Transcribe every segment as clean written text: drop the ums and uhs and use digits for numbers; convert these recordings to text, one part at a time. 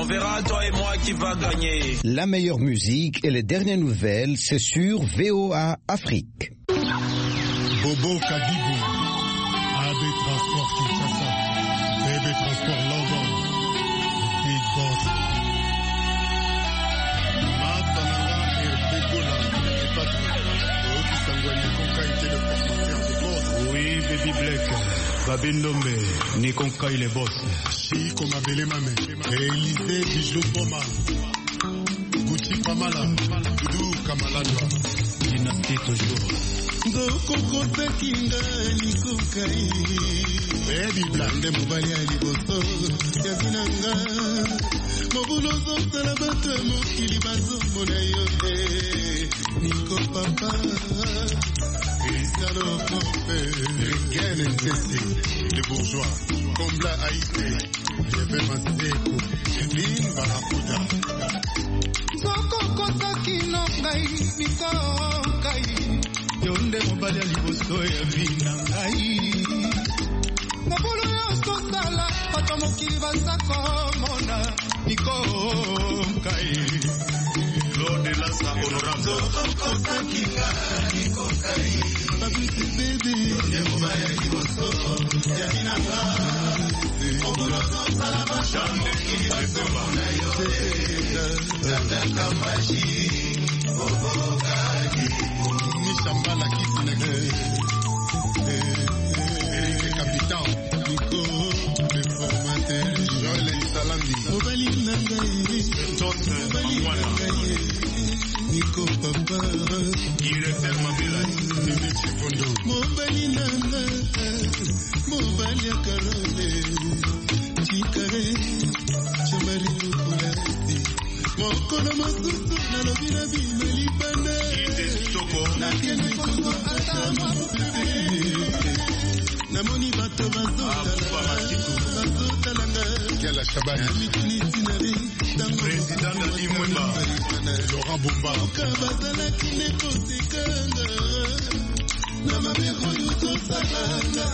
On verra toi et moi qui va gagner. La meilleure musique et les dernières nouvelles, c'est sur VOA Afrique. Bobo Kadibou, AB Transport Kinshasa, BB Transport London, Big Boss. Matananga Erbegola, et Patrick, Oki Sangwani Konkaïté, le formateur de boss. Oui, Baby Black, Babindombe, Nikonkaï les boss. Chico Mabele Mame, Élysée Bijou Boma, Gucci Pamala, Doudou Kamaladwa, Dynastie toujours. Ngokokota kinga nikokai Baby blande mobali ya liboso ya binanga Mobulo zosala bato ya mokili bazomona yo Niko papa Isalo Kombe Ringen Ntesi Le bourgeois Kombla Haïté Jebe Maseko Lin Barakuda Ngokokota kinga nikokai Yonde mobali ya liboso ya vina ngai Mobulu ya sosala Bato mokili bazako mona Niko mkai Lode lasa honorable Zoko kinga Niko kai Babiti baby Yonde mobali ya liboso ya vina ngai Mobulu sosala Bato mokili bazako mona Tata kamashi Bobo kaki Chambala qui s'en est capitaine Nico le formateur Joël Salandi Obali Nangaï Nico papa directeur Mabela Mobali Nangaï Mobali Akarole Chikare Chamari Lukulati Mokona Masusu Nalobina Bimalibane Nakene Kongo Atama Namoni Bato Bazotalanga Kiala Shabani Président Dali Mwemba Laurent Bomba Okabazala Kine Kosekanga Namabeko Yuto Salanga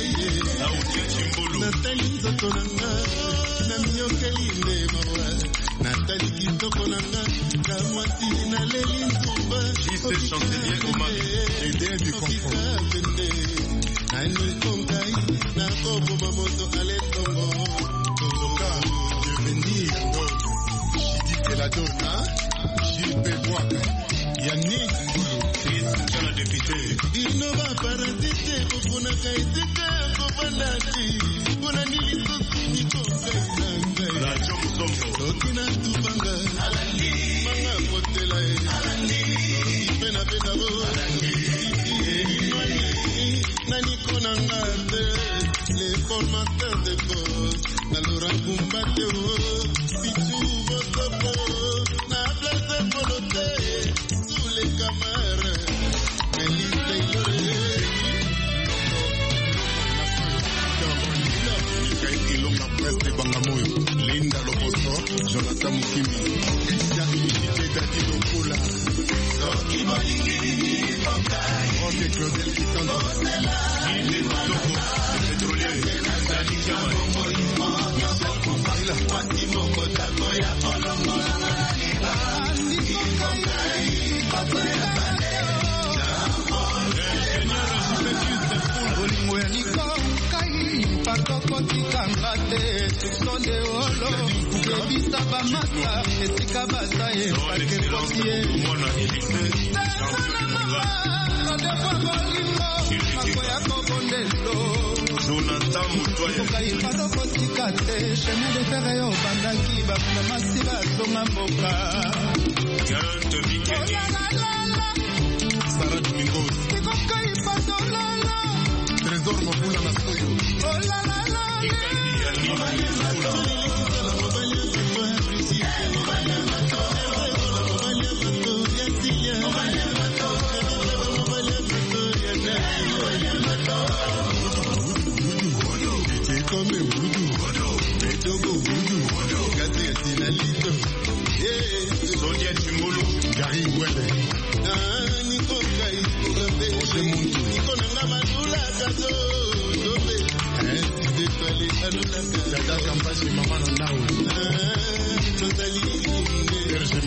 Natali Nzotonanga Namiokeline Mawa Natali Kitoko Nanga Kamwati Naleli Nzumba Jiste chancelier Oman L'idée du confort Nani Kongai Nakobo Mamoto Aletongo Toka Devenir Chidi la Dona J.P. Boaka Yannick Boulou Christian la député Innova Paradise Popona Kaiteka Popanati Ponanili Sosuni Kongai Nangai La Jomzombo Tokina Tubanga Alali Manga Potela Alali Pena Pena Bo Alali Nani Konangate Les formateurs de boss Nalora Kumbate Pichu Botopo Na Place Polote Sous les camarades Melissa Ilore Ilonga Presse Bangamoyo Linda Loposo Jonathan Mukimi Christian Unité Dati Lokola Soki Molingi Kongai Roque Claudel Kitando Ine Toko Pétrolier Dani Kiamai Wati Moko Tako ya Kolongo Nani Kongai Papoya Baleo Olingo ya Nikongai Pakoko Tikanga Te Tuksonde Olo Kebisa Bamasa Etika Basa Pake Potie Mwana Elise Nadepa Bolingo Makoya Kobondelo Jonathan Mutoye Kokai Pakoko Tikate Chemin de Ferreo Bandaki Bakuna Masiba Songa Mboka Garante Mikeni Sarah Domingos Kokai Patolala Trésor Mabula Nasoyo Oh la la la Ikandi Yanima Yusula Come Voodoo, Metogo Voodoo, Gatina Lito, Sonia Chimbolo, Gary Welle, Nico Kai, Nico Namadula, Kazo, Dobe, Depale, Anuna, Kampashi, Mamma Now,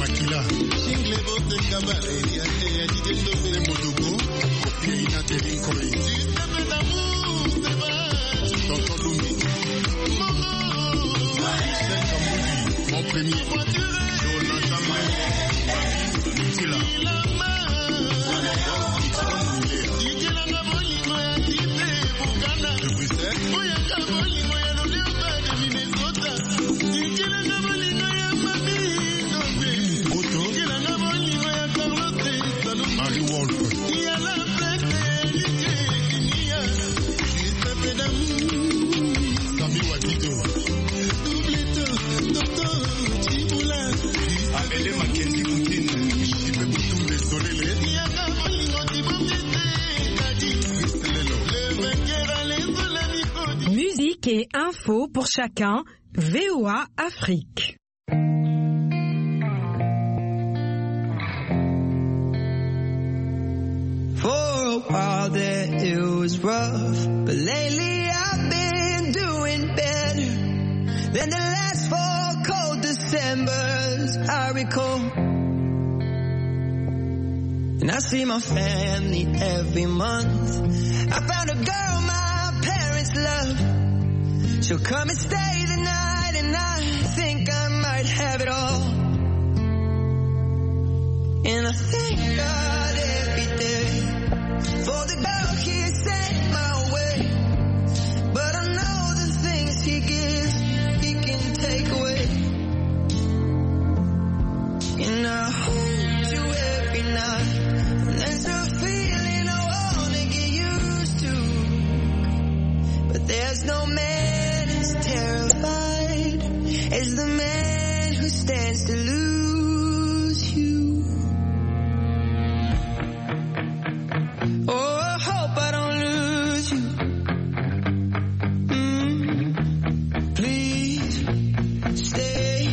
Makila Chingle bote kabare ya te ya jidendo le modogo Kopie inateli koi Système d'amour c'est vrai Tonton Lumi Michel Kamoudi Mon premier Jonathan Maye Tila de Bruxelles Marie Wolf Sami Wadido Amélie Mackenzie Poutine Chibe Moutoum de Solele Musique et info pour chacun, VOA Afrique. For a while there it was rough, but lately I've been doing better than the last 4 cold Decembers I recall. And I see my family every month. I found a girl my parents love. She'll come and stay the night, and I think I might have it all. And I thank God every day for the girl he sent my way. But I know the things he gives, he can take away. And I hold you every night. And there's a feeling I wanna get used to. But there's no man as terrified as the man who stands to lose you. Oh, I hope I don't lose you. Please stay.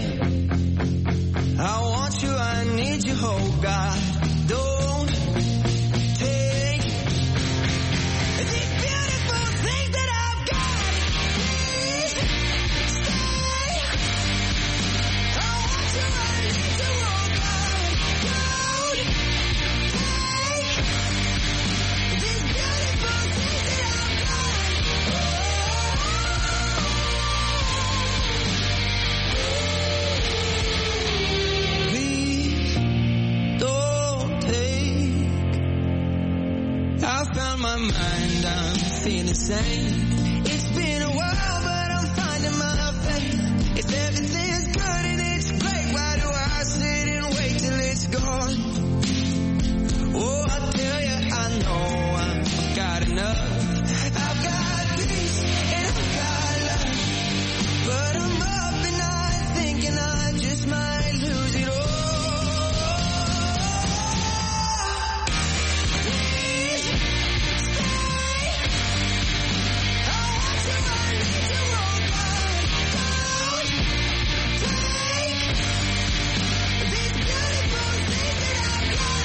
I want you, I need you, oh God. Don't take these beautiful things that I've got. Please stay. I want you, I need you, oh God. Don't take these beautiful things that I've got. Please don't take. I found my mind, I'm feeling sane. It's been a while, but I'm finding my faith. If everything's good and it's great, why do I sit and wait till it's gone? Oh, I tell you, I know I've got enough. I've got peace and I've got love. But I'm up and I'm thinking I just might lose it all. Please stay. I want you, I need you, oh God. Don't take these beautiful things that I've got.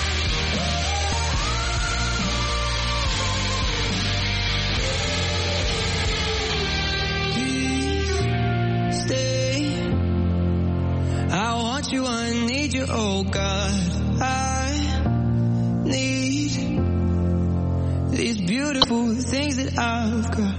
Please stay. I want you, I need you, oh God. I need these beautiful things that I've got.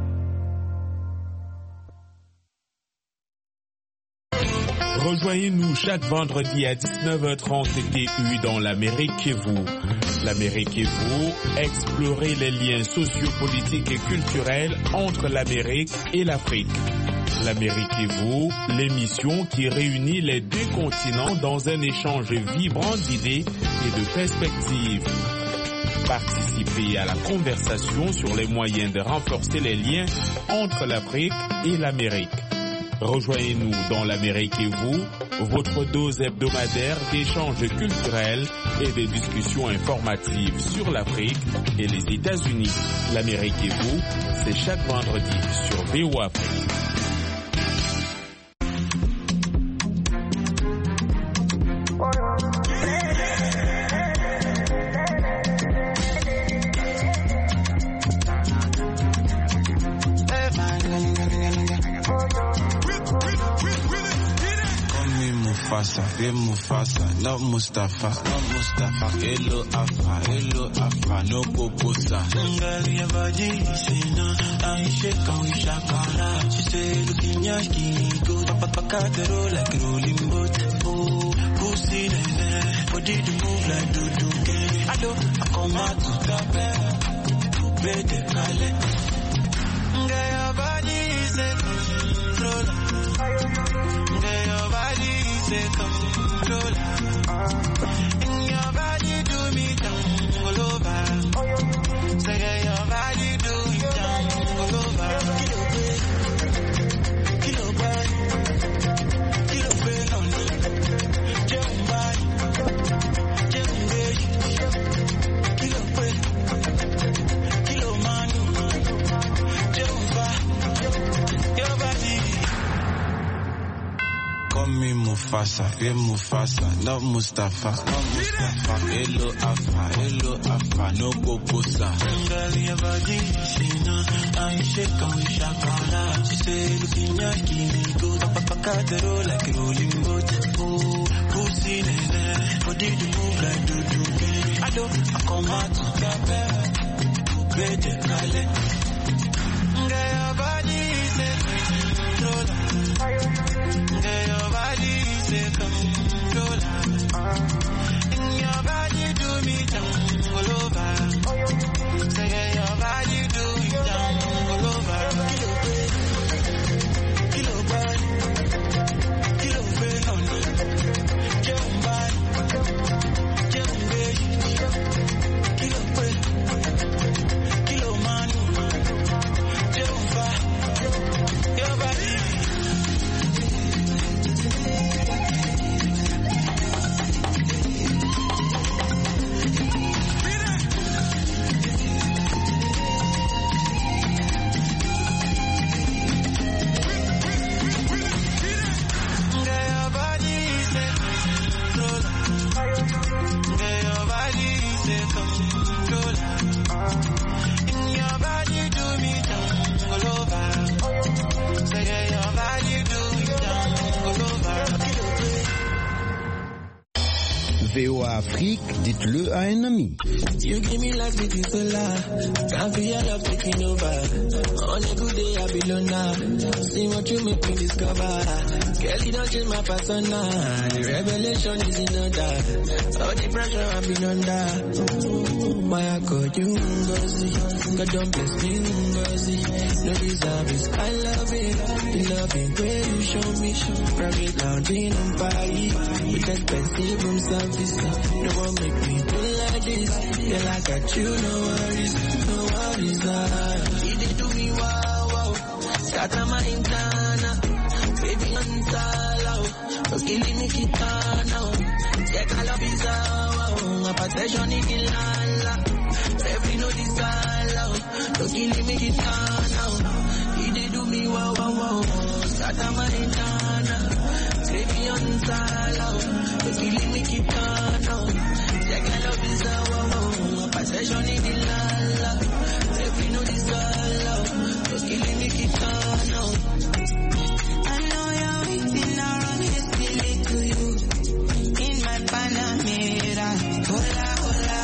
Rejoignez-nous chaque vendredi à 19h30 TU dans l'Amérique et vous. L'Amérique et vous, explorez les liens sociopolitiques et culturels entre l'Amérique et l'Afrique. L'Amérique et vous, l'émission qui réunit les 2 continents dans un échange vibrant d'idées et de perspectives. Participez à la conversation sur les moyens de renforcer les liens entre l'Afrique et l'Amérique. Rejoignez-nous dans l'Amérique et vous, votre dose hebdomadaire d'échanges culturels et de discussions informatives sur l'Afrique et les États-Unis. L'Amérique et vous, c'est chaque vendredi sur VOA Afrique. Mufasa, feel Mufasa, not Mustafa, not Mustafa. Hello Afa, no Poposa. Girl, your body, say no, I shake and we shakara. She say, looking your skinny good, Papa like rolling boat. Oh, pussy, body to move like do. I don't, I come out to the bed, better call it. Girl, your body is a controller. Girl, your body is a controller. Your body do me down all over. Say, girl, your body do me down all over. Kilo boy, no. Mufasa, feel Mufasa, not Mustafa, not Mustafa. Hello Afa, no Poposa. Girl, your body, she know, I shake and we shakara. She say, looking your skinny good, Papa like rolling boat. Oh, pussy, body to move like do. I don't, I come out to the bed, better call it. Girl, your body is a controller. Girl, your body is a controller. Your body do me down all over. Say, girl, your body do me down all over. Kilo boy, no. Kilo man, your body. VOA Afrique, dites-le à un ami. You give me life with it can't feel your love taking over. On a good day I be alone. See what you make me discover. Girl, you don't change my persona. The revelation is in order. All the pressure I've been under. My I call you Ngozi. God don't bless me Ngozi. No deserve is I love it. The loving way you show me. Private lounging on Paris. With expensive room service. No one make me feel like this. Girl, I got you, no worries. You did do me wow. Scatter my intana. Baby, I'm salo. Don't kill me, kitana. Check all of his wow. A possession in the lala. Every no desire. Don't kill me, kitana. You did do me wow. Scatter my intana. Baby, I'm salo. Don't kill me, kitana. Check all of his wow. A possession in the lala. Every no desire. Don't kill me, kitana. I know you're waiting around hastily to you. In my Panamera. Hola.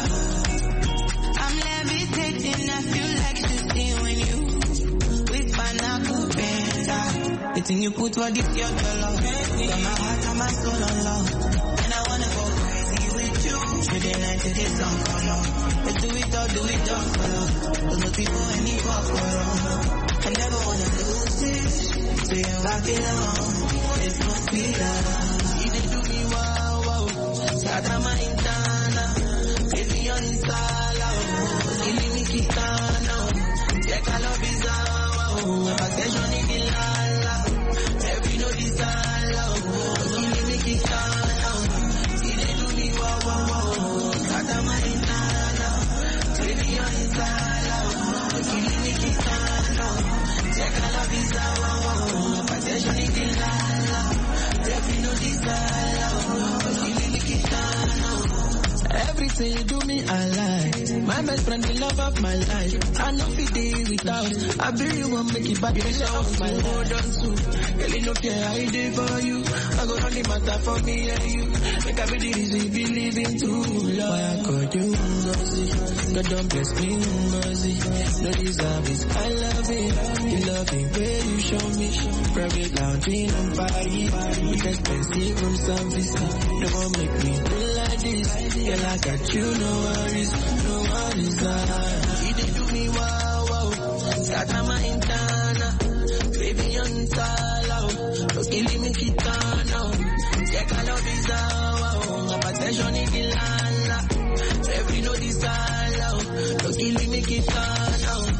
I'm levitating, I feel like shooting when you with Panacopenta. The thing you put for this your love. Got my heart and my soul on love. And I wanna go crazy with you. Through the night till the sun come up. Let's do it all for love. Cause no people any walk around. I never wanna lose this. So you rock it on. This must be love. You did do me wow. Scatter my intana. Baby on insala. Killing me kitana. Check all of his wow. A possession in the lala. Every no desire. Killing me kitana. You did do me wow. Scatter my intana. Baby on insala. Killing me kitana. Check all of his wow. Possession in the lala. Every no desire. Killing me kitana. happy say you do me a lie. My best friend, the love of my life. I know fi day without. I be you want make it back in love. My hold on to. Girl, you know care I did for you. I go run the matter for me and you. Make I be the reason believe in true love. Why I call you mercy? God don't bless me mercy. No deserve it. I love it. You love it where you show me. Private lounge on party. With expensive room service. Don't make me feel like this. Girl, I got you, no worries. No worries. You did do me wow wow. Start my intana. Baby on sala. Don't kill me kitana. Check I love is wow. Attention in the land. Every no desire. Don't kill me kitana.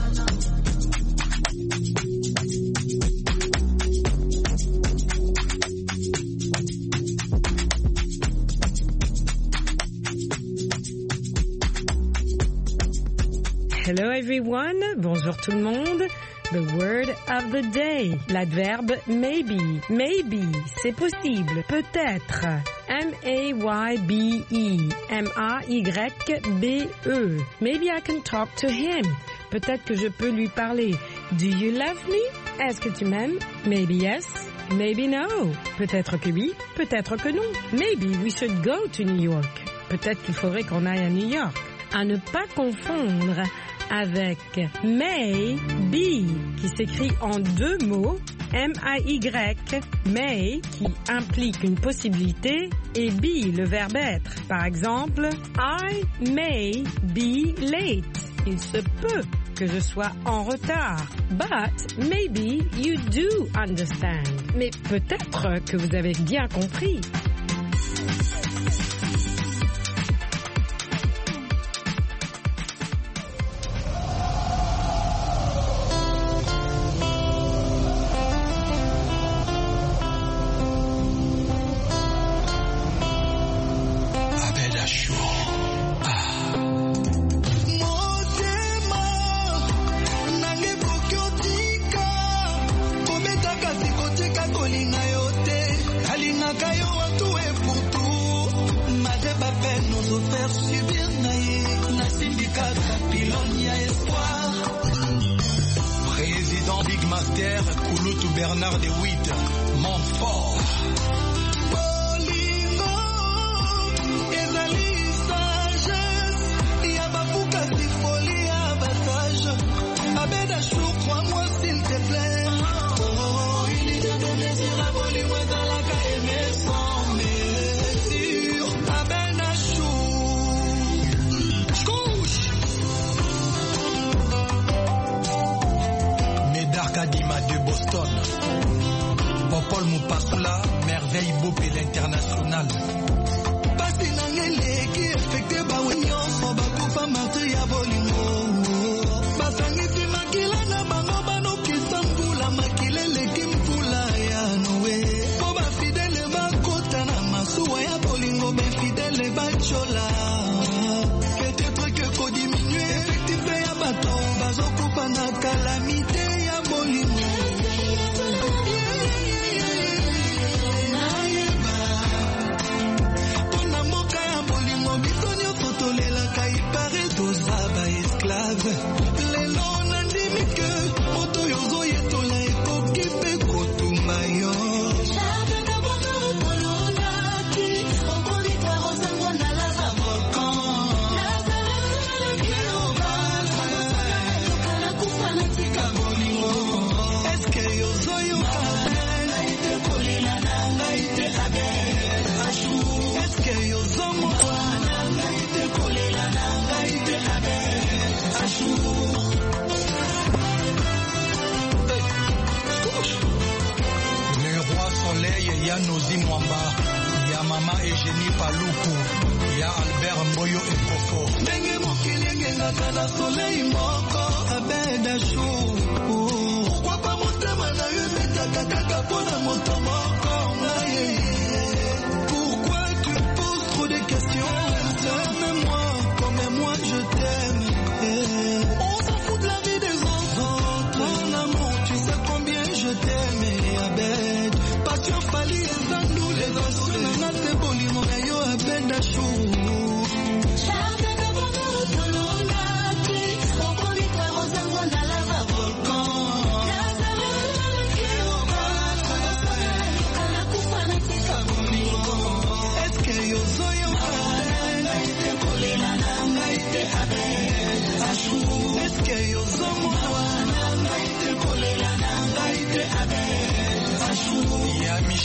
Hello everyone, bonjour tout le monde. The word of the day, l'adverbe maybe. Maybe, c'est possible, peut-être. M-A-Y-B-E, M-A-Y-B-E. Maybe I can talk to him. Peut-être que je peux lui parler. Do you love me? Est-ce que tu m'aimes? Maybe yes, maybe no. Peut-être que oui, peut-être que non. Maybe we should go to New York. Peut-être qu'il faudrait qu'on aille à New York. À ne pas confondre avec may be qui s'écrit en deux mots, M-A-Y, may qui implique une possibilité et be le verbe être. Par exemple, I may be late. Il se peut que je sois en retard. But maybe you do understand. Mais peut-être que vous avez bien compris. Bernard de Witt, Montfort. Bolingo, ezali sagesse, yabafuka si folie avantage. Abeda chou, crois-moi s'il te plaît. Oh, il est de plaisir à Bolingo dans la caille, mais sans mesure. Abeda chou, couche. Médard Kadima de Boston. Popol Moupassoula, merveille Bopé l'international. Passé n'angele qui effecté Bawignon, son bakufa martyr ya Bolingo. Basangi si makila na bango bano kisambula makile lekim pula ya noé. Boba fidèle ba kota na masuwa ya Bolingo, ben fidèle ba chola. Peut-être que ko diminuer, effectif ya baton, bazokupa na calamité ya Bolingo. Nozi Mwamba, ya Mama Eugénie Paluku, ya Albert Mboyo Ekofo. Nenge mokilenge ngaka soleil moko, Abeda chou. Pourquoi pas motema na yo betaka kaka pona moto moko ngaye. Pourquoi tu poses trop de questions? Aime-moi comme moi je t'aime. On s'en fout de la vie des autres. Mon amour, tu sais combien je t'aime, Abed. Passion fali et nous les anciens, on a des bolimons, yo Abeda chou.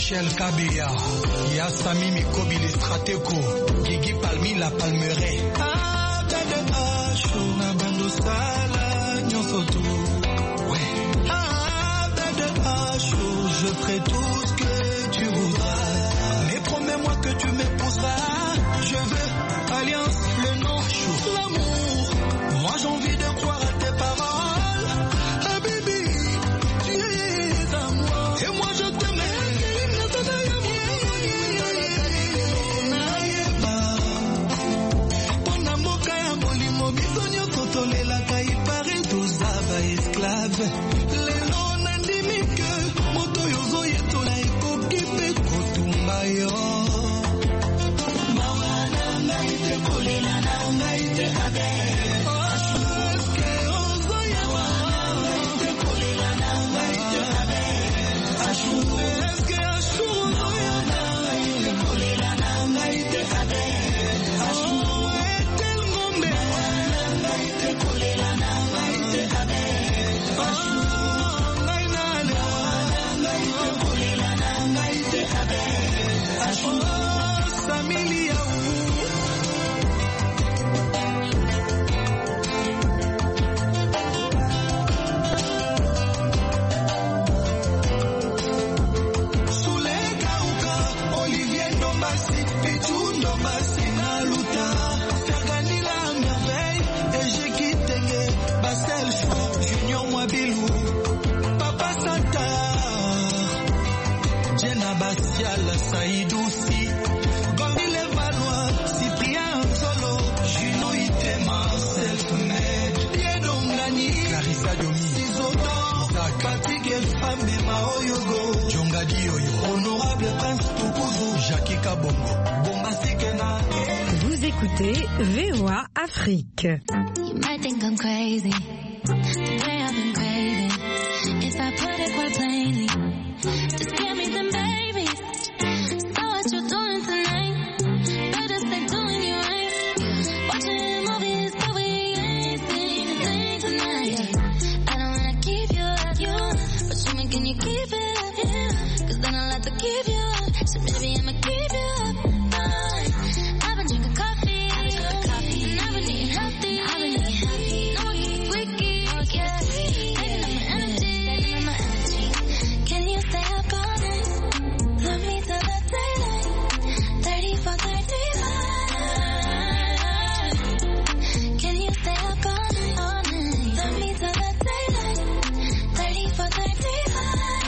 Michel Kabea, Yassami Mikobi les Stratego, Gigi Palmi la Palmeraie. Ah, Bede Acho, Nabando Sala, Nyosoto. Ouais. Ah, Bede Acho, je ferai tout ce que tu voudras. Mais promets-moi que tu m'épouseras. Je veux alliance, le nom, l'amour. Moi j'ai envie de croire à tes paroles. Ah, baby, tu es à moi. Et moi je t'aime. Esclave, les non endémiques, moto yozo yetola ekokipe kotumba yo. Mawana maite kolela na maite abe. Eske ozo ya wana maite kolela na maite abe. Ashu, eske ashu ozo ya na maite kolela na maite abe. Ashu, etel ngombe wana maite kolela na maite abe. Vous écoutez VOA Afrique. You might think I'm crazy, the way I've been craving. If I put it quite plainly, just give me them babies. So what you doing tonight? Better stay doing you right. Watching movies, but we ain't seen a thing tonight. I don't wanna keep you up, but show me can you keep it up? Yeah, 'cause then I'll have to keep you up. So maybe I'ma keep you up. I've been drinking coffee, and I've been eating healthy. No one keep it quickie, yeah. Taking up my energy. Can you stay up all night? Love me till the daylight. 34, 35. Can you stay up all night? Love me till the daylight. 34, 35.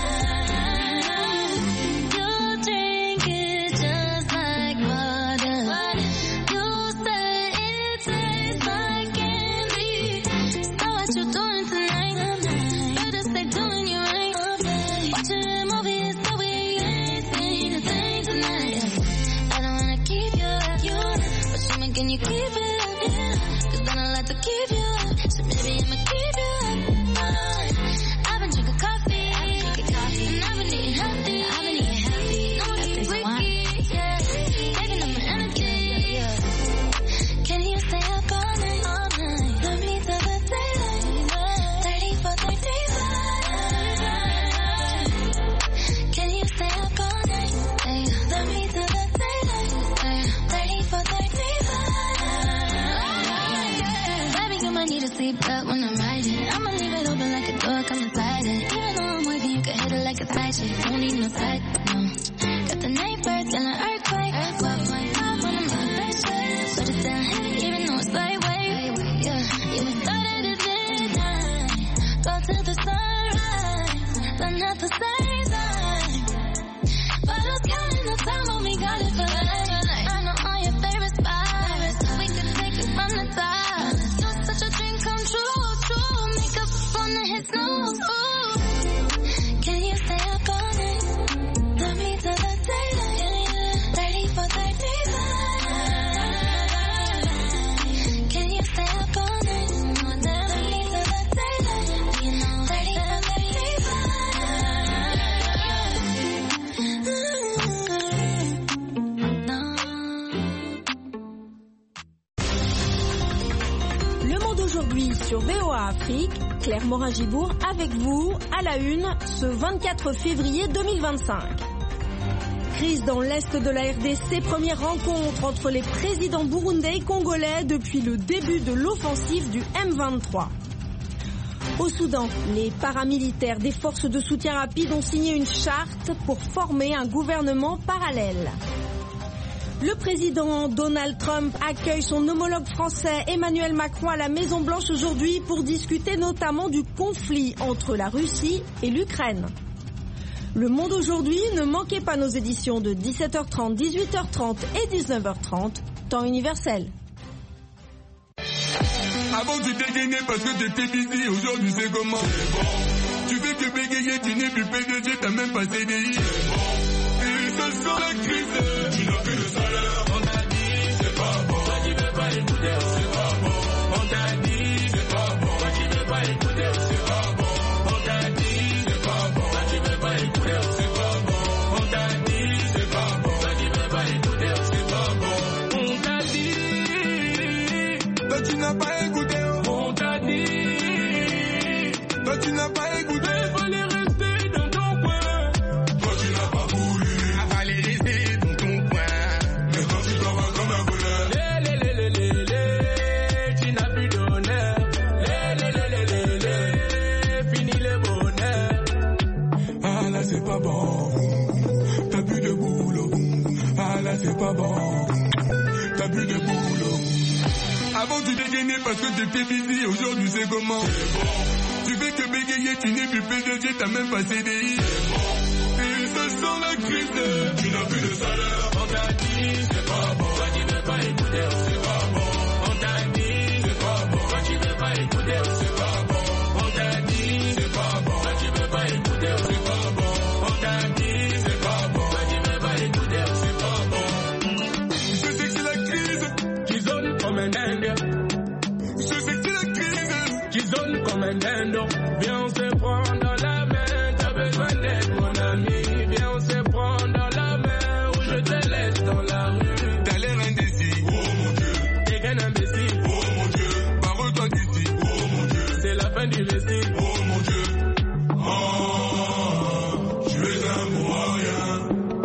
You drink it just like water. You say it tastes like candy. So what you doing tonight? Better stay doing you right. Watching movies, but we ain't seen a thing tonight. I don't wanna keep you up, but show me can you keep it up? Yeah, 'cause then I'll have to keep you up. So maybe I'ma keep you up. I've been drinking coffee, and I've been eating healthy. No one keep it quickie, yeah. Taking up my energy. Can you stay up all night? Love me till the daylight. 34, 35. Can you stay up all night? Love me till the daylight. 34, 35. Baby, you might need to sleep up when I'm riding. I'ma leave it open like a door, come inside it. Even though I'm working, you can hit it like a side chick. Don't need no side, no. Got the night birds and an earthquake. 12.5 on my face. So just down heavy, even though it's lightweight. Yeah, we started at midnight. Go to the sunrise, but not the same time. But I was counting the time when we got it for life. I know all your favorite spots. We could take it from the top. You're such a dream come true. Make up on the hits, no. Ooh. Can you stay up all night? Love me till the daylight. 34, 35. Can you stay up all night? Love me till the daylight. 34, 35. Le monde aujourd'hui sur VOA Afrique, Claire Morin-Gibourg avec vous à la une ce 24 février 2025. crise dans l'est de la RDC. Première rencontre entre les présidents burundais et congolais depuis le début de l'offensive du M23. Au Soudan, les paramilitaires des forces de soutien rapide ont signé une charte pour former un gouvernement parallèle. Le président Donald Trump accueille son homologue français Emmanuel Macron à la Maison-Blanche aujourd'hui pour discuter notamment du conflit entre la Russie et l'Ukraine. Le Monde aujourd'hui, ne manquez pas nos éditions de 17h30, 18h30 et 19h30, temps universel. Avant tu dégainais parce que t'étais busy, aujourd'hui c'est comment? C'est bon. Tu fais que bégayer, tu n'es plus PDG, t'as même pas CDI. C'est bon. Et ce sont la crise, tu n'as plus de salaire. On t'a dit, c'est pas bon. Toi qui veux pas écouter, c'est pas bon. On t'a dit, c'est pas bon. Toi qui veux pas écouter, c'est pas bon. On t'a dit, c'est pas bon. Toi qui veux pas écouter, c'est pas bon. On t'a dit, c'est pas bon. Toi qui veux pas écouter, c'est pas bon. On t'a dit, toi tu n'as pas écouté. On t'a dit, toi tu n'as pas écouté. Fallait rester dans ton coin. Toi tu n'as pas voulu. Fallait rester dans ton coin. Maintenant tu t'en vas comme un voleur. Tu n'as plus d'honneur. Fini le bonheur. Ah là c'est pas bon. T'as plus de boulot. Ah là c'est pas bon. T'as plus de boulot. Avant tu dégainais parce que t'étais busy, aujourd'hui c'est comment? C'est bon. Tu fais que bégayer, tu n'es plus PDG, t'as même pas CDI. C'est bon. Et ce sont la crise, tu n'as plus de salaire. On t'a dit, c'est pas bon. Toi qui veux pas écouter, c'est pas bon. On t'a dit, c'est pas bon. Toi qui veux pas écouter, c'est pas bon. On t'a dit, c'est pas bon. Toi qui veux pas écouter, c'est pas bon. On t'a dit, c'est pas bon. Toi qui veux pas écouter, c'est pas bon. Je sais que c'est la crise qui zone comme un indien. Je sais que c'est la crise qui zone comme un dindon. Viens on se prend dans la main, t'as besoin d'aide mon ami. Viens on se prend dans la main ou je te laisse dans la rue. T'as l'air indécis, oh mon Dieu. T'es qu'un imbécile, oh mon Dieu. Barre-toi d'ici, oh mon Dieu. C'est la fin du récit, oh mon Dieu. Oh, tu es un moyen.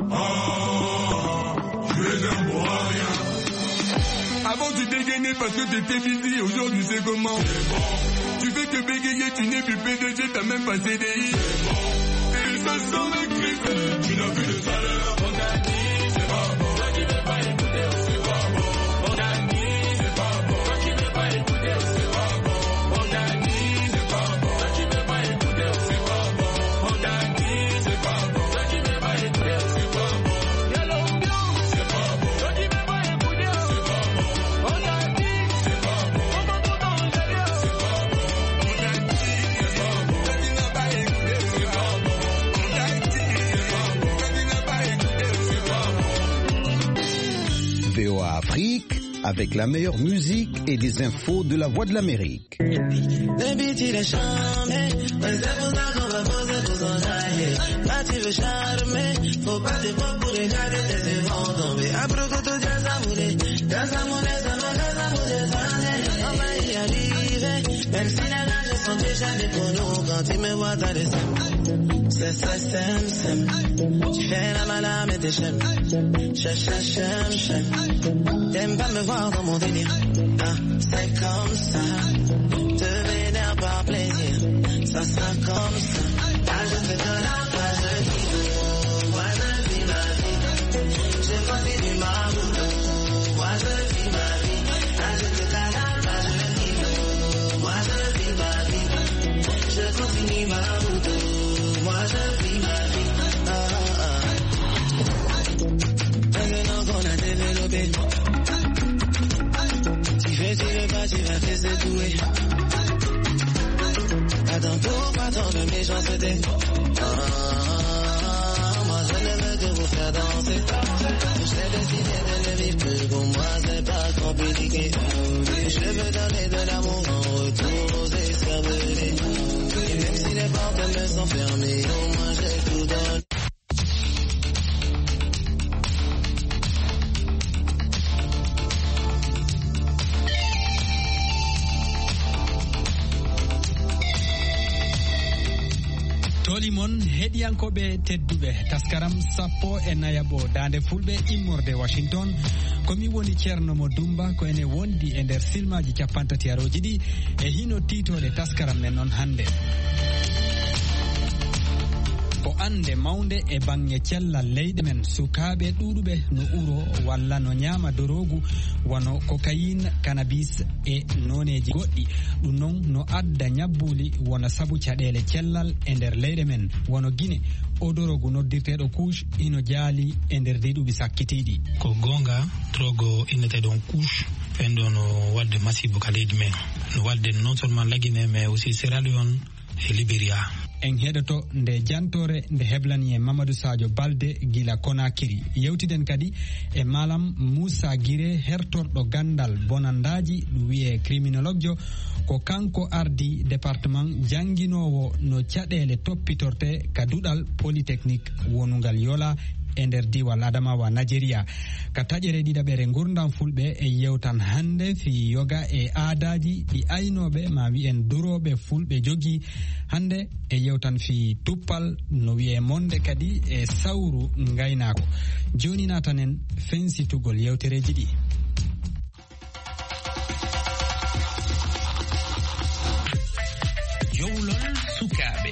Oh, tu es un moyen. Avant tu dégainais parce que t'étais busy, aujourd'hui c'est comment? C'est bon. Tu fais que bégayer, tu n'es plus PDG, t'as même pas CDI. C'est bon. Et ça sent la crise, tu n'as plus de salaire. On t'a dit, c'est pas bon. Toi qui veux pas écouter, c'est pas bon. On t'a dit, c'est pas bon. Toi qui veux pas écouter, c'est pas bon. On t'a dit, c'est pas bon. Toi qui veux pas écouter, c'est pas bon. On t'a dit, c'est pas bon. Toi qui veux pas écouter, c'est pas bon. Y'a l'ambiance, c'est pas bon. Toi qui veux pas écouter, c'est pas bon. On t'a dit, c'est pas bon. On t'entend dans le délire, c'est pas bon. On t'a dit, c'est pas bon. Toi qui n'as pas écouté, c'est pas bon. On t'a dit, c'est pas bon. Toi qui n'as pas écouté, c'est pas bon. VOA Afrique, avec la meilleure musique et des infos de la Voix de l'Amérique. Baby, tu l'as charmé, mais c'est pour ça qu'on va poser pour s'enjailler. Là, tu veux charmer, faut pas te prendre pour regarder tes yeux vont tomber. Après que tout ça s'amouler, ça m'amouler, on va y arriver. Même si les nages sont déjà des pour nous, quand tu me vois dans les sems. C'est. Tu fais la malade, mais t'es chème. Chème. T'aimes pas me voir dans mon délire. Ah, c'est comme ça. Te vénère par plaisir. Ça sera comme ça. Là, je fais de la place de vie. Moi, je vis ma vie. Je continue ma route. Moi, je vis ma vie. Là, je te calme, là, je vis. Moi, je vis ma vie. Je continue ma route. Moi, je vis ma vie. Maintenant qu'on a développé, tu veux pas, tu vas te secouer. Attends, pourquoi tant de méchanceté? Moi je ne veux que vous faire danser. J'ai décidé de le vivre plus, pour moi c'est pas compliqué. Je veux donner de l'amour en retour aux escarvelés. Et même si les portes me sont fermées, au moins j'ai tout donné. Salimon heɗiyankoɓe tedduɓe taskaram sappo e nayabo dande fulɓe immorde Washington komi woni ceerno mo Dumba ko ene wondi e nder silmaji 30 ɗi e hino titode taskaram men noon hande. Ko ande mawnde e bange cellal leyɗe men sukaɓe ɗuɗuɓe no uro walla no ñaama dorogu wano cocaine, cannabis e noneji goɗɗi. Ɗum noon no adda ñabbuli wona sabu caɗele cellal e nder leyɗe men wono Guinée o dorogu noddirteɗo couche ino jaali e nder ɗiɗuɓi sakkitiɗi. Ko gonga drogo inneteɗon couche fenɗo no wadde masibo ka leydi men, no wadde non seulement la Guinée mais aussi Sierra Leone e Libéria. En heɗoto nde jantore nde heblani e Mamadou Sadio Balde gila Conakry. Yewtiden kadi e Malam Moussa Guiré hertorɗo gandal bonandaji ɗum wiye criminologue ko kanko ardi département jangguinowo no caɗele toppitorte ka duɗal polytechnique wonugal Yola e nder diwal Adamawa Nigeria. Ka taƴere ɗiɗaɓere gurdam fulɓe e yewtan hande fi yoga e aadaji ɗi aynoɓe ma wi'en doroɓe fulɓe jogui hande e yewtan fi tuppal no wiye monde kadi e sawru gaynako. Joni natanen fensitugol yewtereji ɗi. Jowlol sukaɓe.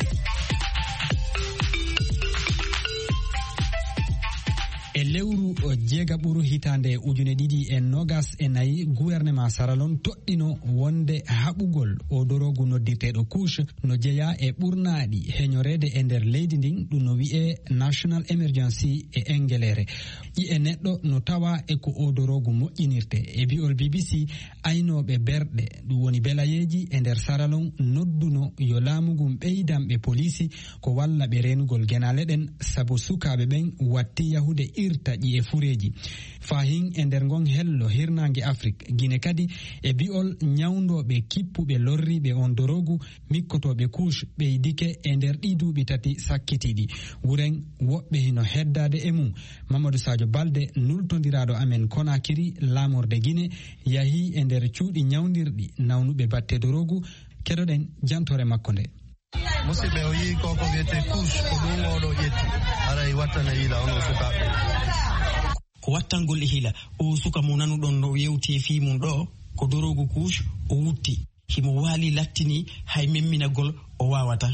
E lewru jeegaɓuru hitande 2024 gouvernement Saralon toɗɗino wonde haɓugol o dorogu noddirteɗo couche no jeeya e ɓurnaɗi heñorede e nder leydi ndin ɗum no wi'e National Emergency e engelere. ƴi'e neɗɗo no tawa e ko o dorogu moƴƴinirte e bi'ol BBC aynoɓe berɗe ɗum woni belayeji e nder Saralon nodduno yo laamugum ɓeydamɓe polisi ko walla ɓe renugol genale ɗen sabu sukaɓe ɓen watti yahude irta ƴi'e fureji fahin e nder ngon hello hirnangue Afrique. Guinée kadi e bi'ol ñawdoɓe kippuɓe lorriɓe on dorogu mikkotoɓe couche ɓeydike e nder ɗi duuɓi tati sakkitiɗi. wuren woɓɓe hino heddade e mum. Mamadou Sadio Balde nultodiraɗo amen Conakry lamorde Guinée yahi e nder cuuɗi ñawdirɗi nawnuɓe batte dorogu. Keɗoɗen jantore makko nde. musidɓe o yii koko wiyete couche ko ɗum oɗo ƴetti aray wattana hiila ono sukaɓe ko wattangol e hiila o suka mo nanuɗon no yewti e fi mum ɗo ko dorogu couche o wutti himo waali lattini hay memminagol o wawata.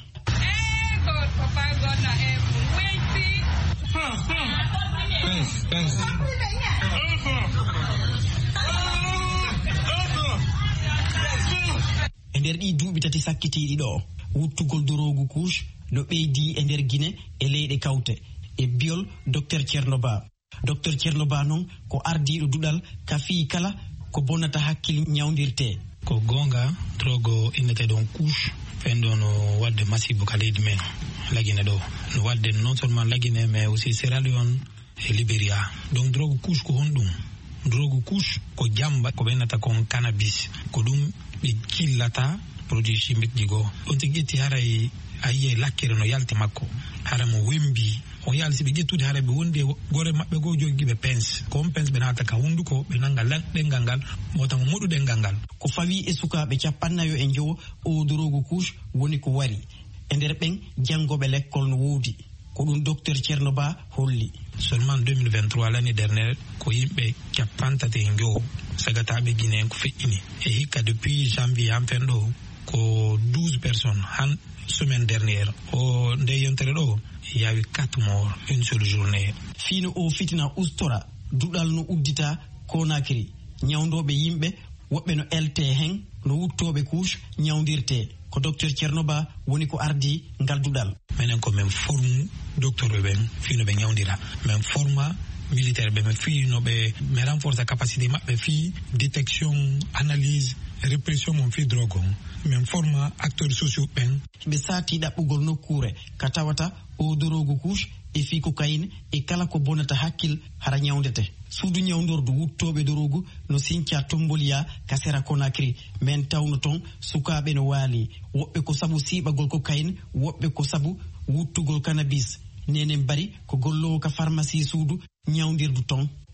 E nder ɗi duuɓi tati sakkitiɗi ɗo wuttugol dorogu couche no ɓeydi e nder Guinée e leyɗe kawte e biol docteur Thierno Ba. Docteur Thierno Ba noon ko ardiɗo duɗal ka fii kala ko bonnata hakkille ñawdirte. Ko gonga drogo inneteɗon couche fenɗo no wadde masibo ka leydi men la Guinée ɗo, no wadde non seulement la Guinée mais aussi Sierra Leone e Libéria. Donc drogue couche ko honɗum. Drogue couche ko jamba ko ɓennata kon cannabis ko ɗum ɓe killata produit chimique ji goo. On tigi ƴetti haray a yiye lakkere no yalti makko hara mo wembi on yalsi ɓe ƴettude hara ɓe wondi gore maɓɓe goo jogiɓe pince ko on pince ɓe naata ka hunduko ɓe nanga ɗengal ngal motamo moɗu ɗengal ngal. Ko fawi e sukaɓe 50 e jowo o dorogu couche woni ko wari e nder ɓen jangoɓe l'école no woodi ko ɗum docteur Thierno Ba holli. Seulement 2023 l'année dernière ko yimɓe 50 sagataɓe Guinée ko feƴƴini e hikka depuis janvier han fen ɗo ko 12 personnes han semaine dernière o nde yontere ɗo yawi 4 morts une seule journée. Fino o fitina ustora duɗal no uddita Conakry ñawdoɓe yimɓe woɓɓe no elte hen no wuttoɓe couche ñawdirte ko docteur Thierno Ba woni ko ardi ngal duɗal. Menen ko men forme docteur ɓe ɓen fino ɓe ñawdira men forma militaire ɓe men fino ɓe me renforce capacité maɓɓe fi détection analyse répression mon fi drogue on men forma acteurs sociaux ɓen. Ɓe saati ɗaɓɓugol nokkure ka tawata o dorogu couche e fi cocaine e kala ko bonata hakkil hara ñawdete. Suudu ñawdordu wuttoɓe dorogu no Sinthia Tomboliya ka sera Conakry men tawno ton sukaɓe no waali woɓɓe ko sabu siɓagol cocaine woɓɓe ko sabu wuttugol cannabis. Nenen bari ko gollowo ka pharmacie suudu ñawdirdu ton.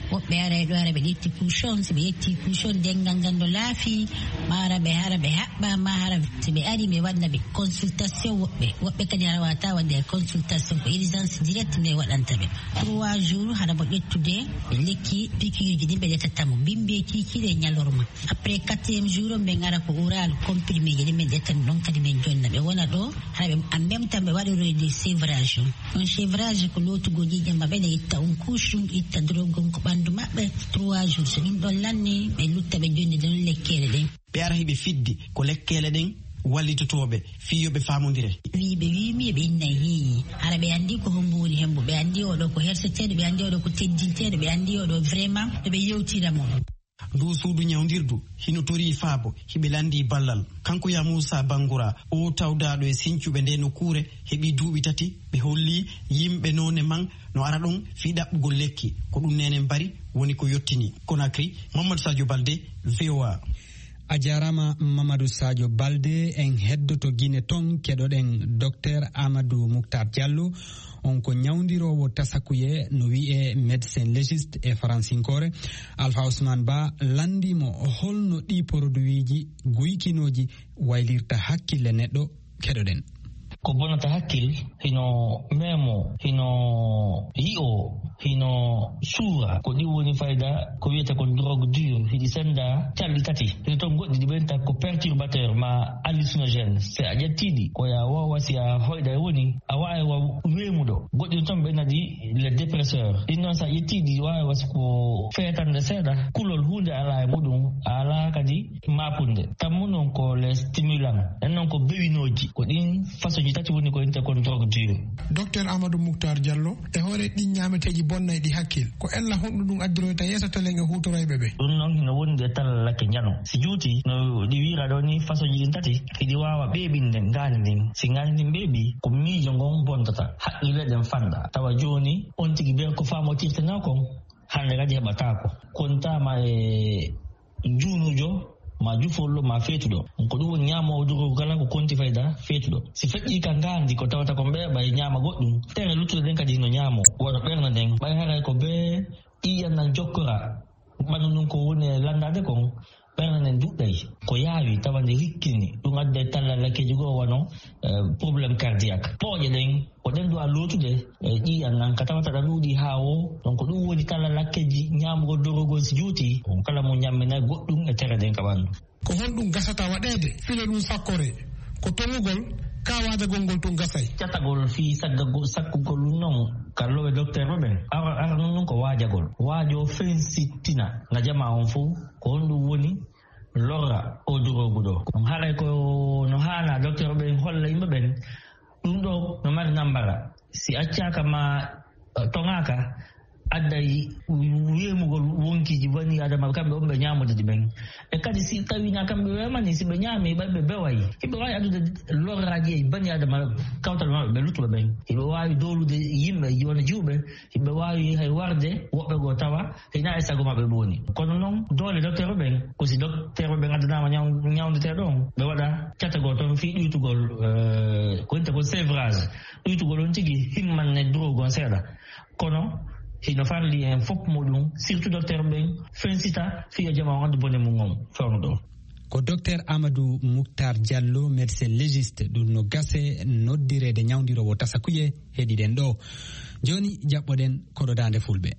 woɓɓe ara ɗo ara ɓe ƴetti couchon, so ɓe ƴetti couchon dengal ngal no laafi mara ɓe hara ɓe haɓɓa ma hara so ɓe ari ɓe waɗna ɓe consultation woɓɓe kadi hara wata wadde consultation ko urgence direct nde waɗanta ɓe 3 jours hara mo ƴettude ɓe lekki piqûre ji ɗin ɓe ƴettattamo bimbe kikiɗe ñalorma après 4e jour ɓe gara ko oral comprimé ji ɗin ɓe ƴettani ɗon kadi ɓe jonna ɓe wona ɗo hara ɓe en même temps ɓe waɗoroyde sévrage on sévrage ko lotugo jiƴe maɓɓe ne itta on couche ɗum itta drogon ko ɓandu maɓɓe 3 jours so ɗum ɗon lanni ɓe lutta ɓe jonni ɗon lekkele ɗen ɓe ara hiɓe fiddi ko lekkele ɗen wallitotoɓe fiyoɓe famodire wiɓe wimi ɓe innay heeyi hara ɓe andi ko homboni hembo ɓe andi oɗo ko herseteɗo ɓe andi oɗo ko teddinteɗo ɓe andi oɗo vraiment ɓe yewtiramo ndu suudu ñawdirdu hino tori faabo hiɓe landi ballal kanko ya Moussa Bangoura o tawdaɗo e sincuɓe nde nokkure heeɓi duuɓi 3 ɓe holli yimɓe none man no ara ɗon fi ɗaɓɓugol lekki ko ɗum nenen bari woni ko yettini Conakry. Mamadou Sadio Balde, VOA. a jarama Mamadou Sadio Balde. En heddoto Guinée ton keɗoɗen docteur Amadou Mouktar Diallo on ko ñawdirowo tasakuye no wi'e médecin légiste e francinkore. Alpha Ousmane Ba landimo holno ɗi produit ji guykinoji waylirta hakkille neɗɗo. Keɗoɗen ko bonata hakkil hino memo hino yi'o hino suura ko ɗi woni fayda ko wiyete ko drogue dure hiɗi senda calɗi 4 hino toon goɗɗi ɗi ɓenta ko perturbateur ma hallucinogène se a ƴettiɗi koya wawa si a hoyɗa e woni a wawa weemuɗo goɗɗi toon ɓe nadi le dépresseur ɗin noon sa ƴettiɗi wawa wasi ko feetande seeɗa kulol hunde ala e muɗum ala kadi mapunde tammu noon ko les stimulant en noon ko bewinoji ko ɗin façon ji 3 woni ko inte kon drogue dure. Docteur Amadou Mouktar Diallo e hoore ɗin ñameteji bonnay ɗi hakkil ko ella honɗu ɗum addiroyta yeeso telen e hutoroyɓe ɓe ɗum noon hino wonde talalakke ñano si juuti no ɗi wira ɗo ni façon ji ɗin 3 hiɗi wawa ɓeeɓinde ngani ndin si ngani ndin ɓeeɓi ko miijo ngon bondata haqqille ɗen fanda tawa joni on tigi ɓen ko famotirtena kon hande kadi heɓatako kontama e juunujo ma jufollo ma feetuɗo ko ɗum woni ñamowo drogue kala ko konti fayda feetuɗo si feƴƴi ka ngandi ko tawata ko ɓeeɓa e ñaama goɗɗum tere luttuɗe ɗen kadi no ñaamo waɗa ɓerna nden ɓay haray ko ɓe iyannan jokkora ɓandu ɗum ko woni e landade kon ɓerna nden duɗɗay ko yaawi tawande rikkini ɗum adde tallalakkeji goo wano probléme cardiaque ɓooƴe ɗen ko ɗen duwa lootude ƴiyan nan ka tawata ɗa ɗuuɗi haa o donc ɗum woni tallalakkeji ñaamugo dorogol si juuti kala mo ñamminay goɗɗum e tere ɗen ka ɓanndu ko honɗum gasata waɗede fila ɗum sakkore ko tongugol kawadagol ngol tun gasay catagol fi sakkugol ɗum noon kalloɓe docteur ɓe ara noon ko waajagol waajo fen sittina nga jama on fo ko honɗum woni lorra o dorogu ɗo ɗum haray ko no haana docteur ɓe holla yimɓe ɓen ɗum ɗo no mari nambara si accaka ma tongaka adday wemugol wonkiji bani adama kamɓe on ɓe ñamude ɗi ɓen e kadi si tawina kamɓe wemani si ɓe ñaami ɓe bewayi hiɓe wawi addude lorraji e bani adama kawtal maɓe ɓe luttuɓe ɓen hiɓe wawi dowlude yimɓe wona juuɓe hiɓe wawi hay warde woɓɓe goo tawa hena e sago maɓe ɓooni kono noon doole docteur ɓen ko si docteur ɓe addanama ñawdete ɗon ɓe waɗa catagol toon fi ɗuytugol ko winte ko sévrage ɗuytugol on tigui himmanne drogue on seeɗa kono hino farli en fof muɗum surtout docteur ɓen fensita fiya jama o andu bone mum on fewno ɗo ko docteur Amadou Mouktar Diallo médecin légiste ɗum no gase noddirede ñawdirowo tasakuye heeɗiɗen ɗo joni jaɓɓoɗen koɗo dande fulɓe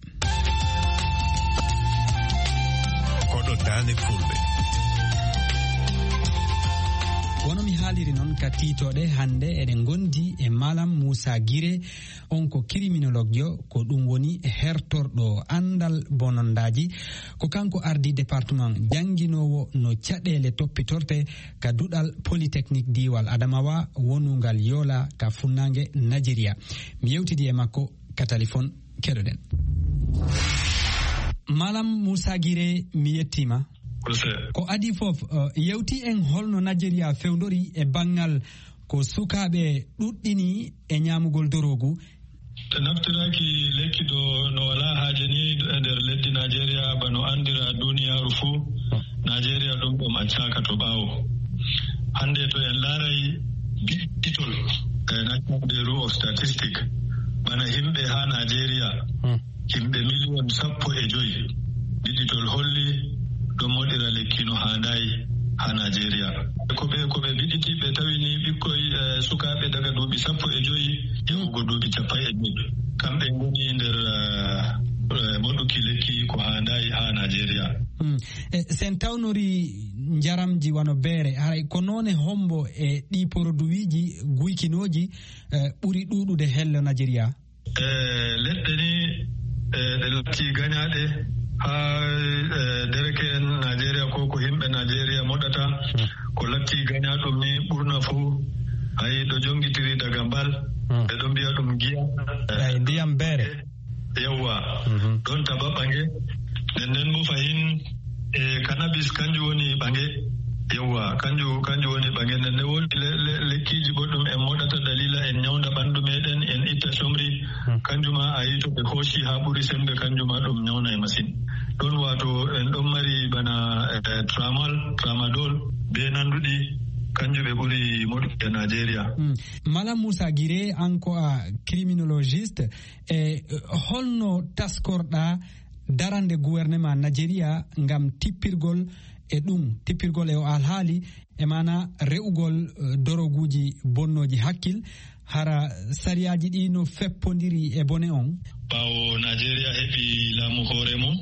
wono mi haaliri noon ka tiitoɗe hande eɗen gondi e Malam Moussa Guiré on ko criminologue jo ko ɗum woni hertorɗo andal bonondaji ko kanko ardi département jangguinowo no caɗele toppitorte ka duɗal polytechnique diwal Adamawa wonugal Yola ka funnague Nigeria mi yewtidi e makko ka téléphone keɗoɗen. Malam Moussa Guiré mi yettima. Ko adi fof yewti en holno Nigeria fewdori e bangal ko sukaɓe ɗuɗɗini e ñamugol dorogu naftiraki lekki ɗo no wala haaje ni e nder leddi Nigeria bano andira duniyaru fuu Nigeria ɗum ɗum accaka to ɓaawo hande to en laaray biɗɗitol National Bureau of Statistics bana himɓe ha Nigeria himɓe million 10 5 ɗiɗitol holli ɗo moɗira lekki no handayi ha Nigeria. Ko ɓe biditi ɓe tawini ɓikkoy sukaɓe daga duuɓi 15 yahugo duuɓi 15 kamɓe ngoni nder moɗuki lekki ko handayi ha Nigeria. Sen tawnori njaramji wano beere haray ko noone hombo e ɗi produiji guykinoji ɓuri ɗuɗude helle Nigeria. Leɗɗe ni ɗe latti gañaɗe ha dereke en Nigeria ko himɓe Nigeria moɗata ko latti gañaɗum ni ɓurna fuu ayi ɗo jongitiri daga mbal ɓe ɗo mbiya ɗum giya ndiyam beere yawwa ɗon taba ɓange nden bo fahin cannabis kanjum woni ɓange yawwa kanjum woni ɓange nden woni lekkiji boɗɗum en moɗata dalila en ñawda ɓandu meɗen en itta somri kanjuma a yi to ɓe hooshi ha ɓuri sembe kanjuma ɗum ñawnay masine ɗon wato en ɗon mari bana tramadol be nanduɗi kanjum ɓe ɓuri moɗuki e Nigeria. Malam Moussa Guiré an ko a criminologiste e holno taskorɗa darande gouvernement Nigeria ngam tippirgol e o alhaali e mana re'ugol doroguji bonnoji hakkil hara sariyaji ɗi no feppodiri e bone on. Ɓawo Nigeria heɓi laamu hoore mum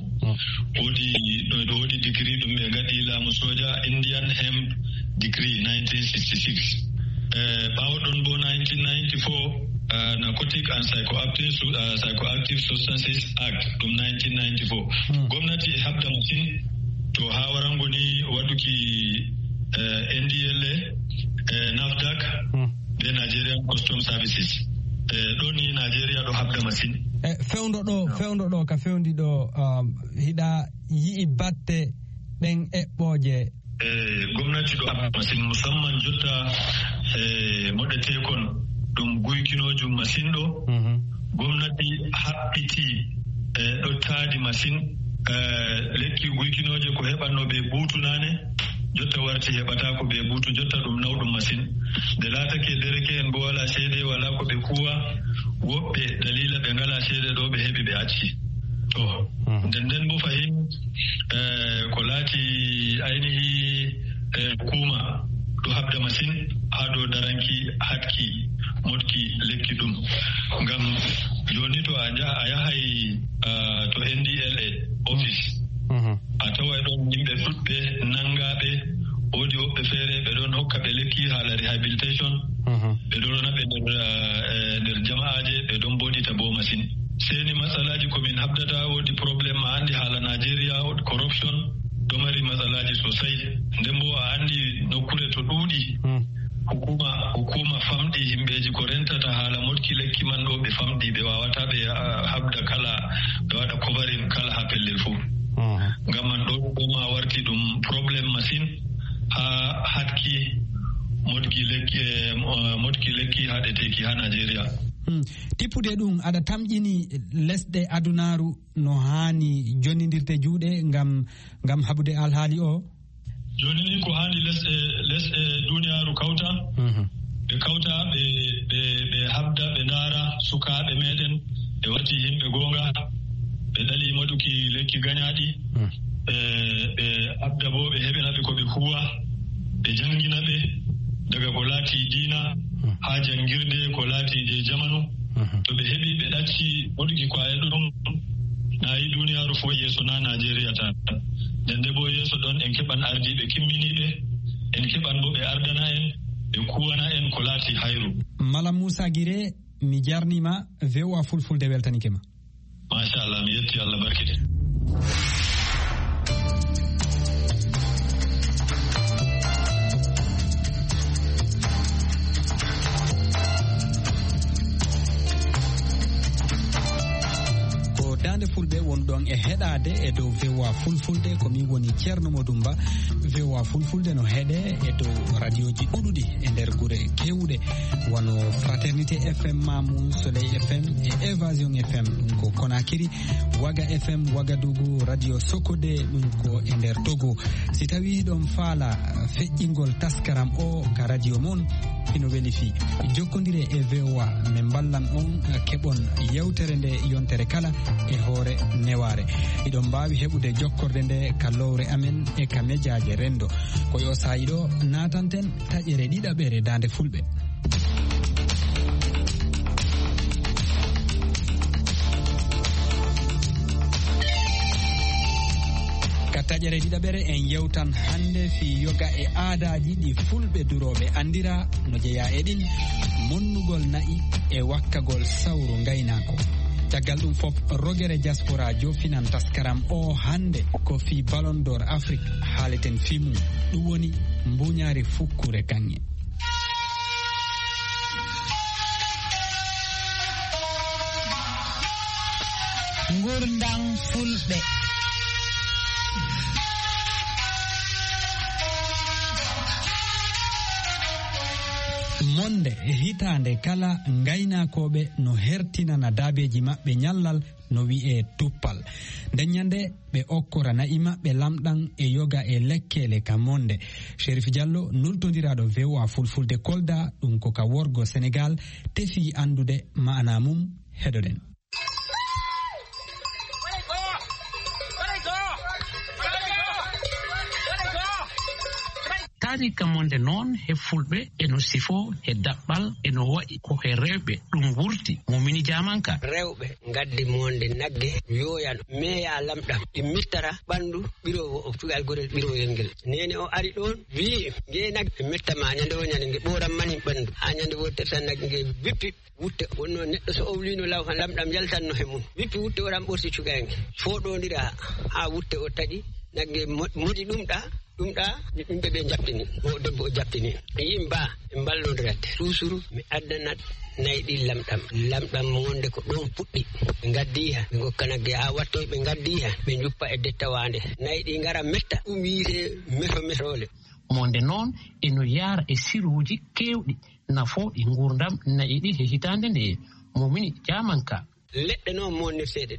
woodi degree ɗum ɓe gaɗi laamu soja Indian Hemp Decree 1966. Ɓawo ɗon bo 1994 Narcotic and Psychoactive Substances Act ɗum 1994. Gwamnati e habda masin to ha warango ni waɗuki NDLA, NAFDAC be Nigerian Custom Services. Ɗo ni Nigeria ɗo habda masin. Fewndo ɗo ka fewndi ɗo hiɗa yi'i batte ɗen eɓɓoje. Gwamnati ɗo habda masin musamman jotta moɗetekon ɗum guykinojum masin ɗo. Gwamnati haɓɓiti ɗo taadi masin lekki guykinoje ko heɓanno ɓe buutu nane jotta warti heɓata ko ɓe buutu jotta ɗum nawɗum masin nde laatake dereke en bo wala seede wala ko ɓe kuwa woɓɓe dalila ɓe ngala seede ɗo ɓe heɓi ɓe acci to nden bo fahin ko laati ainihi hukuma ɗo habda masin ha dow daranki hakki moɗki lekki ɗum ngam joni to a yahay to NDLA office a tawai ɗon yimɓe ɗuɗɓe nangaɓe woodi woɓɓe feere ɓe ɗon hokka ɓe lekki haala rehabilitation ɓe ɗon rona ɓe nder jama'aje ɓe ɗon boɗita bo masin seni matsalaji komin habdata woodi probléme a andi haala Nigeria corruption ɗo mari matsalaji sosai nden bo a andi nokkure to ɗuuɗi hukuma famɗi himɓeji ko rentata haala moɗki lekki man ɗo ɓe famɗi ɓe wawata ɓe habda kala ɓe waɗa coverin kala ha pellel fuu ngam man ɗo ma warti ɗum probléme masin ha hakki moɗki lekki haɗeteki ha Nigeria. Tippude ɗum aɗa tamƴini lesɗe adunaru no hani jonnidirte juuɗe ngam haɓude alhaali o. Joni ni ko hani lesɗe duniyaru kawta ɓe kawta ɓe habda ɓe ndaara sukaɓe meɗen ɓe wati himɓe gonga ɓe ɗali moɗuki lekki gañaɗi ɓe habda bo ɓe heɓinaɓe ko ɓe huwa ɓe jangina ɓe daga ko laati diina ha jangirde ko laati je jamanu to ɓe heɓi ɓe ɗacci moɗuki ko aye ɗum nayi duniyaru fo yeeso na Nigeria tan nde bo yeeso ɗon en keɓan ardiɓe kimminiɓe en keɓan bo ɓe ardana en ɓe kuwana en ko laati hayru. Malam Moussa Guiré mi jarnima VOA Fulfulde weltanikema. Machallah mi yetti Allah barkide. dande fulɓe won ɗon e heɗade e dow VOA Fulfulde komin woni ceerno Modumba. VOA Fulfulde no heeɗe e dow radioji ɗuɗuɗi e nder guure kewɗe wano Fraternité FM Mamoun, Soleil FM e Évasion FM ɗum ko Konakiri, Waga FM Wagadugu, Radio Sokode ɗum ko e nder Togo. Si tawi ɗon faala feƴƴingol taskaram o ka radio mon ino weli fi. Jokkodire e VOA min ballan on keɓon yewtere nde yontere kala e hoore neware. Iɗon mbawi heɓude jokkorde nde ka lowre amen e ka mejaje rendo. Ko yo sayi ɗo natanten taƴere ɗiɗaɓere Dande Fulɓe. Taƴere ɗiɗaɓere en yewtan hande fi yoga e aadaji ɗi fulɓe duroɓe andira no jeeya e ɗin monnugol na'i e wakkagol sawru gaynako. Caggal ɗum fof Rogere Diaspora jofinan taskaram o hande ko fi Ballon d'Or Afrique haaleten fimu ɗum woni mbuñaari fukkure kanŋe. Gurdam fulɓe. Monde hitande kala gaynakoɓe no hertinana daabeji maɓɓe nyallal no wi'e tuppal. Nden nyande ɓe okkora na'i maɓɓe lamɗan e yoga e lekkele ka monde. Cherif Diallo nultodiraɗo VOA Fulfulde Kolda ɗum ko ka worgo Sénégal tefi andude ma'ana mum heɗoɗen. Tarika monde noon he fulɓe eno sifo he daɓɓal eno waɗi ko he rewɓe ɗum wurti momini jamanka. Rewɓe gaddi monde nagge yoyan meya lamɗam ɗi mittata ɓandu ɓirowo o tugal gorel ɓiroyel ngel. Nene o ari ɗon wi nge nag mittama ñande o ñande nge ɓoram mani ɓandu ha ñande wotere tan nagge nge wippi wutte wonno neɗɗo so owlino law ha lamɗam yaltanno he mum wippi wutte oɗan ɓorti cukalnge foɗodira ha wutte o taƴi nagge moɗi ɗumɗa yimɓe ɓe jaɓtini o debbo o jaɓtini yimba e mballodirat toujours mi addanat nayi ɗi lamɗam wonde ko ɗon puɗɗi ɓe gaddiha ɓe gokka nagge ha wattoy ɓe gaddiha ɓe juppa e dettawande nayi ɗi ngara metta ɗum wiite mesole monde noon eno yaara e siruji kewɗi nafoɗi gurdam nayi ɗi he hitande nde momini jamanka. Leɗɗe noon monnirseɗe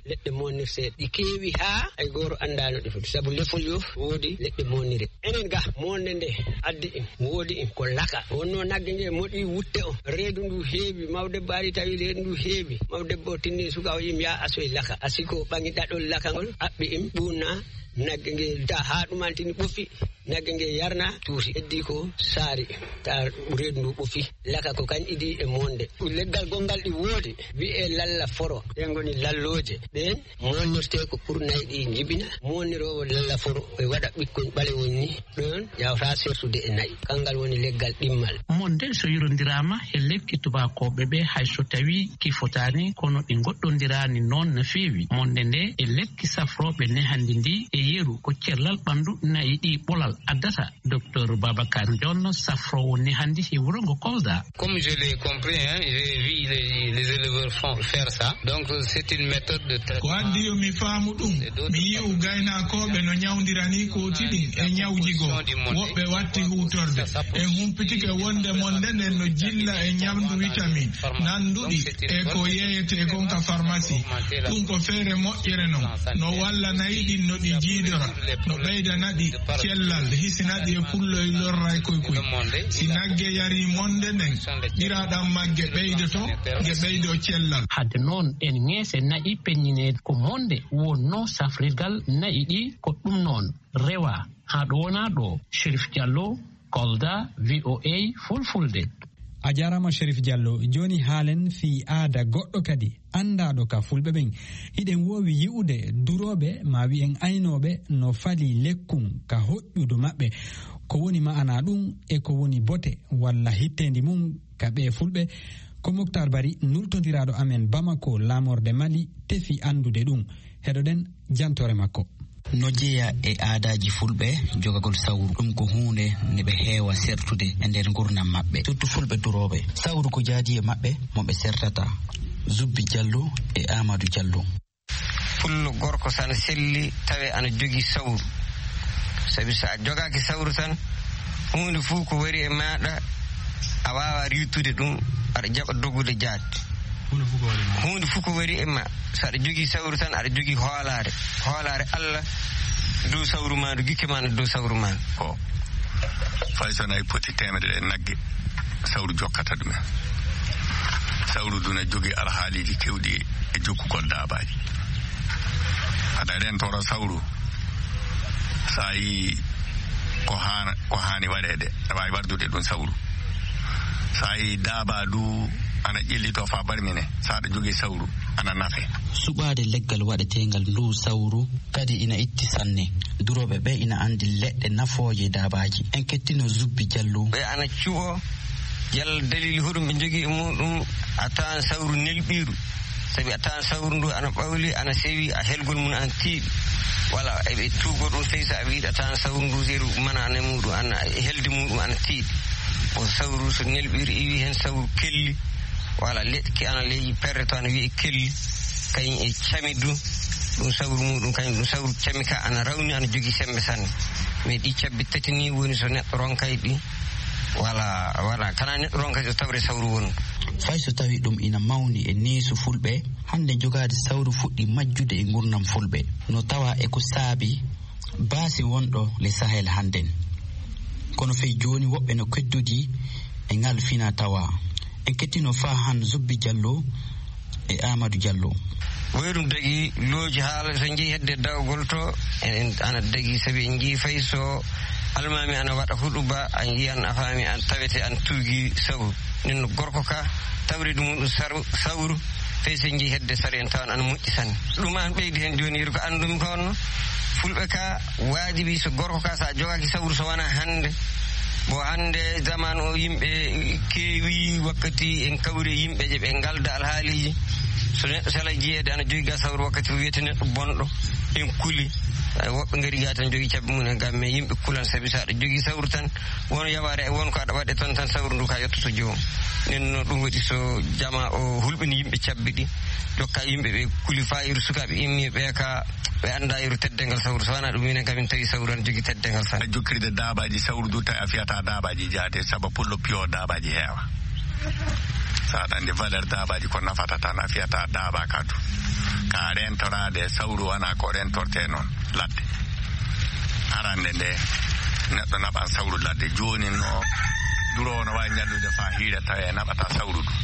ɗi keewi ha ay gooro andano ɗi fof sabu lefol yo woodi leɗɗe monnire enen ga monde nde addi in woodi in ko laka wonno nagge nge moɗi wutte o reedu ndu heewi mawdebbo ari tawi reedu ndu heewi mawdebbo tinni suka o yim ya asoy laka asiko ɓangi ɗaɗol laka ngol aɓɓi im ɓunna nagge nge ta ha ɗumantini ɓoffi nagge nge yarna tuuti heddi ko saari ta reedu ndu ɓoffi laka ko kañ idi e monde leggal gongal ɗi woodi wi'e lalla foro ɗen goni lalloje ɓen monnirte ko pour nayi ɗi jibina monnirowo lalla foro e waɗa ɓikkon ɓalewon ni ɗon yawta sertude e nayi kangal woni leggal ɗimmal. Monde so yirodirama e lekki tubakoɓe ɓe hayso tawi ki fotani kono ɗi goɗɗodirani noon no feewi monde nde e lekki safroɓe nehandi ndi e yeru ko cellal ɓandu nayi ɗi ɓolal addata. Docteur Babacar Dione safrowo nehandi e wurongo Kolda. Comme je l'ai compris, j'ai vu les éleveurs faire ça. Donc c'est une méthode de traitement. Ko addi yo mi faamu ɗum mi yi'u gaynakoɓe no ñawdirani kotiɗin e ñawji goo woɓɓe watti hutorde e humpitike wonde monde nden no jilla e ñamdu vitamine nanduɗi e ko yeyete kon ka pharmacie ɗum ko feere moƴƴere non no walla nayi ɗin no ɗi jiidora no ɓeydanaɗi cellal hisinaɗi e pullo e lorra e koykoy si nagge yari monde nden ɗiraɗam magge ɓeydoto ge ɓeydo cellal. Hadde noon en ŋeese nayi peññineede ko monde wonno safrirgal nayi ɗi ko ɗum noon rewa ha ɗo wona ɗo. Cherif Diallo, Kolda, VOA Fulfulde. A jarama Cherif Diallo. Joni haalen fi aada goɗɗo kadi andaɗo ka fulɓe ɓen hiɗen wowi yi'ude duroɓe ma wi'en aynoɓe no fali lekkun ka hoƴƴudu maɓɓe ko woni ma'ana ɗum e ko woni bote walla hittendi mum ka ɓe fulɓe ko Moktar Bari nultodiraɗo amen Bamako lamorde Mali tefi andude ɗum heɗoɗen jantore makko. No jeeya e aadaji fulɓe jogagol sawru ɗum ko hunde ne ɓe heewa sertude e nder gurnam maɓɓe surtout fulɓe duroɓe sawru ko jaadi e maɓɓe mo ɓe sertata. Zubbi Diallo e Amadou Diallo. Fullo gorko sana selli tawe ana jogi sawru sabi sa jogaki sawru tan hunde fuu ko wari e maɗa a wawa riwtude ɗum aɗa jaɓa dogude jaat hunde fuu ko wari e ma so aɗa jogii sawru tan aɗa jogii hoolare Allah dow sawru ma do gikke ma dow sawru ma ko fay so nayi poti temedere nagge sawru jokkata ɗumen sawru duna jogi alhaaliji kewɗi e jokkugol daabaji aɗa rentoro sawru sa yi ko hani waɗede aɗa wawi wardude ɗum sawru sa yi daaba du ana ƴellito fa barmine sa aɗa jogi sawru ana nafe suɓade leggal waɗetegal ndu sawru kadi ina itti sanne duroɓe ɓe ina andi leɗɗe nafooje daabaji en kettino Zubbi Diallo ɓe ana cuɓo yalla dalili huɗum ɓe jogui e muɗum a tawan sawru nelɓiru sabi a tawan sawru ndu ana ɓawli ana sewi a helgol mum ana tiiɗi wala eɓe tugo ɗum sey sa a wiɗa tawan sawru ndu seru manane muɗum ana helde muɗum ana tiiɗi o sawru so nelɓiru iwi hen sawru kelli wala leɗki ana leyi perde to ana wiye kelli kañum e camidu ɗum sawru muɗum kañum ɗum sawru cami ka ana rawni ana jogui sembe sanne mais ɗi cabbi tati ni woni so neɗɗo ronkay ɗi wala kana neɗɗo ronkay so tawre sawru woni fay so tawi ɗum ina mawni e neesu fulɓe hande jogade sawru fuɗɗi majjude e gurdam fulɓe no tawa e ko saabi baasi wonɗo le Sahel hannden kono fey joni woɓɓe no keddudi e ngal fina tawa en kettino fa han Zubbi Diallo e Amadou Diallo woyrum dagi looji haala so jeeyi hedde dawgol to en ana dagi sabi en jii fay so almami ana waɗa huɗuba a yiyan a faami an tawete an tuugi sawru nen gorko ka tawride mum ɗum sawru fey so jeeyi hedde sara en tawan ana moƴƴi sanne ɗum an ɓeydi hen joni yeru ko andumi ko honno fulɓe ka waajibi so gorko ka sa jogaki sawru so wona hande bo hande zaman o yimɓe keewi wakkati en kawri yimɓe je ɓe ngalda alhaaliji so neɗɗo sala jeeyede ana jogui ga sawru wakkati wiyete neɗɗo bonɗo en kuli woɓɓe gaari ga tan jogui cabbi mum e gam mais yimɓe kulan saabi sa aɗa jogui sawru tan won yaware e won ko aɗa waɗe toon tan sawru ndu ka yettoto joomum nenno ɗum waɗi so jama o hulɓini yimɓe cabbi ɗi jokka yimɓe ɓe kuli fa iru sukaɓe immi ɓe ka ɓe anda iru teddengal sawru so wona ɗum minen kamin tawi sawru ana jogui teddengal sa jokkirde daabaji sawru du tawi a fiyata daabaji jaade saabu pullo piyo daabaji heewa sa aɗa andi valeur daabaji ko nafata tan a fiyata daaba kadu ka rentorade sawru wona ko rentorte noon ladde arande nde neɗɗo naɓan sawru ladde joni no durowo no wawi ñallude fa hiire tawi naɓata sawru du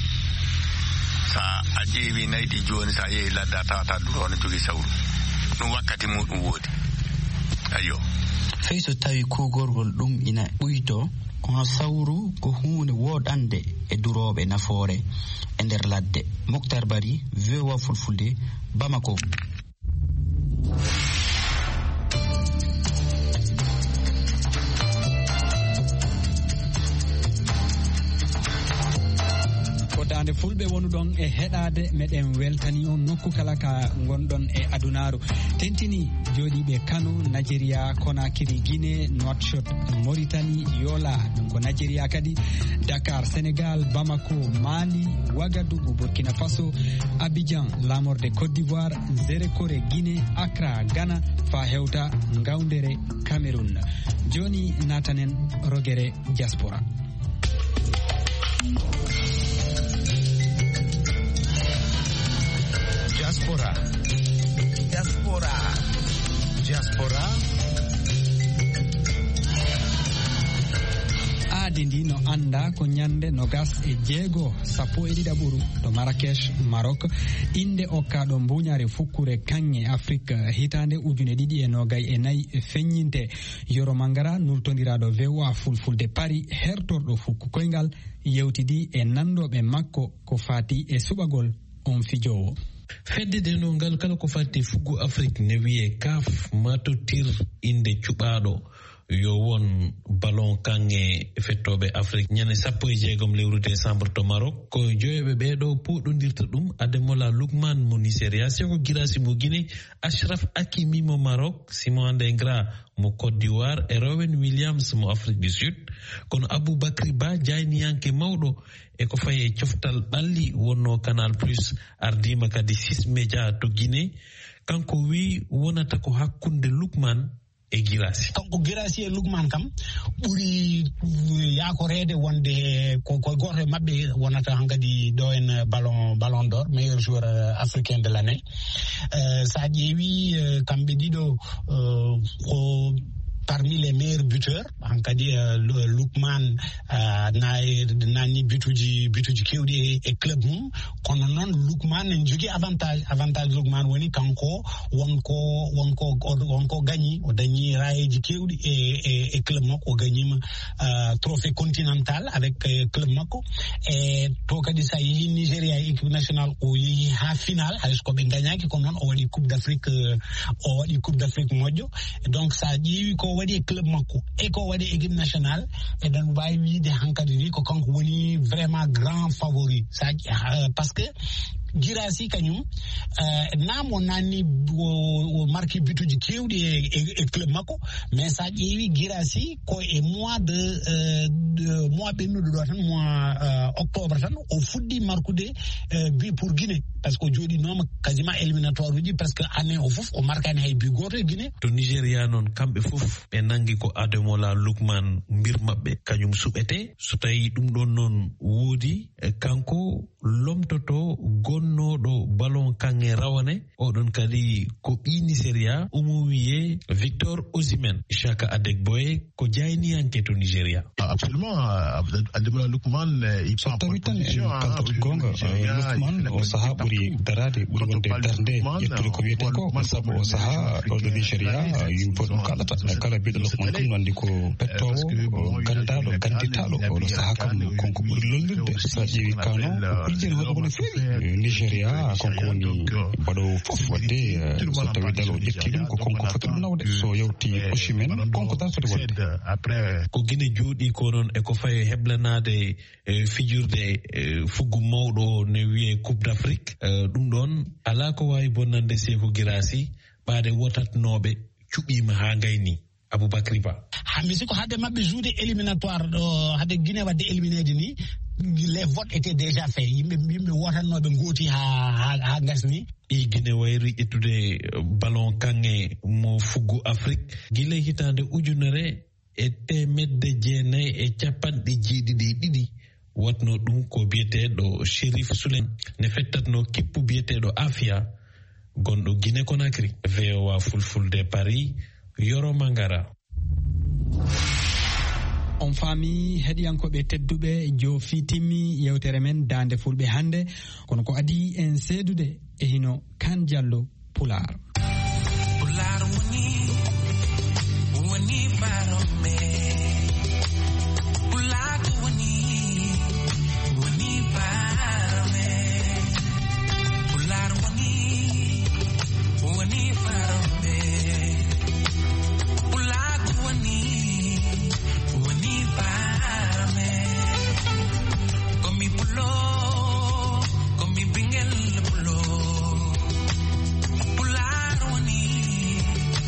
sa a ƴeewi naydi joni sa yeehi ladde a tawata durowo no jogui sawru ɗum wakkati muɗum woodi ayo fey so tawi kugorgol ɗum ina ɓuyto kono sawru ko hunde woɗande e duroɓe nafoore e nder ladde Moctar Bari VOA Fulfulde Bamako dande fulɓe wonuɗon e heɗade meɗen weltani on nokku kala ka gonɗon e adunaru tentini joɗiɓe Kano Nigeria Conakry Guinée Nouakchott Mauritanie Yola ɗum ko Nigeria kadi Dakar Sénégal Bamako Mali Ouagadougou Burkina Faso Abidjan Lamorde Côte d'Ivoire Zérekore Guinée Accra Ghana fa hewta Ngawdere Cameroun joni natanen rogere diaspora Diaspora. Diaspora. Diaspora. aadi ndi no anda ko ñande nogas e jeego 17 to Marrakech Maroc inde okkaɗo mbuñare fukkure kanŋe Afrique hitande 2024 feññinte Yoro Mangara nultodiraɗo VOA Fulfulde Paris hertorɗo fukku koyngal yewtidi e nandoɓe makko ko fati e suɓagol on fijowo fedde denongal kala ko fatti fuggo Afrique ne wiye CAF matotir inde cuɓaɗo yo won ballon kanŋe fettoɓe Afrique ñande 16 lewru décembre to Maroc ko joyoɓe ɓeɗo puɗodirta ɗum Ademola Lookman mo Nigeria Seko Girassi mo Guinée Achraf Hakimi mo Maroc Simon Ndengra mo Côte d'Ivoire e Rowan Williams mo Afrique du Sud kono Aboubacry Ba jayniyanke mawɗo e ko faye coftal ɓalli wonno Canal Plus ardima kadi 6 média to Guinée kanko wi wonata ko hakkunde Lookman e Girassi kanko Girassi e Lookman kam ɓuri yakorede wonde ko goto e mabɓe wonata hankadi ɗo en ballon d'or meilleur joueur africain de l'année sa ƴeewi kamɓe ɗiɗo ko parmi les meilleurs buteurs hankadi Lookman nani bituji kewdi e club mum kono non Lookman en jogi avantage Lookman woni kanko wonko gagni o dañi rayeji kewdi e club makko o gagnima trophée continental avec club makko e to kadi sa yehi Nigeria équipe nationale o yehi ha final haysko be gagnaki ko non o waɗi coupe d'Afrique moƴƴo donc sa ƴeewi ko waɗi club makko e ko waɗi équipe nationale eɗen wawi wiide hankadi ni ko kanko woni vraiment grand favori parce que Guirassy kañum namo nanni o marqué bituji kewɗi e club makko mais sa ƴeewi Guirassy ko e mois ɓennuɗo ɗo tan mois octobre tan o fuɗɗi marqude but pour Guinée par ce que o jooɗinoma quasiment éliminatoire uji presque année o fof o markani hay but goto e Guinée. To Nigéria noon kamɓe fof ɓe nangi ko Ademola Lookman mbir maɓɓe kañum suɓete so tawi ɗum ɗon noon woodi kanko lomtoto gonnoɗo ballon kange rawane oɗon kadi ko ɓi Nigéria umo wiye Victor Osimhen. Chaka Adegboye ko jayniyanke to Nigéria. Absolument, Ademola Lookman so tawi tan en kaltat gonga Lookman o saaha ɓuuri darade ɓuuri wonde darde ƴettude ko wiyete ko sabu o saaha ɗo ɗo Nigéria yimɓe ɗum kalata kala biɗo Lookman kam nandi ko pettowo gandaɗo ganditaɗo oɗo saaha kam konko ɓuuri lollirde sa ƴeewi kano ɓirjeni hoɗo kono feewi Nigéria konko woni mbaɗo fof wadde so tawi dal o ƴetti ɗum ko konko foti ɗum nawde so yewti Osimhen konko tan foti wadde ko Guinée jooɗi ko noon eko fayi heblanade fijurde fuggu mawɗo ne wiye coupe d'Afrique ɗum ɗon ala ko wawi bonnande Sékou Guirassy ɓaade wotatnoɓe cuɓima ha gayni Aboubacry Ba. Hammi siko hadde mabɓe joude éliminatoire ɗo hadde Guinée wadde éliminéde ni les votes étaient déjà faits yimɓe wotannoɓe gooti ha gasni i Guinée wayri ƴettude ballon kange mo fuggu Afrique guila hitande ujunere e temedde jeenayyi e capanɗe jeeɗiɗi watno ɗum ko biyeteɗo Chérif Souleymane ne fettatno kippu biyeteɗo Afia gonɗo Guinée Conakry. VOA Fulfulde Paris, Yoro Mangara. On faami heɗiyankoɓe tedduɓe jo fitimi yewtere men Dande Fulɓe hande kono ko adi en seedude e hino Kan Diallo Pular. Pular woni barome Pular woni barome Pular woni barome Pular woni barome Komi pulo komi bingel pulo Pular woni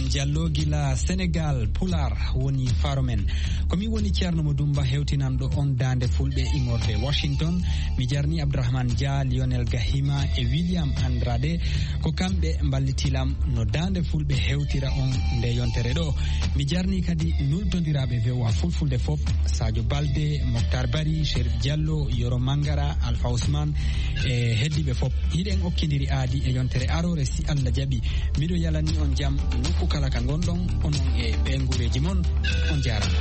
Diallo gila Senegal Pular woni faromen komi woni Ceerno Modumba hewtinanɗo on dande fulɓe immorde Washington mi jarni Abdourahmane Dia Lionel Gahima e William Andrade ko kamɓe mballitilam no dande fulɓe hewtira on nde yontere ɗo mi jarni kadi nultodiraɓe VOA fulfulde fof Sadio Balde Mokhtar Bari Cherif Diallo Yoro Mangara Alpha Ousmane e heddiɓe fof hiɗen okkidiri aadi e yontere arore si Allah jaɓi miɗo yalani on jam nokku kala ka gonɗon onon e ɓe guureji mon on jarama.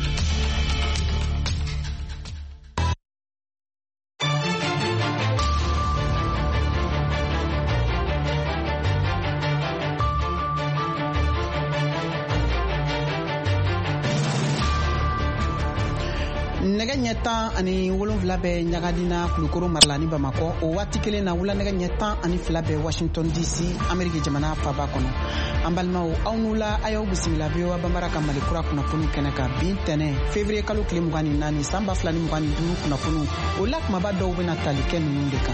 nɛgɛ ɲɛ 10 ani 7 bɛ ɲagadina kulukoro marala ni bamakɔ o waati kelen na wula nɛgɛ ɲɛ 10 ani 2 bɛ Washington DC Ameriki jamana faba kɔnɔ an balimaw aw n'u la a y'aw bisimila VOA banbara ka Mali kura kunnafoni kɛnɛ kan bi tɛnɛ février kalo tile 24 san 2025 kunnafoni o la kumaba dɔw bɛna tali kɛ ninnu de kan.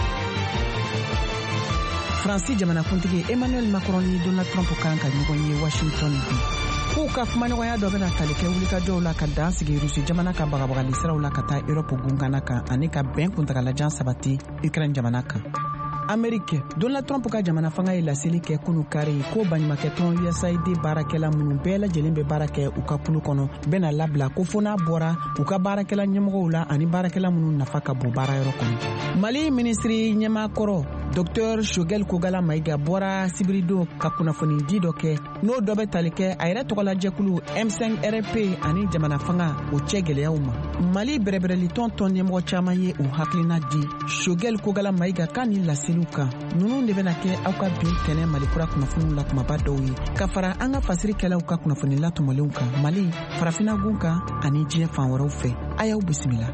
Faransi jamanakuntigi Emmanuel Macron ni Donald Trump kan ka ɲɔgɔn ye Washington bi k'u ka kumaɲɔgɔnya dɔ bɛna tali kɛ wulikajɔw la ka dan sigi Rusi jamana ka bagabagali siraw la ka taa Europe gungana kan ani ka bɛn kuntagalajan sabati Ukraine jamana kan. Amerike Donald Trump ka jamana fanga ye laseli kɛ kunu kari ko baɲumankɛtɔn USAID baarakɛla minnu bɛɛ lajɛlen bɛ baara kɛ u ka kulu kɔnɔ bɛna labila ko fo n'a bɔra u ka baarakɛla ɲɛmɔgɔw la ani baarakɛla minnu nafa ka bon baarayɔrɔ kɔnɔ. Mali ministri ɲɛmaakɔrɔ Dr Shogel Kogala Maiga bɔra sibirido ka kunnafoni di dɔ kɛ n'o dɔ bɛ tali kɛ a yɛrɛ tɔgɔla jɛkulu M5RP ani jamana fanga o cɛ gɛlɛyaw ma. Mali bɛrɛbɛrɛli tɔn ɲɛmɔgɔ caman ye u hakilina di Shogel Kogala Maiga ka ni laseliw kan ninnu de bɛna kɛ aw ka bi tɛnɛ Mali kura kunnafoniw la kumaba dɔw ye ka fara an ka fasirikɛlaw ka kunnafoni latɔmɔlenw kan Mali farafina gun kan ani diɲɛ fan wɛrɛw fɛ a y'aw bisimila.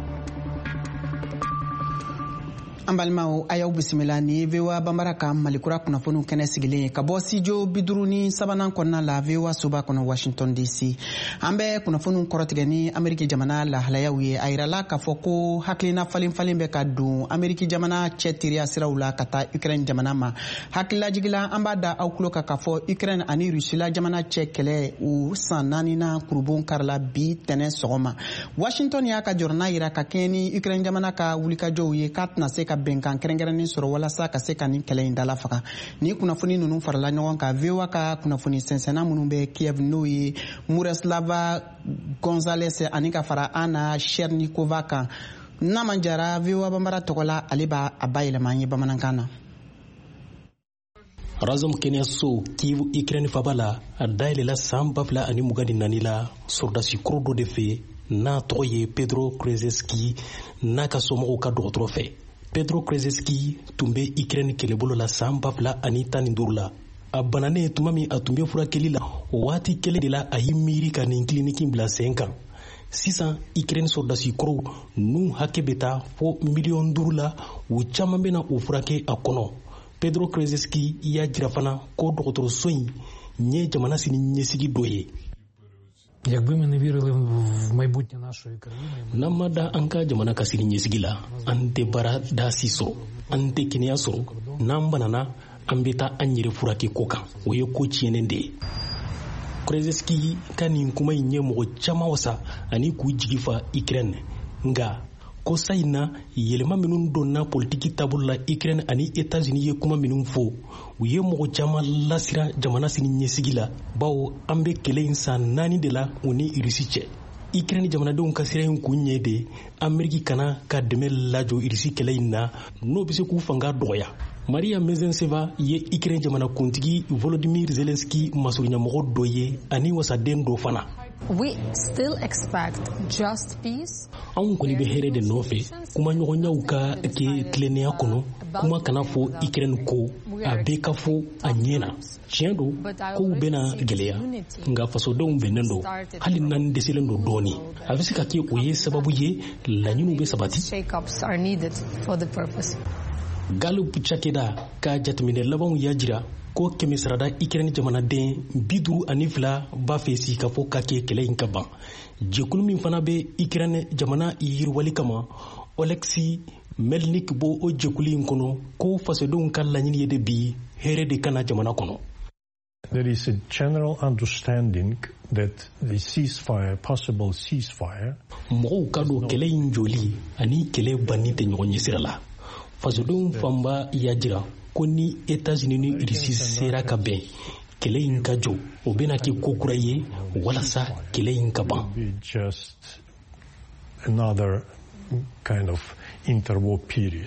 An balimaw a y'aw bisimila ni VOA banbara ka Mali kura kunnafoniw kɛnɛ sigilen ka bɔ studio 53 kɔnɔna la VOA soba kɔnɔ Washington DC an bɛ kunnafoniw kɔrɔtigɛ ni Ameriki jamana lahalayaw ye a yirala k'a fɔ ko hakilina falen bɛ ka don Ameriki jamana cɛtiriya siraw la ka taa Ukraine jamana ma hakililajigila an b'a da aw tulo kan k'a fɔ Ukraine ani Rusila jamana cɛ kɛlɛ u san 4nan kurubon karila bi tɛnɛ sɔgɔma Washington y'a ka jɔrɔna yira ka kɛɲɛ ni Ukraine jamana ka wulikajɔw ye k'a tɛna se ka bɛnkan kɛrɛnkɛrɛnnen sɔrɔ walasa ka se ka nin kɛlɛ in dala faga ni kunnafoni ninnu farala ɲɔgɔn kan VOA ka kunnafoni sɛnsɛnna minnu bɛ Kiev n'o ye Mureslava Gonzales ani ka fara Anna Chernikova kan n'a man jara VOA banbara tɔgɔ la ale b'a bayɛlɛma an ye bamanankan na. Razom kɛnɛyaso Kiev Ukraine faba la a dayɛlɛla san 2024 la sɔrɔdasi kɔrɔ dɔ de fɛ n'a tɔgɔ ye Pedro Krzeski n'a ka somɔgɔw ka dɔgɔtɔrɔ fɛ. Pedro Krzeski tun bɛ Ukraine kɛlɛbolo la san 2015 la. A bananen tuma min a tun bɛ furakɛli la o waati kelen de la a y'i miiri ka nin clinique bila sen kan. Sisan Ukraine sɔrɔdasi kɔrɔw n'u hakɛ bɛ taa fo $5,000,000 la u caman bɛna o furakɛ a kɔnɔ. Pedro Krzeski y'a jira fana ko dɔgɔtɔrɔso in ɲɛ jamana sini ɲɛsigi dɔ ye. N'an ma da an ka jamana ka sini ɲɛsigi la an tɛ baara daasi sɔrɔ an tɛ kɛnɛya sɔrɔ n'an banana an bɛ taa an yɛrɛ furakɛ ko kan o ye ko tiɲɛnen de ye. Krzeski ka nin kuma in ye mɔgɔ caman wasa ani k'u jigi fa Ukraine nka ko sa in na yɛlɛma minnu donna politiki taabolo la Ukraine ani États-Unis ye kuma minnu fɔ u ye mɔgɔ caman lasira jamana sini ɲɛsigi la bawo an bɛ kɛlɛ in san 4 de la u ni Rusi cɛ. Ukraine jamanadenw ka sira in kun ɲɛ de Ameriki kana ka dɛmɛ lajɔ Rusi kɛlɛ in na n'o bɛ se k'u fanga dɔgɔya. Maria Mezenseva ye Ukraine jamanakuntigi Volodymyr Zelensky masuruɲamɔgɔ dɔ ye ani wasaden dɔ fana. We still expect just peace. Anw kɔni bɛ hɛrɛ de nɔfɛ kumaɲɔgɔnyaw ka kɛ tilennenya kɔnɔ kuma kana fɔ Ukraine ko a bɛ ka fɔ a ɲɛna tiɲɛ don kow bɛna gɛlɛya nka fasodenw bɛnnen don hali n'an dɛsɛlen don dɔɔni a bɛ se ka kɛ o ye sababu ye laɲiniw bɛ sabati. Gallup cakɛda ka jateminɛ labanw y'a jira ko kɛmɛ sarada Ukraine jamanaden 52 b'a fɛ si ka fɔ ka kɛ kɛlɛ in ka ban. Jɛkulu min fana bɛ Ukraine jamana yiriwali kama Oleksiy Melnik bɔ o jɛkulu in kɔnɔ ko fasodenw ka laɲini ye de bi hɛrɛ de kana jamana kɔnɔ. There is a general understanding that the ceasefire, possible ceasefire, mɔgɔw ka don kɛlɛ in joli ani kɛlɛ banni tɛ ɲɔgɔn ɲɛ sira la. Fasodenw fanba y'a jira ko ni États-Unis ni Russie sera ka bɛn kɛlɛ in ka jɔ o bɛna kɛ ko kura ye walasa kɛlɛ in ka ban. Just another kind of interwar period.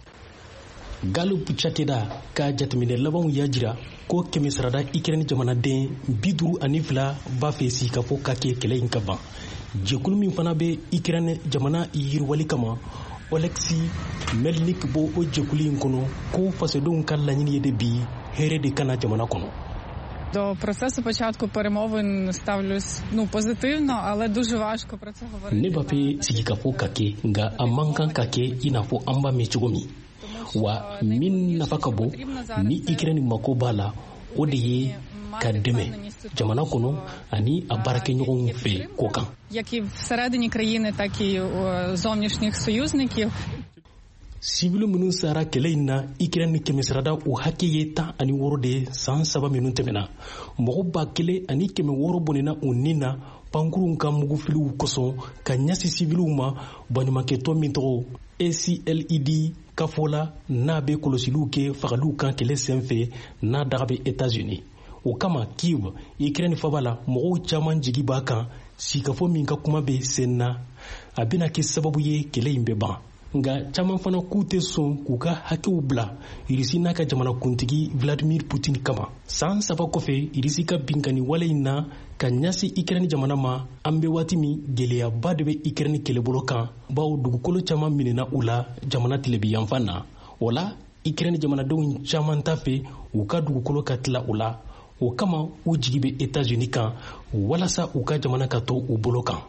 Gallup Chateda ka jateminɛ labanw y'a jira ko kɛmɛ sarada Ukraine jamanaden 52 b'a fɛ sikafo ka kɛ kɛlɛ in ka ban. Jɛkulu min fana bɛ Ukraine jamana yiriwali kama Oleksi Melnik bɔ o jɛkulu in kɔnɔ ko fasodenw ka laɲini ye de bi hɛrɛ de kana jamana kɔnɔ. До процесу початку перемовин ставлюсь позитивно, але дуже важко про це говорити. Ne b'a fɛ sigikafo ka kɛ nka a man kan ka kɛ i n'a fɔ an b'a mɛn cogo min. Wa min nafa ka bon ni Ukraine mako b'a la o de ye ka dɛmɛ jamana kɔnɔ ani a baarakɛɲɔgɔnw fɛ ko kan. Як і всередині країни, так і зовнішніх союзників. Sibilu minnu sara kɛlɛ in na Ukraine kɛmɛ sarada o hakɛ ye 16 de ye san 3 minnu tɛmɛna. Mɔgɔ 1,600 bɔnɛna u nin na pankurun ka mugufiliw kosɔn ka ɲɛsi sibiluw ma baɲumankɛtɔn min tɔgɔ ACLED ka fɔ la n'a bɛ kɔlɔsiliw kɛ fagaliw kan kɛlɛ senfɛ n'a daga bɛ États-Unis. O kama Kiev, Ukraine faba la mɔgɔw caman jigi b'a kan sikafo min ka kuma bɛ sen na a bɛna kɛ sababu ye kɛlɛ in bɛ ban. Nga caman fana k'u tɛ sɔn k'u ka hakɛw bila Irisi n'a ka jamanakuntigi Vladimir Putin kama. San 3 kɔfɛ Irisi ka binkani wale in na ka ɲɛsi Ukraine jamana ma an bɛ waati min gɛlɛyaba de bɛ Ukraine kɛlɛbolo kan bawo dugukolo caman minɛna u la jamana tilebiyanfan na. O la Ukraine jamanadenw caman t'a fɛ u ka dugukolo ka tila u la. O kama u jigi bɛ États-Unis kan walasa u ka jamana ka to u bolo kan.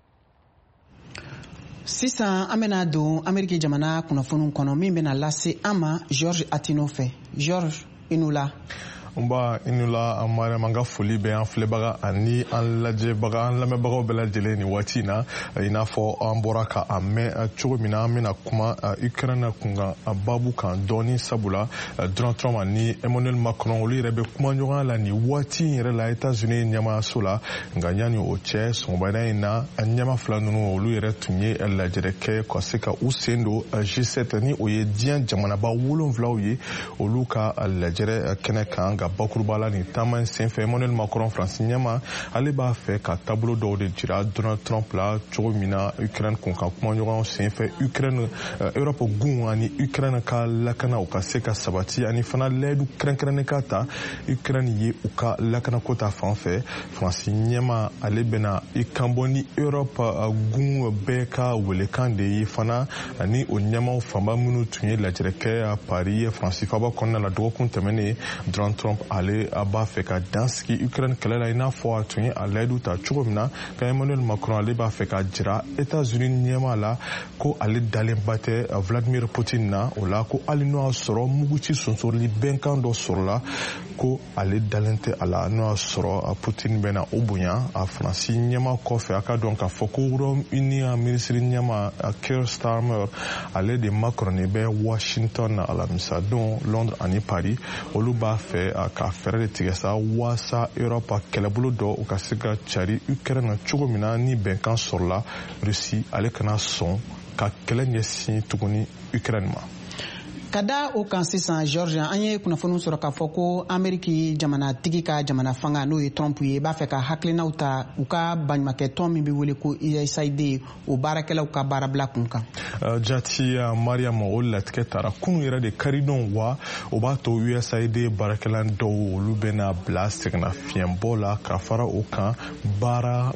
Sisan an bɛna don Ameriki jamana kunnafoniw kɔnɔ min bɛna lase an ma George Atino fɛ. George, i n'u la. Nba inula amara manga foli be an filɛbaga ani an lajɛbaga an lamɛnbagaw bɛɛ lajɛlen ni waati in na i n'a fɔ an bɔra ka a mɛn cogo min na an bɛna kuma Ukraine kunkan a babu kan dɔɔni sabula Donald Trump ani Emmanuel Macron olu yɛrɛ bɛ kuma ɲɔgɔn la ni waati in yɛrɛ la États-Unis ɲɛmaayaso la nka yanni o cɛ sɔgɔmada in na ɲɛma fila ninnu olu yɛrɛ tun ye lajɛrɛ kɛ ka se ka u sen don G7 ni o ye diɲɛ jamanaba 7 ye olu ka lajɛrɛ kɛnɛ kan bakuruba la ni taama senfɛ Emmanuel Macron Faransi ɲɛma ale b'a fɛ ka taabolo dɔw de jira Donald Trump la cogo min na Ukraine kun ka kuma ɲɔgɔn senfɛ Ukraine Europe gun ani Ukraine ka lakana u ka se ka sabati ani fana layidu kɛrɛnkɛrɛnnen ka ta Ukraine ye u ka lakanako ta fan fɛ Faransi ɲɛma ale bɛna i kanbɔ ni Europe gun bɛɛ ka welekan de ye fana ani o ɲɛmaw fanba minnu tun ye lajɛrɛkɛ Paris Faransi faba kɔnɔna la dɔgɔkun tɛmɛnen Donald Trump ale b'a fɛ ka dansigi Ukraine kɛlɛ la i n'a fɔ a tun ye a layidu ta cogo min na ka Emmanuel Macron ale b'a fɛ ka jira États-Unis ɲɛma la ko ale dalenba tɛ Vladimir Putin na o la ko hali n'o y'a sɔrɔ muguci sonsori bɛnkan dɔ sɔrɔla ko ale dalen tɛ a la n'o y'a sɔrɔ Putin bɛna o bonya a Faransi ɲɛma kɔfɛ a ka dɔn k'a fɔ ko Europe-Union minisiri ɲɛma Keir Starmer ale de Macron bɛ Washington alamisa don Londres ani Paris olu b'a fɛ ka fɛɛrɛ de tigɛ sa waasa Europe kɛlɛbolo dɔ u ka se ka cari Ukraine cogo min na ni bɛnkan sɔrɔla Russie ale kana sɔn ka kɛlɛ ɲɛsin tuguni Ukraine ma. Ka da o kan sisan George an ye kunnafoniw sɔrɔ k'a fɔ ko Ameriki jamanatigi ka jamana fanga n'o ye Trump ye b'a fɛ ka hakilinaw ta u ka baɲumankɛtɔn min bɛ wele ko USAID o baarakɛlaw ka baarabila kun kan. Jati Mariam o latigɛ taara kunu yɛrɛ de karidon wa o b'a to USAID baarakɛla dɔw olu bɛna bila sɛgɛnnafiɲɛbɔ la ka fara o kan baara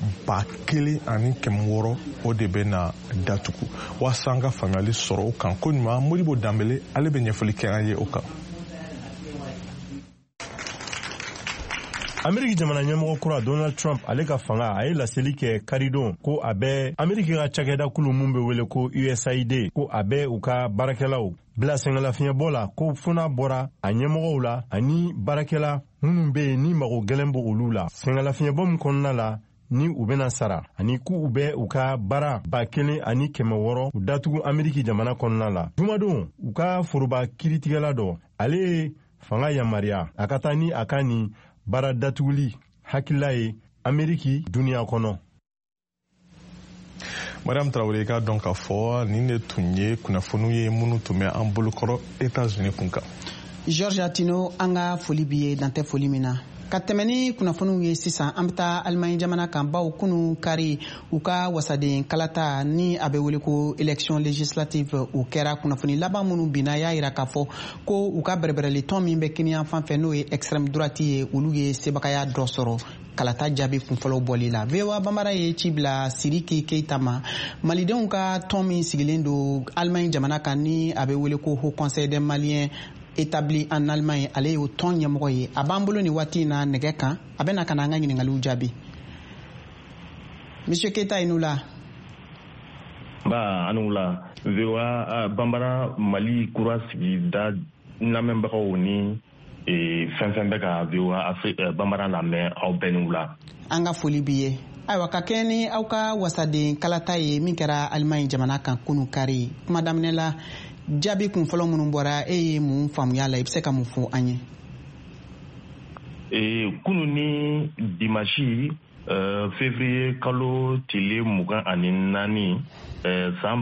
1,600 o de bɛna datugu waasa an ka faamuyali sɔrɔ o kan ko ɲuman Modibo Dambele ale bɛ ɲɛfɔli kɛ an ye o kan. Ameriki jamana ɲɛmɔgɔ kura Donald Trump ale ka fanga a ye laseli kɛ karidon ko a bɛ Ameriki ka cakɛda kulu mun bɛ wele ko USAID ko a bɛ u ka baarakɛlaw bila sɛngɛlafiɲɛbɔ la ko funa bɔra a ɲɛmɔgɔw la ani baarakɛla minnu bɛ yen ni mago gɛlɛn bɔ olu la sɛngɛlafiɲɛbɔ min kɔnɔna la ni u bɛna sara ani k'u bɛ u ka baara 1,600 u datugu Ameriki jamana kɔnɔna la. Jumadon u ka foroba kiritigɛla dɔ ale ye fanga yamaruya a ka taa ni a ka ni baara datuguli hakilila ye Ameriki duniya kɔnɔ. Mariam Traoré ka dɔn k'a fɔ nin de tun ye kunnafoniw ye minnu tun bɛ an bolokɔrɔ États-Unis kun kan. Georges Atino an ka foli b'i ye dan tɛ foli min na. Ka tɛmɛ ni kunnafoniw ye sisan an bɛ taa Allemagne jamana kan baw kunu kari u ka wasaden kalata ni a bɛ wele ko élection législative u kɛra kunnafoni laban minnu binna y'a yira k'a fɔ ko u ka bɛrɛbɛrɛli tɔn min bɛ kiniyan fan fɛ n'o ye extrême droite ye olu ye sebagaya dɔ sɔrɔ kalata jaabi kunfɔlɔw bɔli la. VOA Bambara ye ci bila Sidiki Keita ma malidenw ka tɔn min sigilen don Allemagne jamana kan ni a bɛ wele ko Haut Conseil des Maliens établi en Allemagne ale y'o tɔn ɲɛmɔgɔ ye a b'an bolo ni waati na nɛgɛ kan a bɛna ka na an ka ɲininkaliw jaabi. Monsieur Keita inu la. Ba anu la VOA Bambara Mali kura sigida lamɛnbagaw ni fɛn fɛn bɛ ka VOA Bambara lamɛn aw bɛɛ n'u la. An ka foli b'i ye. Ayiwa ka kɛ ni aw ka wasaden kalata ye min kɛra Allemagne jamana kan kunu kari kuma daminɛ la jaabi kunfɔlɔ minnu bɔra e ye mun faamuya la i bɛ se ka mun fɔ an ye. Kunu ni dimanche février kalo tile 24 san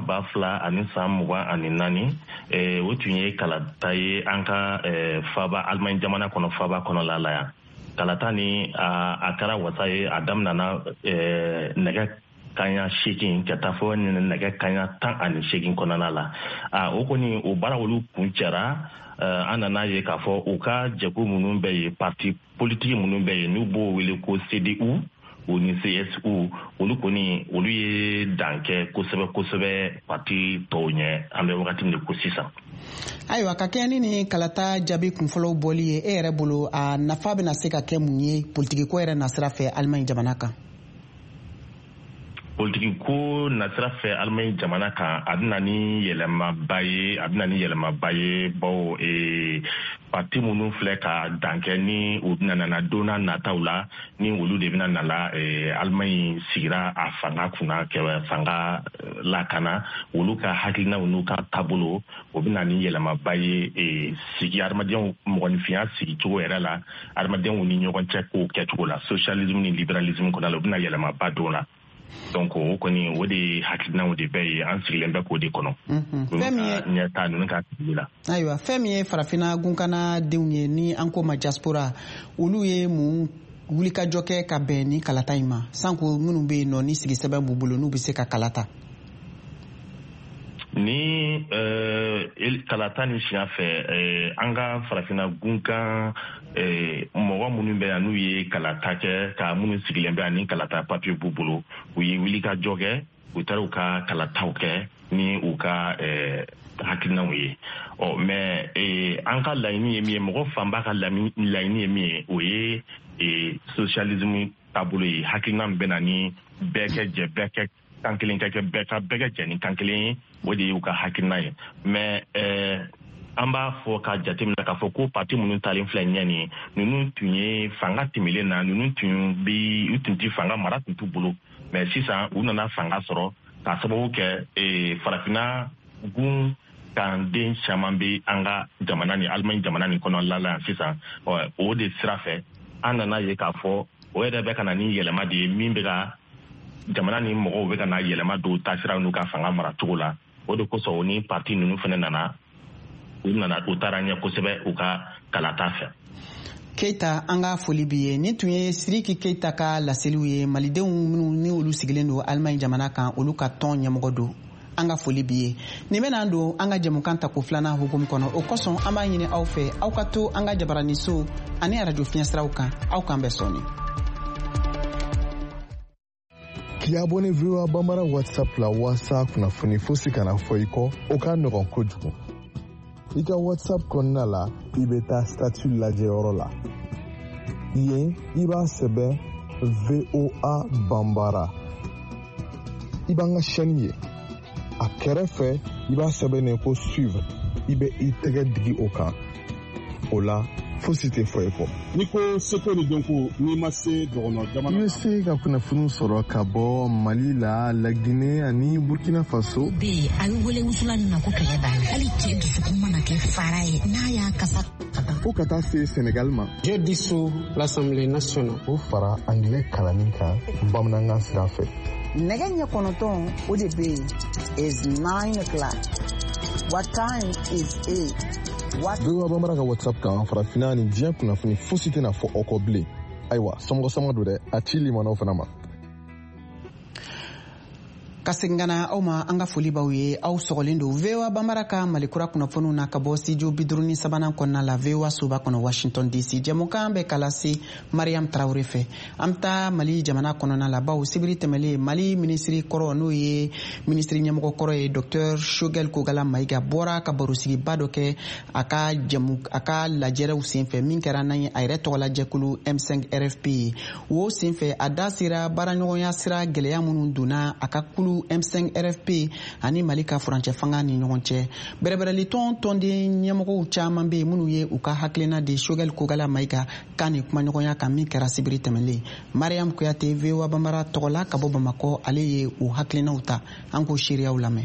2024 o tun ye kalata ye an ka faba Allemagne jamana kɔnɔ faba kɔnɔla la yan. Kalata ni a kɛra wasa ye a daminɛna nɛgɛ kanya 8 ka taa fɔ nɛgɛ kanya 18 kɔnɔna la. O kɔni o baara olu kun cɛra an nana ye k'a fɔ u ka jɛkulu minnu bɛ yen parti politique minnu bɛ yen n'u b'o wele ko CDU o ni CSU olu kɔni olu ye dan kɛ kosɛbɛ kosɛbɛ parti tɔw ɲɛ an bɛ wagati min ko sisan. Ayiwa ka kɛ ni kalata jaabi kunfɔlɔw bɔli ye e yɛrɛ bolo a nafa bɛna se ka kɛ mun ye politique ko yɛrɛ nasira fɛ Allemagne jamana kan. Politique ko nasira fɛ Allemagne jamana kan a bɛna ni yɛlɛmaba ye bawo parti minnu filɛ ka dankɛ ni u nana donna nataw la ni olu de bɛna nala Allemagne sigira a fanga kunna kɛ fanga lakana olu ka hakilinaw n'u ka taabolo o bɛna ni yɛlɛmaba ye sigi adamadenw mɔgɔninfinya sigi cogo yɛrɛ la adamadenw ni ɲɔgɔn cɛ kow kɛcogo la socialisme ni libéralisme kɔnɔna la o bɛna yɛlɛmaba don la. Donc o kɔni o de hakilinaw de bɛ ye an sigilen bɛ k'o de kɔnɔ. Ɲɛta ninnu ka sigi la. Ayiwa fɛn min ye farafinna gunkana denw ye ni an ko ma diaspora olu ye mun wulikajɔ kɛ ka bɛn ni kalata in ma sanko minnu bɛ yen nɔ ni sigi sɛbɛn b'u bolo n'u bɛ se ka kalata. Ni kalata ni siɲɛ fɛ an ka farafinna gunkan mɔgɔ minnu bɛ yan n'u ye kalata kɛ ka minnu sigilen bɛ yan ni kalata papier b'u bolo u ye wulikajɔ kɛ u taara u ka kalataw kɛ ni u ka hakilinaw ye. Mais an ka laɲini ye min ye mɔgɔ fanba ka laɲini ye min ye o ye socialisme taabolo ye hakilina min bɛ na ni bɛɛ kɛ jɛ bɛɛ kɛ kan kelen kɛ bɛɛ ka bɛɛ kɛ jɛ ni kan kelen ye o de y'u ka hakilina ye. Mais an b'a fɔ ka jateminɛ k'a fɔ ko parti minnu talen filɛ ɲɛ nin ninnu tun ye fanga tɛmɛlen na ninnu tun ti fanga mara tun t'u bolo mais sisan u nana fanga sɔrɔ k'a sababu kɛ farafinna gun kan den caman bɛ an ka jamana ni Allemagne jamana ni kɔnɔla la sisan o de sira fɛ an nana ye k'a fɔ o yɛrɛ bɛ ka na ni yɛlɛma de ye min bɛ ka jamana ni mɔgɔw bɛ ka na yɛlɛma don taasira n'u ka fanga mara cogo la o de kosɔn o ni parti ninnu fana nana u taara ɲɛ kosɛbɛ u ka kalata fɛ. Keita an ka foli b'i ye ni tun ye Sidiki Keita ka laseliw ye malidenw minnu ni olu sigilen don Allemagne jamana kan olu ka tɔn ɲɛmɔgɔ don an ka foli b'i ye nin bɛna don an ka jɛmukan ta ko filanan hukumu kɔnɔ o kosɔn an b'a ɲini aw fɛ aw ka to an ka jabaraniso ani radio fiɲɛsiraw kan aw k'an bɛɛ sɔni. K'i abonné VOA Bambara WhatsApp la wasa kunnafoni fosi kana fɔ i kɔ o ka nɔgɔn kojugu. I ka WhatsApp kɔnɔna la i bɛ taa statut lajɛyɔrɔ la yen i b'a sɛbɛn VOA Bambara i b'an ka chaîne ye a kɛrɛfɛ i b'a sɛbɛnnen ko suivre i bɛ i tɛgɛ digi o kan o la fosi tɛ fɔ ye kɔ. Ni ko seko ni dɔnko n'i ma se dɔgɔnɔ jamana. USA ka kunnafoni sɔrɔ ka bɔ Mali la, La Guinée ani Burkina Faso. Bi a bɛ wele wusulan na ko kɛlɛ b'a la. Hali cɛ dusukun mana kɛ fara ye n'a y'a kasa. Fo ka taa se Sénégal ma. Je dissous l'Assemblée nationale. O fara anglais kalanni kan bamanankan sira fɛ. Nɛgɛ ɲɛ 9 o de bɛ yen is 9 o'clock. What time is it? VOA Bambara ka WhatsApp kan farafina ni diɲɛ kunnafoni fosi tɛna fɔ aw kɔ bilen. Ayiwa sɔmɔgɔ don dɛ a ci limanaw fana ma. Ka segin kana aw ma an ka foli b'aw ye aw sɔgɔlen don VOA Bambara ka Malikura kunnafoniw na ka bɔ studio 53 kɔnɔna la VOA soba kɔnɔ Washington DC jɛmukan bɛ kala se Mariam Traoré fɛ an bɛ taa Mali jamana kɔnɔna la bawo sibiri tɛmɛlen Mali minisiri kɔrɔ n'o ye minisiri ɲɛmɔgɔ kɔrɔ ye Dr Choguel Kogala Mayiga bɔra ka barosigiba dɔ kɛ a ka lajɛrɛw senfɛ min kɛra n'an ye a yɛrɛ tɔgɔla jɛkulu M5 RFP o senfɛ a da sera baaraɲɔgɔnya sira gɛlɛya minnu donna a ka kulu M5 RFP ani Mali ka furancɛ fanga ni ɲɔgɔn cɛ bɛrɛbɛrɛli tɔnden ɲɛmɔgɔw caman bɛ minnu ye u ka hakilina de Choguel Kogala Mayiga kan ni kumaɲɔgɔnya kan min kɛra sibiri tɛmɛlen Mariam Kuyate VOA Bambara tɔgɔla ka bɔ Bamakɔ ale ye u hakilinaw ta an k'o seereyaw lamɛn.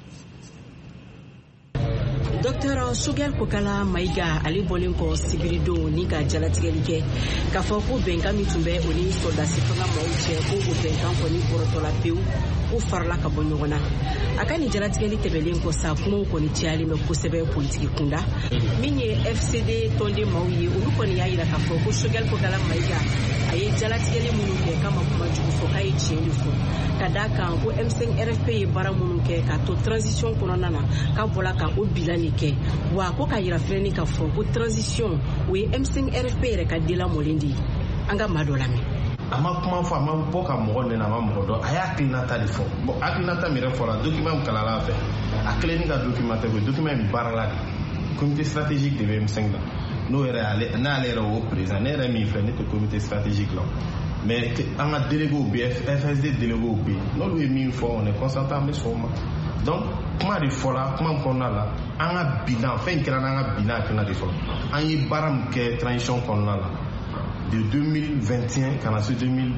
Dr Choguel Kogala Mayiga ale bɔlen kɔ sibiridon ni ka jalatigɛli kɛ k'a fɔ ko bɛnkan min tun bɛ o ni soldasi fanga maaw cɛ ko o bɛnkan kɔni kɔrɔtɔla pewu ko farala ka bɔ ɲɔgɔn na a ka ni jalatigɛli tɛmɛlen kɔ sa kumaw kɔni cayalen bɛ kosɛbɛ politiki kunda min ye FCD tɔnden maaw ye olu kɔni y'a yira k'a fɔ ko Choguel Kogala Mayiga a ye jalatigɛli minnu kɛ k'a ma kuma jugu fɔ k'a ye tiɲɛ de fɔ ka d'a kan ko M5 RFP ye baara minnu kɛ k'a to transition kɔnɔna na k'a bɔla ka o bilani kɛ wa ko ka yira fɛnɛ k'a fɔ ko transition o ye M5 RFP yɛrɛ ka delamɔlen de ye an ka maa dɔ lamɛn. A ma kuma fɔ a ma bɔ ka mɔgɔ nɛnɛ a ma mɔgɔ dɔn a y'a hakilinata de fɔ bon hakilinata min yɛrɛ fɔra document min kalala a fɛ a kelen ka document tɛ koyi document min baarala de comité stratégique de M5 la n'o yɛrɛ n'ale yɛrɛ o président ne yɛrɛ min filɛ ne tɛ comité stratégique la mais an ka délégués bɛ FSD délégués bɛ yen n'olu ye min fɔ on est consentant an bɛ sɔn o ma donc kuma de fɔra kuma min kɔnɔna la an ka bilan fɛn kɛra n'an ka bilan hakilina de fɔlɔ an ye baara min kɛ transition kɔnɔna la de 2021 kana se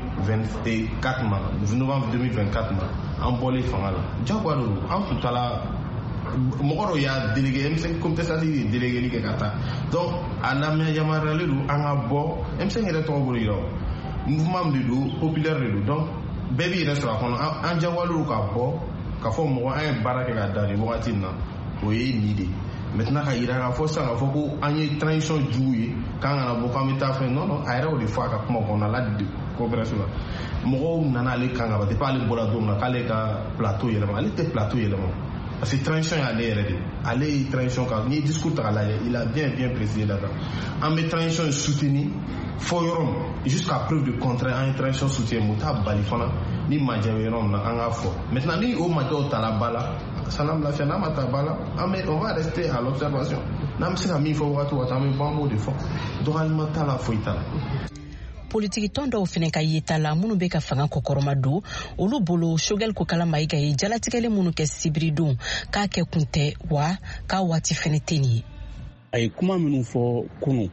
2024 ma novembre 2024 ma an bɔlen fanga la jagoya don an tun taara mɔgɔ dɔ y'a délégué M5 comité stratégique de délégué kɛ ka taa donc a lamɛn yamaruyalen don an ka bɔ M5 yɛrɛ tɔgɔ bolo yira mouvement de don populaire de don donc bɛɛ b'i yɛrɛ sɔrɔ a kɔnɔ an jagoyalen don ka bɔ ka fɔ mɔgɔ an ye baara kɛ ka da nin wagati in na o ye nin de maintenant ka yira k'a fɔ sisan k'a fɔ ko an ye transition jugu ye k'an kana bɔ k'an bɛ taa fɛn non non a yɛrɛ o de fɔ a ka kuma kɔnɔna la coopération la mɔgɔw nana ale kan ka ban depuis ale bɔra don min na k'ale ka plateau yɛlɛma ale tɛ plateau yɛlɛma parce que transition y'ale yɛrɛ de ale ye transition kan n'i ye discours ta k'a lajɛ il a bien précisé là-dedans an bɛ transition soutenir fɔ yɔrɔ min jusqu'à preuve de contraire an ye transition soutenir mun t'a bali fana ni majɛ bɛ yɔrɔ min na an k'a fɔ maintenant ni o majɛw tala ba la sanam lafiya n'a ma ta ba la on va rester à l'observation n'an bɛ se ka min fɔ wagati o wagati an bɛ bɔ an b'o de fɔ dɔgɔyalima t'a la foyi t'a la. Politiki tɔn dɔw fɛnɛ ka yeta la minnu bɛ ka fanga kɔkɔrɔma don olu bolo Choguel Kogala Mayiga ye jalatigɛli minnu kɛ sibiridon k'a kɛ kun tɛ wa k'a waati fɛnɛ tɛ nin ye. A ye kuma minnu fɔ kunun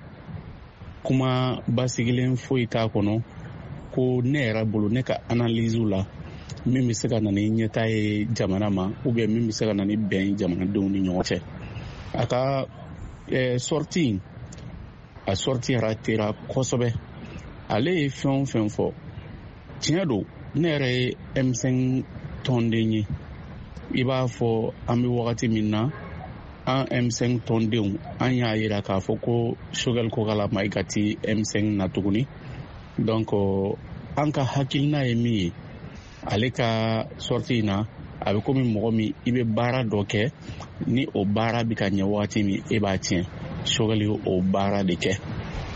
kuma basigilen foyi t'a kɔnɔ ko ne yɛrɛ bolo ne ka analyse la min bɛ se ka na ni ɲɛta ye jamana ma ou bien min bɛ se ka na ni bɛn jamanadenw ni ɲɔgɔn cɛ a ka sortie a sortie ratera kosɛbɛ ale ye fɛn o fɛn fɔ tiɲɛ don ne yɛrɛ ye M5 tɔnden ye i b'a fɔ an bɛ wagati min na an M5 tɔndenw an y'a yira k'a fɔ ko Choguel Kogala Mayiga ti M5 na tuguni donc an ka hakilina ye min ye ale ka sortie in na a bɛ komi mɔgɔ min i bɛ baara dɔ kɛ ni o baara bɛ ka ɲɛ wagati min e b'a tiɲɛ Choguel ye o baara de kɛ.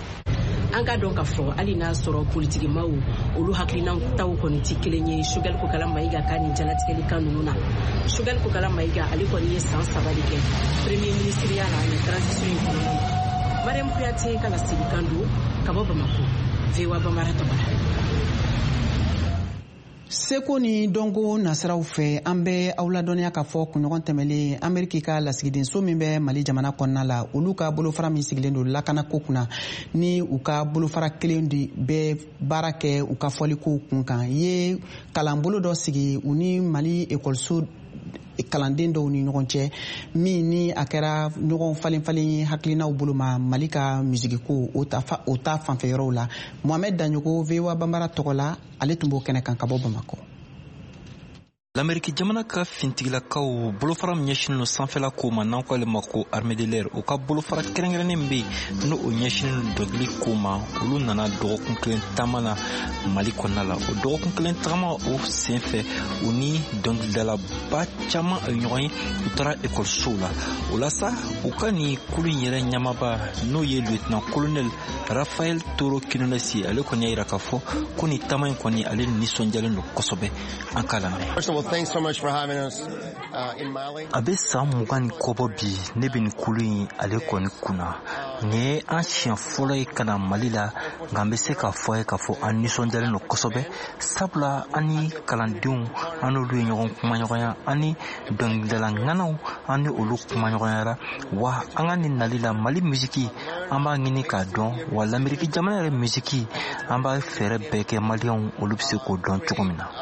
An ka dɔn k'a fɔ hali n'a sɔrɔ politiki maaw olu hakilinaw taw kɔni tɛ kelen ye Choguel Kogala Mayiga ka nin jalatigɛli kan ninnu na Choguel Kogala Mayiga ale kɔni ye san 3 de kɛ premier ministeriya la ni transition in kɔnɔna na Mariam Kuyate ka laselikan don ka bɔ Bamako VOA Bambara tɔgɔ la. Seko ni dongo nasiraw fɛ an bɛ aw ladɔnniya k'a fɔ kunɲɔgɔn tɛmɛlen Ameriki ka lasigidenso min bɛ Mali jamana kɔnɔna la olu ka bolofara min sigilen don lakanako kunna ni u ka bolofara kelen de bɛ baara kɛ u ka fɔliko kun kan ye kalanbolo dɔ sigi u ni Mali ekɔliso kalanden dɔw ni ɲɔgɔn cɛ min ni a kɛra ɲɔgɔn falen-falen ye hakilinaw bolo ma Mali ka musigiko o ta fanfɛyɔrɔw la. Mohamed Danyogo VOA Bambara tɔgɔ la ale tun b'o kɛnɛ kan ka bɔ Bamakɔ. L'Amérique jamana ka fintigilakaw bolofara min ɲɛsinnen sanfɛla ko ma n'an ko ale ma ko armée de l'air o ka bolofara kɛrɛnkɛrɛnnen bɛ yen n'o o ɲɛsinnen dɔnkili ko ma olu nana dɔgɔkun kelen taama na Mali kɔnɔna la o dɔgɔkun kelen tagama o senfɛ u ni dɔnkilidalaba caman a ɲɔgɔn ye u taara ekɔlisow la o la sa u ka nin kulu in yɛrɛ ɲamaba n'o ye lieutenant colonel Rafael Toro Kinonesi ale kɔni y'a jira k'a fɔ ko nin taama in kɔni ale nisɔndiyalen don kosɛbɛ an k'a lamɛn. Thanks so much for having us in Mali. Abe san mugan ni kɔbɔ bi ne bɛ nin kulu in ale kɔni kunna nin ye an siɲɛ fɔlɔ ye ka na Mali la nka n bɛ se k'a fɔ ye k'a fɔ an nisɔndiyalen don kosɛbɛ sabula an ni kalandenw an n'olu ye ɲɔgɔn kumaɲɔgɔnya an ni dɔnkilidala ŋanaw an ni olu kumaɲɔgɔnyara wa an ka nin nali la Mali musiki an b'a ɲini k'a dɔn wa l'Amérique jamana yɛrɛ musiki an b'a fɛɛrɛ bɛɛ kɛ maliyɛnw olu bɛ se k'o dɔn cogo min na.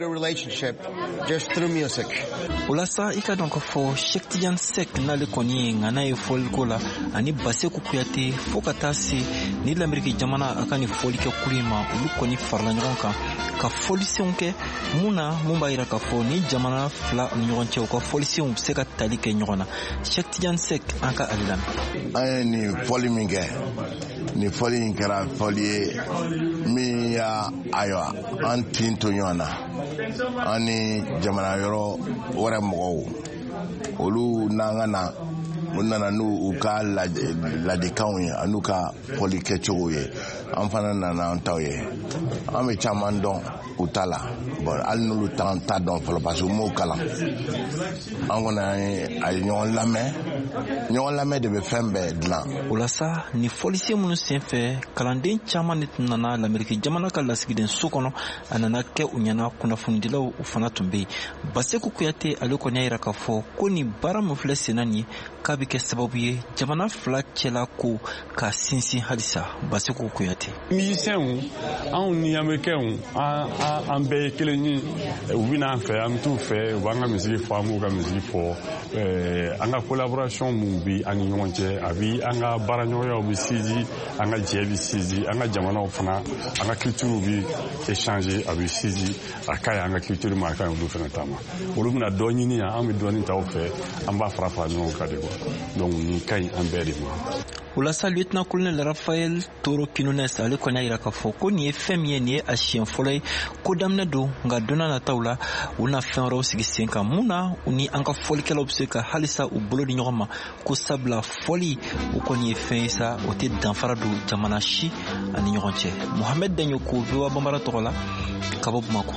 Just through music. Olasa i ka dɔn k'a fɔ Cheikh Tidiane Seck n'ale kɔni ye ŋana ye fɔliko la ani Baseku Kuyate fo ka taa se ni l'Amérique jamana a ka nin fɔlikɛ kulu in ma olu kɔni farala ɲɔgɔn kan ka fɔlisenw kɛ mun b'a jira k'a fɔ ni jamana fila ni ɲɔgɔn cɛ u ka fɔlisenw bɛ se ka tali kɛ ɲɔgɔn na. Cheikh Tidiane Seck an ka ale lamɛn. An ye nin fɔli min kɛ nin fɔli in kɛra fɔli ye min y'a ayiwa an tin to ɲɔgɔn na an ni jamana yɔrɔ wɛrɛ mɔgɔw olu n'an ka na u nana n'u ka ladikanw ye an'u ka fɔli kɛcogo ye an fana nana an taw ye an bɛ caman dɔn u ta la bon hali n'olu t'an ta dɔn fɔlɔ parce que u m'o kalan an kɔni a ye ɲɔgɔn lamɛn de bɛ fɛn bɛɛ dilan. O la sa ni fɔlisen minnu senfɛ kalanden caman de tun nana l'Amérique jamana ka lasigiden so kɔnɔ a nana kɛ u ɲɛna kunnafonidilaw u fana tun bɛ yen Baseku Kuyate ale kɔni y'a jira k'a fɔ ko nin baara min filɛ senna nin ye k'a bɛ kɛ sababu ye jamana fila cɛla ko ka sinsin halisa. Baseku Kuyate. Musiciens anw ni Américains an bɛɛ ye kelen ye u bɛna an fɛ an bɛ t'u fɛ u b'an ka misiri fɔ an b'u ka misiri fɔ an ka collaboration mun bi an ni ɲɔgɔn cɛ a bi an ka baaraɲɔgɔnyaw bi sinsin an ka jɛ bi sinsin an ka jamanaw fana an ka culture bi échanger a bi sinsin a ka ɲi an ka culture ma a ka ɲi olu fana ta ma olu bɛna dɔ ɲini yan an bɛ dɔɔnin ta u fɛ an b'a fara fara ɲɔgɔn kan de quoi donc nin ka ɲi an bɛɛ de ma. O la sa lieutenant colonel Rafael Toro Kinones ale kɔni y'a jira k'a fɔ ko nin ye fɛn min ye nin ye a siɲɛ fɔlɔ ye ko daminɛ don nka don n'a nataw la u na fɛn wɛrɛw sigi sen kan mun na u ni an ka fɔlikɛlaw bɛ se ka halisa u bolo di ɲɔgɔn ma ko sabula fɔli o kɔni ye fɛn ye sa o tɛ danfara don jamana si ani ɲɔgɔn cɛ. Mohamed Danyogo VOA Bambara tɔgɔ la ka bɔ Bamako.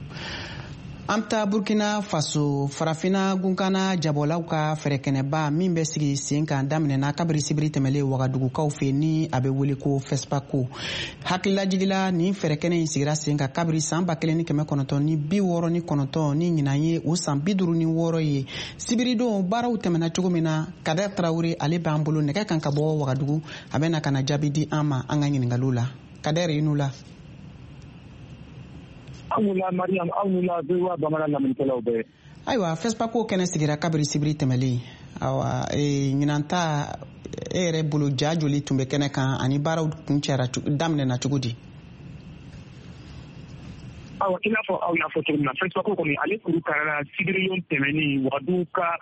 An bɛ taa Burkina Faso farafina gunkana jabɔlaw ka fɛɛrɛkɛnɛba min bɛ sigi sen kan daminɛna kabiri sibiri tɛmɛlen Wagadugukaw fɛ ni a bɛ wele ko FESPACO hakililajigila nin fɛɛrɛkɛnɛ in sigira sen kan kabiri san 1969 ni ɲinan ye o san 56 ye sibiridon baaraw tɛmɛna cogo min na Kader Traoré ale b'an bolo nɛgɛ kan ka bɔ Wagadugu a bɛ na ka na jaabi di an ma an ka ɲininkaliw la. Kader i n'u la. Ayiwa FESPACO kɛnɛ sigira kabiri sibiri tɛmɛlen ɲinan ta e yɛrɛ bolo ja joli tun bɛ kɛnɛ kan ani baaraw kun cɛra daminɛna cogo di? Awa i n'a fɔ aw y'a fɔ cogo min na FESPACO kɔni ale kuru karala sibiri tɛmɛnen Wagadugu ka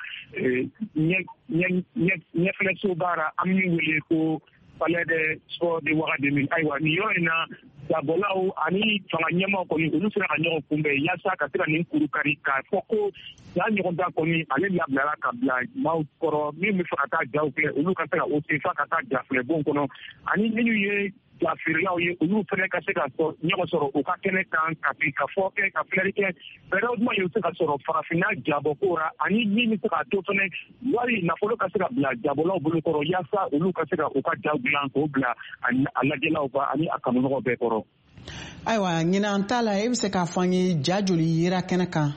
ɲɛfɛlɛso baara an min wele ko palais de sport de Ouagadougou. Ayiwa nin yɔrɔ in na jabɔlaw ani fanga ɲɛmaaw kɔni olu sera ka ɲɔgɔn kunbɛn yaasa ka se ka nin kuru kari k'a fɔ ko ja ɲɔgɔndan kɔni ale labilara ka bila maaw kɔrɔ min bɛ fɛ ka taa jaw kɛ olu ka se ka o senfa ka taa ja filɛbon kɔnɔ ani minnu ye ja feerelaw ye olu fana ka se ka ɲɔgɔn sɔrɔ u ka kɛnɛ kan ka fɔ kɛ ka filɛli kɛ fɛɛrɛw duman ye u se ka sɔrɔ farafinna jabɔko ra ani min bɛ se ka to fana wari nafolo ka se ka bila jabɔlaw bolo kɔrɔ yaasa olu ka se ka u ka jaw dilan k'o bila a lajɛlaw ani a kanuɲɔgɔn bɛɛ kɔrɔ. Ayiwa ɲinan ta la e bɛ se k'a fɔ an ye ja joli yera kɛnɛ kan?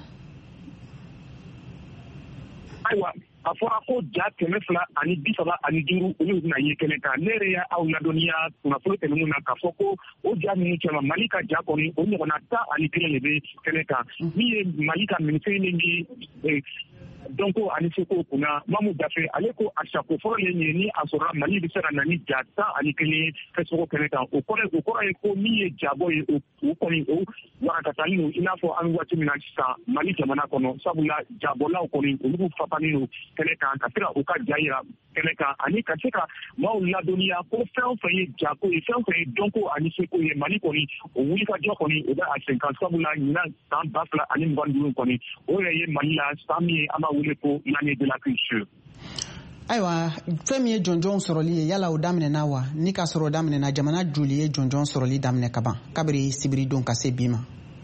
Ayiwa a fɔra ko ja 235 olu bɛna ye kɛnɛ kan. Ne yɛrɛ y'aw ladɔnniya kunnafoni tɛmɛnenw na k'a fɔ ko o ja ninnu cɛman Mali ka ja kɔni o ɲɔgɔnna 11 de bɛ kɛnɛ kan. Min ye Mali ka ministre ni donc ani seko kunna Mamu Dafe ale ko a sako fɔlɔ ye ni a sɔrɔ Mali bɛ se ka na ni ja 11 kɛcogo kɛnɛ kan. O kɔrɔ ye ko min ye jabɔ ye o kɔni o warakatali don i n'a fɔ an waati min na sisan Mali jamana kɔnɔ sabula jabɔlaw kɔni olu fapani don kɛnɛ kan ka se ka u ka ja yira kɛnɛ kan ani ka se ka maaw ladɔnniya ko fɛn o fɛn ye jako ye fɛn o fɛn ye dɔnko ani seko ye Mali kɔni o wulikajɔ kɔni o bɛ a sen kan sabula ɲinan san 2025 kɔni o yɛrɛ ye Mali la san min ye an b'a wele ko l'année de la culture. Ayiwa fɛn min ye jɔnjɔnw sɔrɔli ye yala o daminɛna wa ni ka sɔrɔ o daminɛna jamana joli ye jɔnjɔn sɔrɔli daminɛ ka ban kabiri sibiridon ka se bi ma?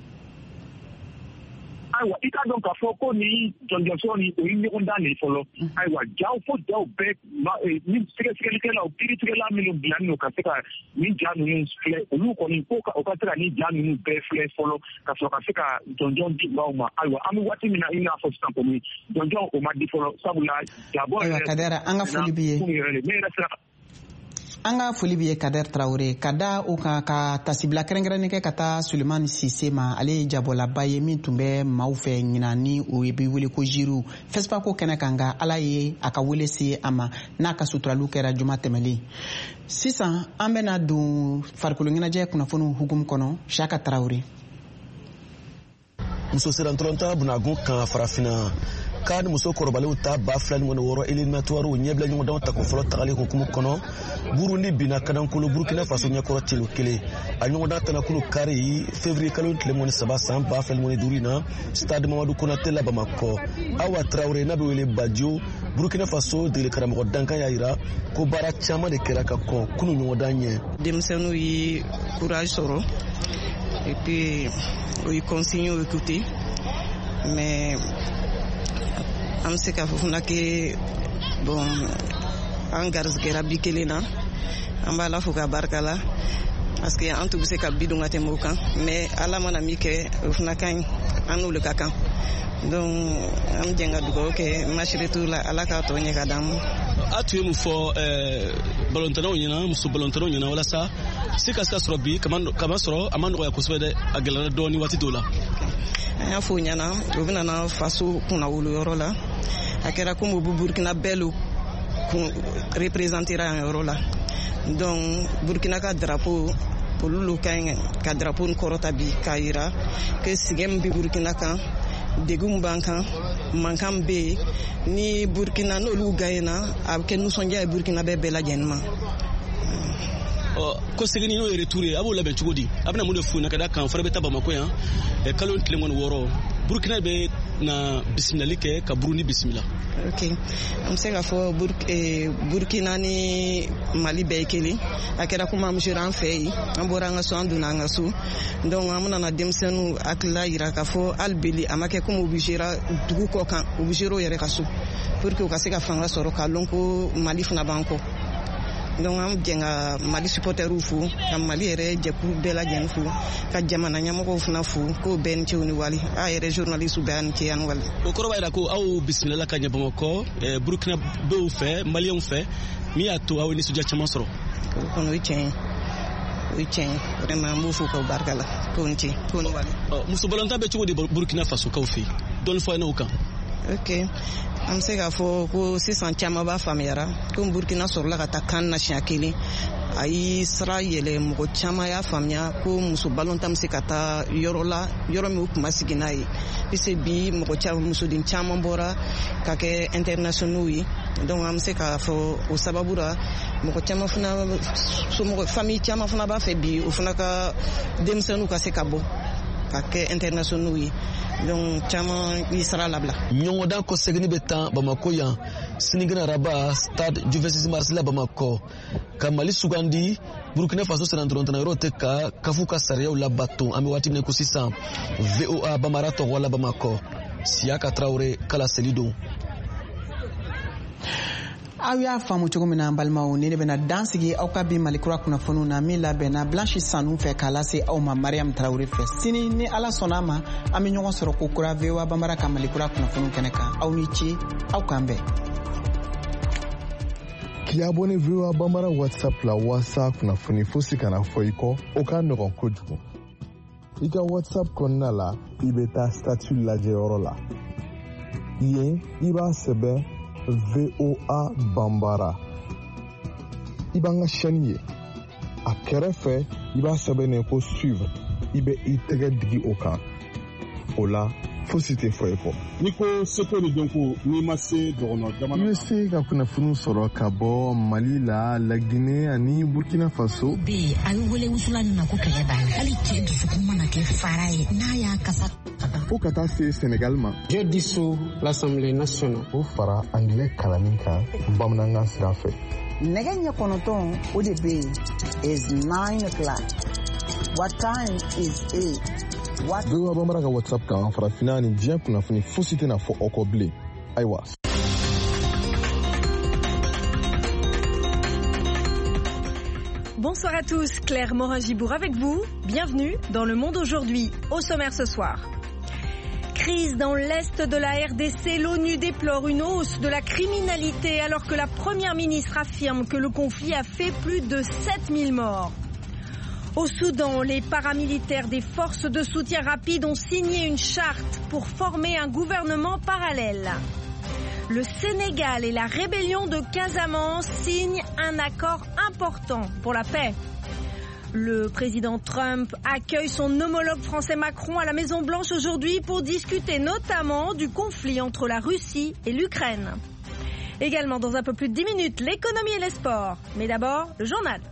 Ayiwa i ka dɔn k'a fɔ ko ni jɔnjɔnsɔn ni o ye ɲɔgɔn dan de fɔlɔ. Ayiwa jaw fo jaw bɛɛ ni sɛgɛsɛgɛlikɛlaw kiiritigɛla minnu bilalen don ka se ka nin ja ninnu filɛ olu kɔni ko o ka se ka nin ja ninnu bɛɛ filɛ fɔlɔ ka sɔrɔ ka se ka jɔnjɔn di maaw ma. Ayiwa an bɛ waati min na i n'a fɔ sisan kɔni jɔnjɔn o ma di fɔlɔ sabula jabɔ yɛrɛ. Ayiwa Kadɛra an ka foli b'i ye. An ka foli b'i ye Kadɛr Tarawele ka da o kan ka tasibila kɛrɛnkɛrɛnnen kɛ ka taa Sulemani Sise ma ale ye jabɔlaba ye min tun bɛ maaw fɛ ɲinan ni o ye bi wele ko jiriw FESPA ko kɛnɛ kan nka Ala ye a ka wele se a ma n'a ka suturaliw kɛra juma tɛmɛlen. Sisan an bɛna don farikolo ɲɛnajɛ kunnafoniw hukumu kɔnɔ Saka Tarawele. Muso sirantɔlɔnta bunagun kan farafina ka ni muso kɔrɔbalenw ta 2006 éliminatoire ɲɛbila ɲɔgɔndanw ta ko fɔlɔ tagali hukumu kɔnɔ Burundi bina kadankolo Burkina Faso ɲɛkɔrɔ tilo kelen a ɲɔgɔndan tanakulu kari février kalo tile 13 san 2015 na stade Mamadou Konaté la Bamakɔ. Awa Traoré n'a bɛ wele Badio Burkina Faso degeli karamɔgɔ dankan y'a jira ko baara caman de kɛra ka kɔn kunu ɲɔgɔndan ɲɛ. Denmisɛnninw ye courage sɔrɔ et puis o ye consigne écouté mais an bɛ se k'a fɔ fana ke bon an garizigɛra bi kelen na an b'a la fo ka barika la parce que an tun bɛ se ka bi dun ka tɛmɛ o kan mais ala mana min kɛ o fana ka ɲi an n'olu ka kan donc an bɛ jɛn ka dugawu kɛ masiratu la ala k'a tɔ ɲɛ ka d'an ma. A tun ye mun fɔ balontannaw ɲɛna muso balontannaw ɲɛna walasa se ka se ka sɔrɔ bi kama sɔrɔ a ma nɔgɔya kosɛbɛ dɛ a gɛlɛyara dɔɔni waati dɔw la. An y'a fɔ o ɲɛna o bɛna na faso kunna wolo yɔrɔ la a kɛra komi u bɛ Burkina bɛɛ représentera yan yɔrɔ la donc Burkina ka drapeau olu ka ɲi ka drapeau nin kɔrɔta bi k'a jira que sɛgɛn min bɛ Burkina kan degun b'an kan mankan bɛ yen ni Burkina n'olu gagné-na a bɛ kɛ nisɔndiya ye Burkina bɛɛ lajɛlen ma. Ko segini n'o ye retour ye a b'o labɛn cogo di a bɛna mun de f'u ɲɛna ka da kan fana bɛ taa Bamako yan kalo tile 6 Burkina bɛ na bisimilali kɛ ka Burundi bisimila. Ok an bɛ se k'a fɔ Burkina ni Mali bɛɛ ye kelen a kɛra komi an bɛ an fɛ yen an bɔra an ka so an donna an ka so donc an bɛna denmisɛnninw hakilila jira k'a fɔ hali bili a ma kɛ komi u bɛ zera dugu kɔ kan u bɛ zera u yɛrɛ ka so pour que u ka se ka fanga sɔrɔ k'a dɔn ko Mali fana b'an kɔ. Donc an jɛn ka Mali supporteriw fo ka Mali yɛrɛ jɛkulu bɛɛ lajɛlen fo ka jamana ɲɛmɔgɔw fana fo k'o bɛɛ ni ce ni wali a yɛrɛ journaliste bɛɛ ni ce ani wali. O kɔrɔ b'a jira ko aw bisimilala ka ɲɛ Bamakɔ Burkina bɛɛw fɛ Maliyɛnw fɛ min y'a to aw ye nisɔndiya caman sɔrɔ. O kɔni o ye tiɲɛ ye o ye tiɲɛ ye vraiment an b'o fo k'aw barika la k'o ni ce k'o ni wali. Muso balontan bɛ cogo di Burkina Faso kaw fɛ yen dɔɔni fɔ an ye o kan. Ok an bɛ se k'a fɔ ko sisan caman b'a faamuyara ko Burkina sɔrɔla ka taa kan na siɲɛ kelen a y'i sira yɛlɛ mɔgɔ caman y'a faamuya ko muso balontan bɛ se ka taa yɔrɔ la yɔrɔ min u tun ma sigi n'a ye puisque bi mɔgɔ caman musoden caman bɔra ka kɛ internationaux ye donc an bɛ se k'a fɔ o sababu la mɔgɔ caman fana somɔgɔ famille caman fana b'a fɛ bi o fana ka denmisɛnninw ka se ka bɔ ka kɛ internationaux ye donc caman i sara labila. Ɲɔgɔndan kɔ segini bɛ tan Bamako yan Sinigina Araba stade Juventus Marsila Bamakɔ ka Mali sugandi Burkina Faso sirantɔlɔntɔnna yɔrɔ tɛ ka kafu ka sariyaw labato an bɛ waati min ko sisan VOA Bamara tɔgɔ la Bamakɔ Siyaka Traoré kala seli don. aw y'a faamu cogo min na an balimaw ni de bena dan sigi aw ka bi malikura kunnafoniw na min labɛnna Blanche Sanu fɛ k'a lase aw ma Mariam Tarawele fɛ. Sini ni Ala sɔnna ma an bɛ ɲɔgɔn sɔrɔ ko kura VOA Bambara ka malikura kunnafoniw kɛnɛ kan. Aw ni ce, aw k'an bɛn. K'i abonné VOA Bambara WhatsApp la wasa kunnafoni fosi kana fɔ i kɔ o ka nɔgɔn kojugu. I ka WhatsApp kɔnɔna la i bɛ taa statut lajɛyɔrɔ la. Yen i b'a sɛbɛn VOA Bambara. I b'an ka chaîne ye. A kɛrɛfɛ i b'a sɛbɛnnen ko suivre. I bɛ i tɛgɛ digi o kan. O la fosi tɛ fɔ i kɔ. N'i ko seko ni dɔnko n'i ma se dɔgɔnɔ jamana. I bɛ se ka kunnafoni sɔrɔ ka bɔ Mali la, Laginɛ ani Burkina Faso. Bi a bɛ wele wusula nin na ko kɛlɛ b'a la. Hali cɛ dusukun mana kɛ fara ye n'a y'a kasa. Fo ka taa se Sénégal ma. Je dissous l'Assemblée nationale. O fara anglais kalanni kan bamanankan sira fɛ. Nɛgɛ ɲɛ kɔnɔntɔn o de bɛ yen is 9 o'clock. What time is it? VOA Bambara ka WhatsApp kan farafinna ni diɲɛ kunnafoni fosi tɛna fɔ aw kɔ bilen. Ayiwa. Bonsoir à tous, Claire Morin-Gibour avec vous. Bienvenue dans Le Monde aujourd'hui. Au sommaire ce soir. Crise dans l'est de la RDC, l'ONU déplore une hausse de la criminalité alors que la première ministre affirme que le conflit a fait plus de 7000 morts. Au Soudan, les paramilitaires des forces de soutien rapide ont signé une charte pour former un gouvernement parallèle. Le Sénégal et la rébellion de Casamance signent un accord important pour la paix. Le président Trump accueille son homologue français Macron à la Maison-Blanche aujourd'hui pour discuter notamment du conflit entre la Russie et l'Ukraine. Également dans un peu plus de 10 minutes, l'économie et les sports. Mais d'abord, le journal.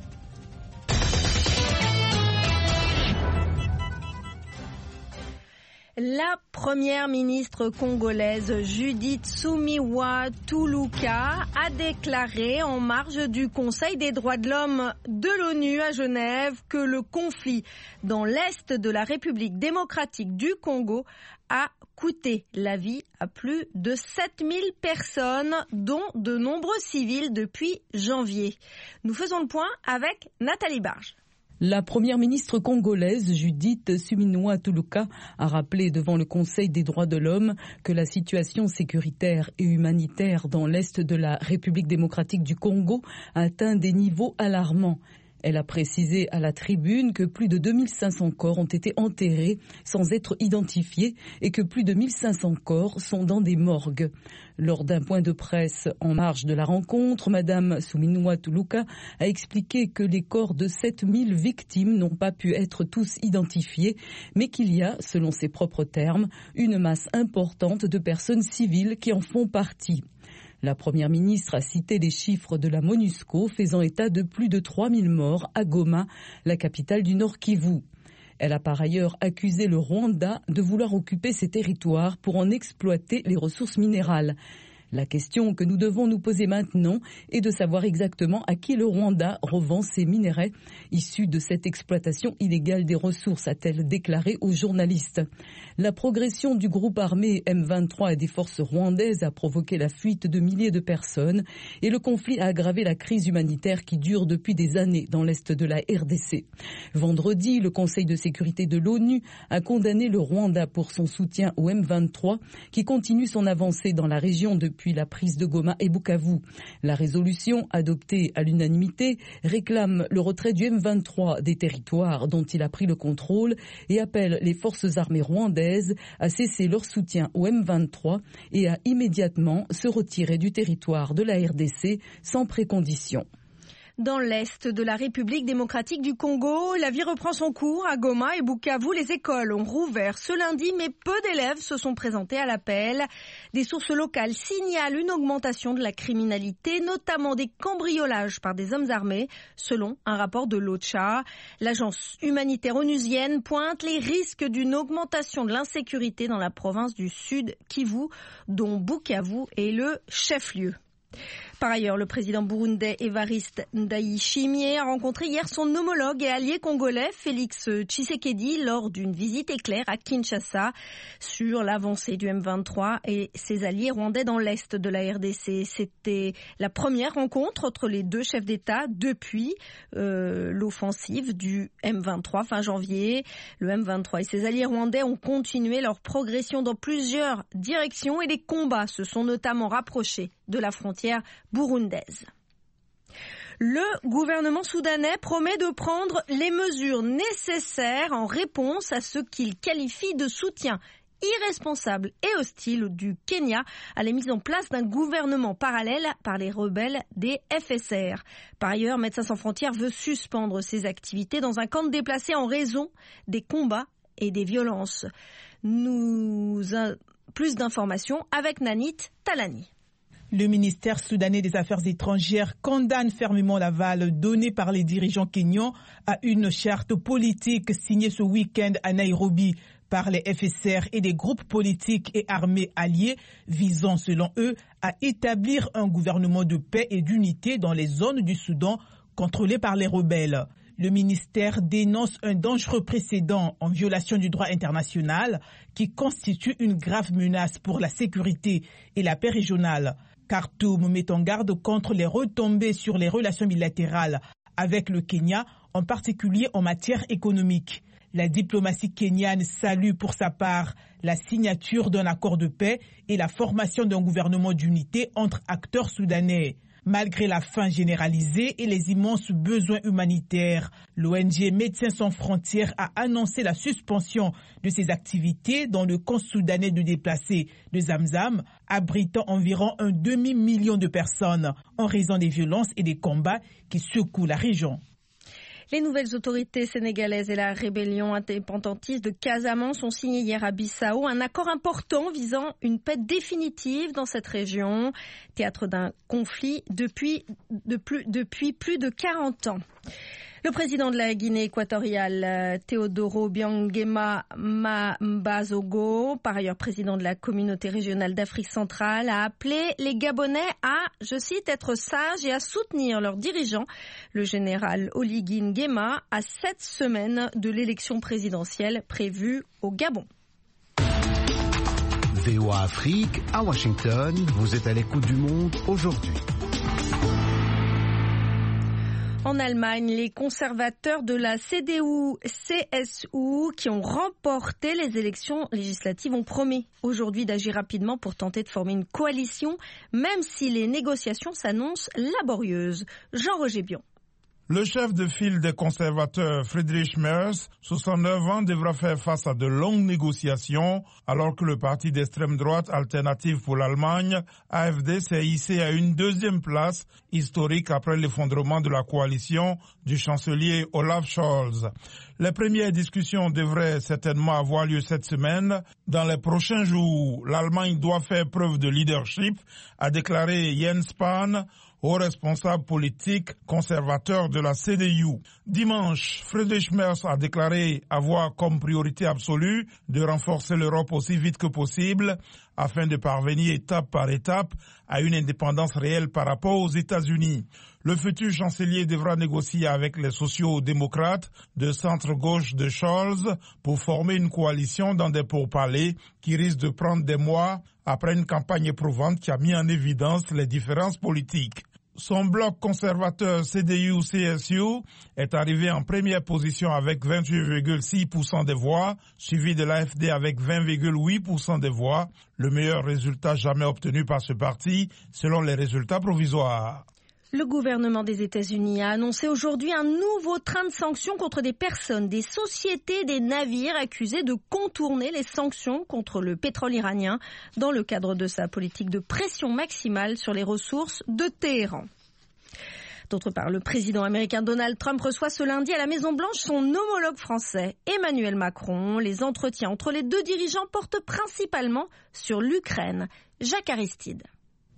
La première ministre congolaise Judith Suminwa Tuluka a déclaré en marge du Conseil des droits de l'homme de l'ONU à Genève que le conflit dans l'est de la République démocratique du Congo a coûté la vie à plus de 7000 personnes, dont de nombreux civils depuis janvier. Nous faisons le point avec Nathalie Barge. La première ministre congolaise Judith Suminwa Tuluka a rappelé devant le Conseil des droits de l'homme que la situation sécuritaire et humanitaire dans l'est de la République démocratique du Congo atteint des niveaux alarmants. Elle a précisé à la tribune que plus de 2500 corps ont été enterrés sans être identifiés et que plus de 1500 corps sont dans des morgues. Lors d'un point de presse en marge de la rencontre, Madame Suminwa Tuluka a expliqué que les corps de 7000 victimes n'ont pas pu être tous identifiés, mais qu'il y a, selon ses propres termes, une masse importante de personnes civiles qui en font partie. La première ministre a cité des chiffres de la MONUSCO faisant état de plus de 3000 morts à Goma, la capitale du Nord Kivu. Elle a par ailleurs accusé le Rwanda de vouloir occuper ces territoires pour en exploiter les ressources minérales. La question que nous devons nous poser maintenant est de savoir exactement à qui le Rwanda revend ces minerais issus de cette exploitation illégale des ressources, a-t-elle déclaré aux journalistes. La progression du groupe armé M23 et des forces rwandaises a provoqué la fuite de milliers de personnes et le conflit a aggravé la crise humanitaire qui dure depuis des années dans l'est de la RDC. Vendredi, le Conseil de sécurité de l'ONU a condamné le Rwanda pour son soutien au M23 qui continue son avancée dans la région depuis la prise de Goma et Bukavu. La résolution, adoptée à l'unanimité, réclame le retrait du M23 des territoires dont il a pris le contrôle et appelle les forces armées rwandaises à cesser leur soutien au M23 et à immédiatement se retirer du territoire de la RDC sans précondition. Dans l'est de la République démocratique du Congo, la vie reprend son cours. À Goma et Bukavu, les écoles ont rouvert ce lundi, mais peu d'élèves se sont présentés à l'appel. Des sources locales signalent une augmentation de la criminalité, notamment des cambriolages par des hommes armés, selon un rapport de l'OCHA. L'agence humanitaire onusienne pointe les risques d'une augmentation de l'insécurité dans la province du Sud Kivu, dont Bukavu est le chef-lieu. Par ailleurs, le président burundais Evariste Ndayishimiye a rencontré hier son homologue et allié congolais Félix Tshisekedi lors d'une visite éclair à Kinshasa sur l'avancée du M23 et ses alliés rwandais dans l'est de la RDC. C'était la première rencontre entre les deux chefs d'État depuis l'offensive du M23 fin janvier. Le M23 et ses alliés rwandais ont continué leur progression dans plusieurs directions et les combats se sont notamment rapprochés de la frontière burundaise. Le gouvernement soudanais promet de prendre les mesures nécessaires en réponse à ce qu'il qualifie de soutien irresponsable et hostile du Kenya à la mise en place d'un gouvernement parallèle par les rebelles des FSR. Par ailleurs, Médecins sans frontières veut suspendre ses activités dans un camp de déplacés en raison des combats et des violences. Plus d'informations avec Nanit Talani. Le ministère soudanais des Affaires étrangères condamne fermement l'aval donné par les dirigeants kenyans à une charte politique signée ce week-end à Nairobi par les FSR et des groupes politiques et armés alliés visant, selon eux, à établir un gouvernement de paix et d'unité dans les zones du Soudan contrôlées par les rebelles. Le ministère dénonce un dangereux précédent en violation du droit international qui constitue une grave menace pour la sécurité et la paix régionale. Khartoum met en garde contre les retombées sur les relations bilatérales avec le Kenya, en particulier en matière économique. La diplomatie kenyane salue pour sa part la signature d'un accord de paix et la formation d'un gouvernement d'unité entre acteurs soudanais. Malgré la faim généralisée et les immenses besoins humanitaires, l'ONG Médecins sans frontières a annoncé la suspension de ses activités dans le camp soudanais de déplacés de Zamzam, abritant environ 1,5 million de personnes en raison des violences et des combats qui secouent la région. Les nouvelles autorités sénégalaises et la rébellion indépendantiste de Casamance ont signé hier à Bissau un accord important visant une paix définitive dans cette région, théâtre d'un conflit depuis plus de 40 ans. Le président de la Guinée équatoriale, Teodoro Biangema Mbazogo, par ailleurs président de la communauté régionale d'Afrique centrale, a appelé les Gabonais à, je cite, être sages et à soutenir leurs dirigeants. Le général Oligui Nguema a 7 semaines de l'élection présidentielle prévue au Gabon. VOA Afrique, à Washington, vous êtes à l'écoute du monde aujourd'hui. En Allemagne, les conservateurs de la CDU-CSU qui ont remporté les élections législatives ont promis aujourd'hui d'agir rapidement pour tenter de former une coalition, même si les négociations s'annoncent laborieuses. Jean-Roger Bion. Le chef de file des conservateurs, Friedrich Merz, 69 ans, devra faire face à de longues négociations alors que le parti d'extrême droite Alternative pour l'Allemagne, AfD, s'est hissé à une 2e place historique après l'effondrement de la coalition du chancelier Olaf Scholz. Les premières discussions devraient certainement avoir lieu cette semaine. Dans les prochains jours, l'Allemagne doit faire preuve de leadership, a déclaré Jens Spahn, haut responsable politique conservateur de la CDU. Dimanche, Friedrich Merz a déclaré avoir comme priorité absolue de renforcer l'Europe aussi vite que possible afin de parvenir étape par étape à une indépendance réelle par rapport aux États-Unis. Le futur chancelier devra négocier avec les sociaux-démocrates de centre-gauche de Scholz pour former une coalition dans des pourparlers qui risquent de prendre des mois après une campagne éprouvante qui a mis en évidence les différences politiques. Son bloc conservateur CDU-CSU est arrivé en première position avec 28,6% des voix, suivi de l'AfD avec 20,8% des voix, le meilleur résultat jamais obtenu par ce parti selon les résultats provisoires. Le gouvernement des États-Unis a annoncé aujourd'hui un nouveau train de sanctions contre des personnes, des sociétés, des navires accusés de contourner les sanctions contre le pétrole iranien dans le cadre de sa politique de pression maximale sur les ressources de Téhéran. D'autre part, le président américain Donald Trump reçoit ce lundi à la Maison-Blanche son homologue français Emmanuel Macron. Les entretiens entre les deux dirigeants portent principalement sur l'Ukraine. Jacques Aristide.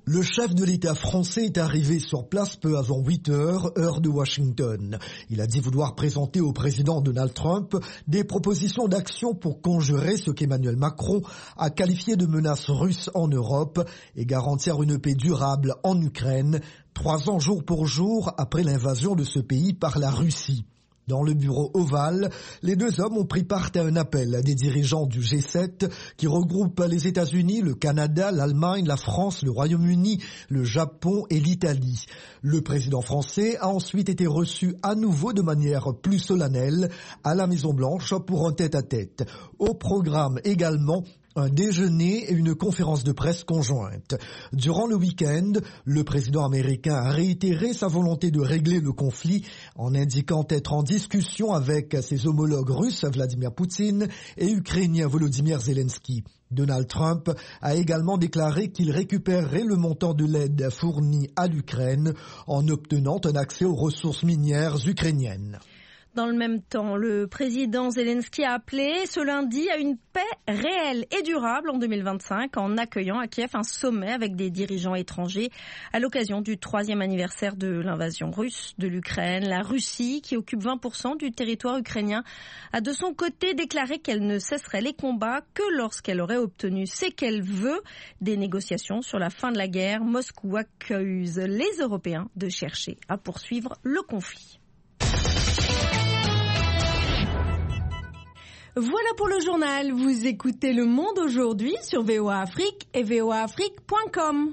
Le chef de l'État français est arrivé sur place peu avant 8 heures, heure de Washington. Il a dit vouloir présenter au président Donald Trump des propositions d'action pour conjurer ce qu'Emmanuel Macron a qualifié de menace russe en Europe et garantir une paix durable en Ukraine, 3 ans jour pour jour après l'invasion de ce pays par la Russie. Dans le bureau ovale, les deux hommes ont pris part à un appel des dirigeants du G7 qui regroupe les États-Unis, le Canada, l'Allemagne, la France, le Royaume-Uni, le Japon et l'Italie. Le président français a ensuite été reçu à nouveau de manière plus solennelle à la Maison-Blanche pour un tête-à-tête. Au programme également un déjeuner et une conférence de presse conjointe. Durant le week-end, le président américain a réitéré sa volonté de régler le conflit en indiquant être en discussion avec ses homologues russes Vladimir Poutine et ukrainien Volodymyr Zelensky. Donald Trump a également déclaré qu'il récupérerait le montant de l'aide fournie à l'Ukraine en obtenant un accès aux ressources minières ukrainiennes. Dans le même temps, le président Zelensky a appelé ce lundi à une paix réelle et durable en 2025 en accueillant à Kiev un sommet avec des dirigeants étrangers à l'occasion du 3e anniversaire de l'invasion russe de l'Ukraine. La Russie, qui occupe 20% du territoire ukrainien, a de son côté déclaré qu'elle ne cesserait les combats que lorsqu'elle aurait obtenu ce qu'elle veut, des négociations sur la fin de la guerre. Moscou accuse les Européens de chercher à poursuivre le conflit. Voilà pour le journal. Vous écoutez Le Monde aujourd'hui sur VOA Afrique et voaafrique.com.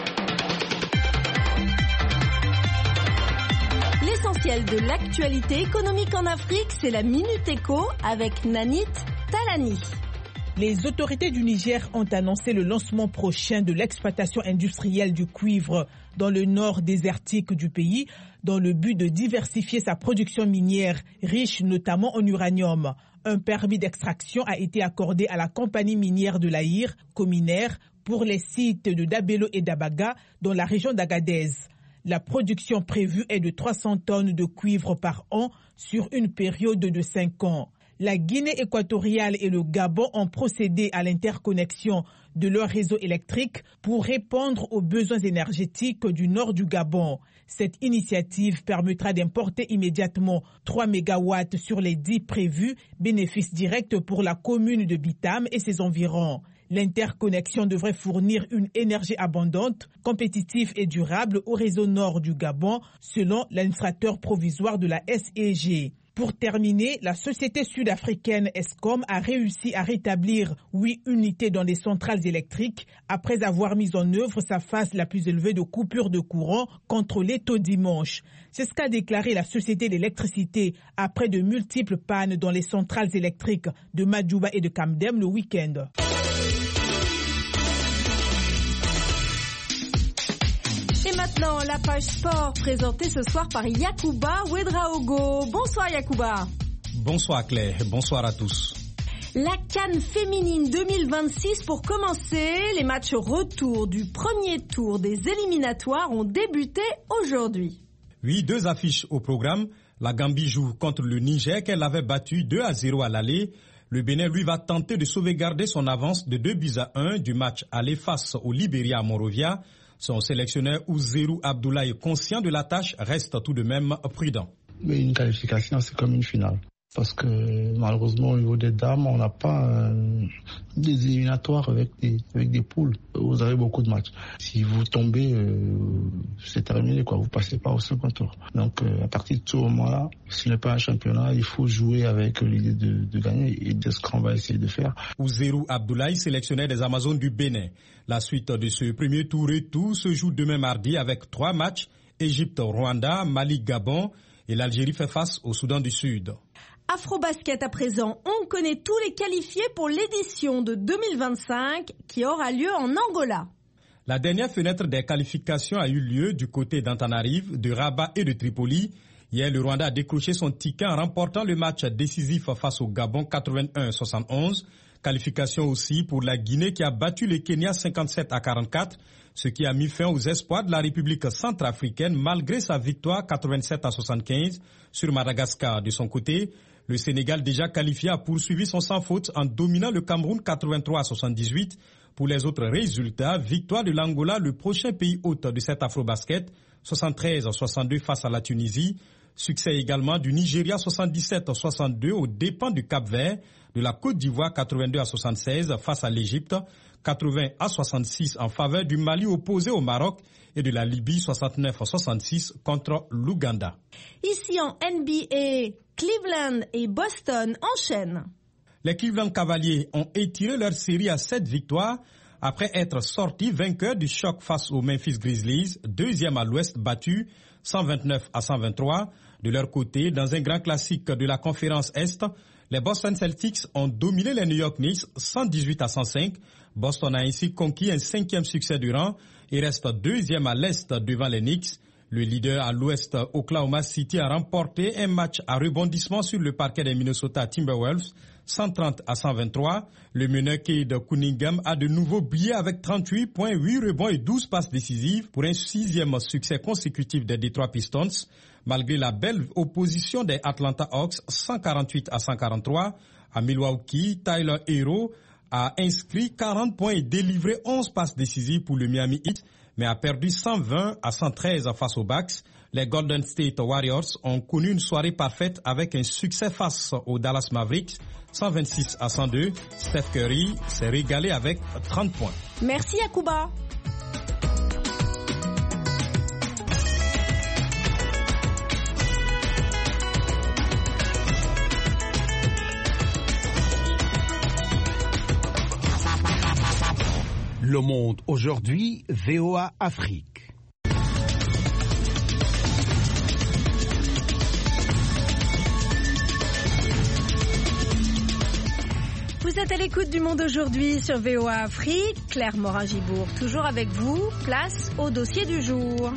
L'essentiel de l'actualité économique en Afrique, c'est la Minute Éco avec Nanit Talani. Les autorités du Niger ont annoncé le lancement prochain de l'exploitation industrielle du cuivre dans le nord désertique du pays, dans le but de diversifier sa production minière, riche notamment en uranium. Un permis d'extraction a été accordé à la compagnie minière de l'Aïr, Cominair, pour les sites de Dabelo et d'Abaga dans la région d'Agadez. La production prévue est de 300 tonnes de cuivre par an sur une période de 5 ans. La Guinée équatoriale et le Gabon ont procédé à l'interconnexion de leur réseau électrique pour répondre aux besoins énergétiques du nord du Gabon. Cette initiative permettra d'importer immédiatement 3 mégawatts sur les 10 prévus, bénéfice direct pour la commune de Bitam et ses environs. L'interconnexion devrait fournir une énergie abondante, compétitive et durable au réseau nord du Gabon, selon l'administrateur provisoire de la SEG. Pour terminer, la société sud-africaine Eskom a réussi à rétablir 8 unités dans les centrales électriques après avoir mis en œuvre sa phase la plus élevée de coupure de courant contrôlée tôt dimanche. C'est ce qu'a déclaré la société d'électricité après de multiples pannes dans les centrales électriques de Madjouba et de Kamdem le week-end. Et maintenant, la page sport présentée ce soir par Yacouba Ouedraogo. Bonsoir Yacouba. Bonsoir Claire, bonsoir à tous. La CAN féminine 2026 pour commencer. Les matchs retour du premier tour des éliminatoires ont débuté aujourd'hui. Oui, 2 affiches au programme. La Gambie joue contre le Niger qu'elle avait battu 2-0 à l'aller. Le Bénin, lui, va tenter de sauvegarder son avance de 2-1 du match aller face au Libéria à Monrovia. Son sélectionneur Ouzérou Abdoulaye, conscient de la tâche, reste tout de même prudent. Mais une qualification, c'est comme une finale. Parce que malheureusement, au niveau des dames, on n'a pas des éliminatoires avec des poules. Vous avez beaucoup de matchs. Si vous tombez, c'est terminé, quoi. Vous passez pas au second tour. Donc, à partir de ce moment-là, ce n'est pas un championnat, il faut jouer avec l'idée de gagner et de ce qu'on va essayer de faire. Ouzérou Abdoulaye, sélectionneur des Amazones du Bénin. La suite de ce premier tour et tout se joue demain mardi avec 3 matchs. Égypte, Rwanda, Mali, Gabon et l'Algérie fait face au Soudan du Sud. Afrobasket à présent, on connaît tous les qualifiés pour l'édition de 2025 qui aura lieu en Angola. La dernière fenêtre des qualifications a eu lieu du côté d'Antananarive, de Rabat et de Tripoli. Hier, le Rwanda a décroché son ticket en remportant le match décisif face au Gabon 81-71. Qualification aussi pour la Guinée qui a battu le Kenya 57-44, ce qui a mis fin aux espoirs de la République centrafricaine malgré sa victoire 87-75 sur Madagascar. De son côté, le Sénégal déjà qualifié a poursuivi son sans faute en dominant le Cameroun 83-78 Pour les autres résultats, victoire de l'Angola, le prochain pays hôte de cet Afrobasket, 73-62 face à la Tunisie. Succès également du Nigeria 77-62 aux dépens du Cap-Vert, de la Côte d'Ivoire 82-76 face à l'Égypte, 80-66 en faveur du Mali opposé au Maroc et de la Libye 69-66 contre l'Ouganda. Ici en NBA, Cleveland et Boston enchaînent. Les Cleveland Cavaliers ont étiré leur série à 7 victoires après être sortis vainqueurs du choc face aux Memphis Grizzlies, deuxième à l'Ouest battu 129-123. De leur côté, dans un grand classique de la conférence Est, les Boston Celtics ont dominé les New York Knicks 118-105. Boston a ainsi conquis un 5e succès du rang et reste deuxième à l'Est devant les Knicks. Le leader à l'Ouest, Oklahoma City, a remporté un match à rebondissement sur le parquet des Minnesota Timberwolves 130-123. Le meneur Cade Cunningham a de nouveau brillé avec 38 points, 8 rebonds et 12 passes décisives pour un 6e succès consécutif des Detroit Pistons. Malgré la belle opposition des Atlanta Hawks 148-143, à Milwaukee, Tyler Herro a inscrit 40 points et délivré 11 passes décisives pour le Miami Heat, mais a perdu 120-113 face aux Bucks. Les Golden State Warriors ont connu une soirée parfaite avec un succès face aux Dallas Mavericks, 126-102. Steph Curry s'est régalé avec 30 points. Merci Yacouba. Le Monde aujourd'hui, VOA Afrique. Vous êtes à l'écoute du Monde aujourd'hui sur VOA Afrique. Claire Morin-Gibourg, toujours avec vous. Place au dossier du jour.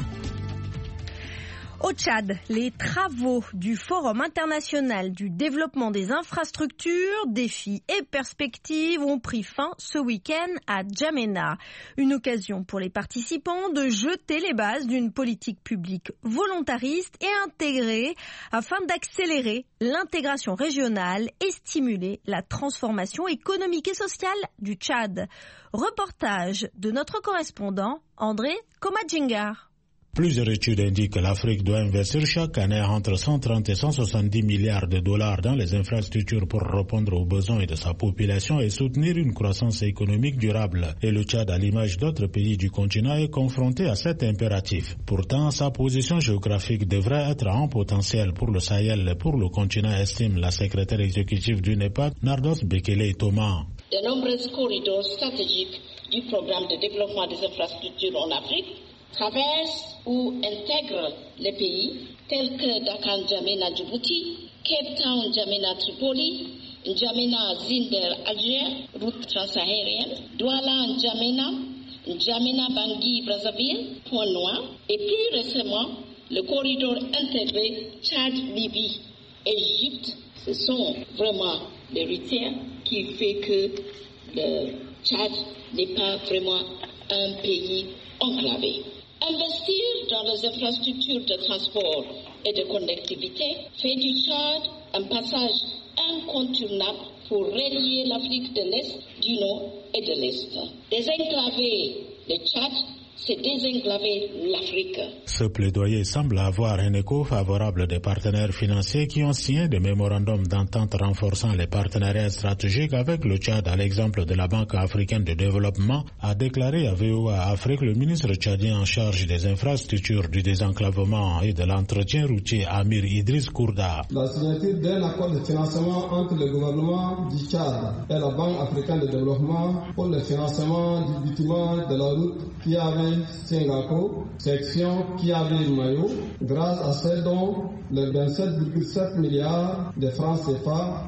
Au Tchad, les travaux du Forum international du développement des infrastructures, défis et perspectives ont pris fin ce week-end à N'Djamena. Une occasion pour les participants de jeter les bases d'une politique publique volontariste et intégrée afin d'accélérer l'intégration régionale et stimuler la transformation économique et sociale du Tchad. Reportage de notre correspondant André Komadjingar. Plusieurs études indiquent que l'Afrique doit investir chaque année entre 130 et 170 milliards de dollars dans les infrastructures pour répondre aux besoins de sa population et soutenir une croissance économique durable. Et le Tchad, à l'image d'autres pays du continent, est confronté à cet impératif. Pourtant, sa position géographique devrait être en potentiel pour le Sahel et pour le continent, estime la secrétaire exécutive du NEPAD, Nardos Bekele Thomas. De nombreux corridors stratégiques du programme de développement des infrastructures en Afrique traversent ou intègrent les pays tels que Dakar N'Djamena Djibouti, Cape Town N'Djamena Tripoli, N'Djamena Zinder Alger, route transsaharienne, Douala N'Djamena, N'Djamena Bangui Brazzaville, Point Noir, et plus récemment le corridor intégré Tchad-Libye, Égypte. Ce sont vraiment les ritières qui fait que le Tchad n'est pas vraiment un pays enclavé. Investir dans les infrastructures de transport et de connectivité fait du Tchad un passage incontournable pour relier l'Afrique de l'Est, du Nord et de l'Est. Désenclaver le Tchad, c'est désenclaver l'Afrique. Ce plaidoyer semble avoir un écho favorable des partenaires financiers qui ont signé des mémorandums d'entente renforçant les partenariats stratégiques avec le Tchad, à l'exemple de la Banque africaine de développement, a déclaré à VOA Afrique le ministre tchadien en charge des infrastructures, du désenclavement et de l'entretien routier Amir Idriss Kourda. La signature d'un accord de financement entre le gouvernement du Tchad et la Banque africaine de développement pour le financement du bâtiment de la route qui avait Singapore, section Kiavé-Mayo, grâce à ce dont les 27,7 milliards de francs CFA,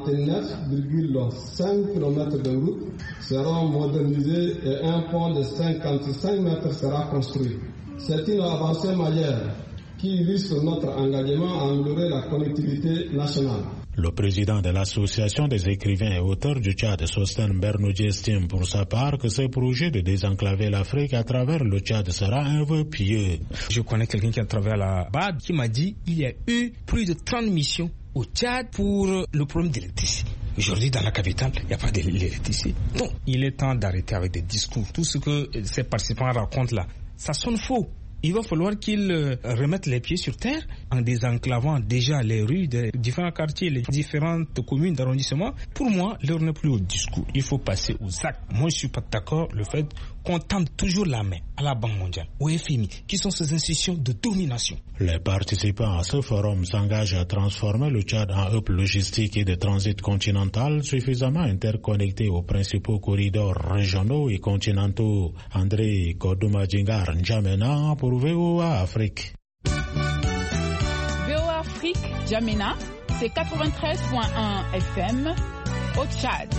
49,5 km de route seront modernisés et un pont de 55 mètres sera construit. C'est une avancée majeure qui illustre notre engagement à améliorer la connectivité nationale. Le président de l'association des écrivains et auteurs du Tchad, Sosten Bernoudji, estime pour sa part que ce projet de désenclaver l'Afrique à travers le Tchad sera un vœu pieux. Je connais quelqu'un qui a travaillé à la BAD qui m'a dit qu'il y a eu plus de 30 missions au Tchad pour le problème d'électricité. Aujourd'hui, dans la capitale, il n'y a pas d'électricité. Donc, il est temps d'arrêter avec des discours. Tout ce que ces participants racontent là, ça sonne faux. Il va falloir qu'ils remettent les pieds sur terre en désenclavant déjà les rues des différents quartiers, les différentes communes d'arrondissement. Pour moi, l'heure n'est plus au discours. Il faut passer aux actes. Moi, je ne suis pas d'accord le fait qu'on tende toujours la main à la Banque mondiale, au FMI, qui sont ces institutions de domination. Les participants à ce forum s'engagent à transformer le Tchad en hub logistique et de transit continental suffisamment interconnecté aux principaux corridors régionaux et continentaux. André Kodoumadjingar N'Djamena pour VOA Afrique. VOA Afrique, N'Djamena, c'est 93.1 FM au Tchad.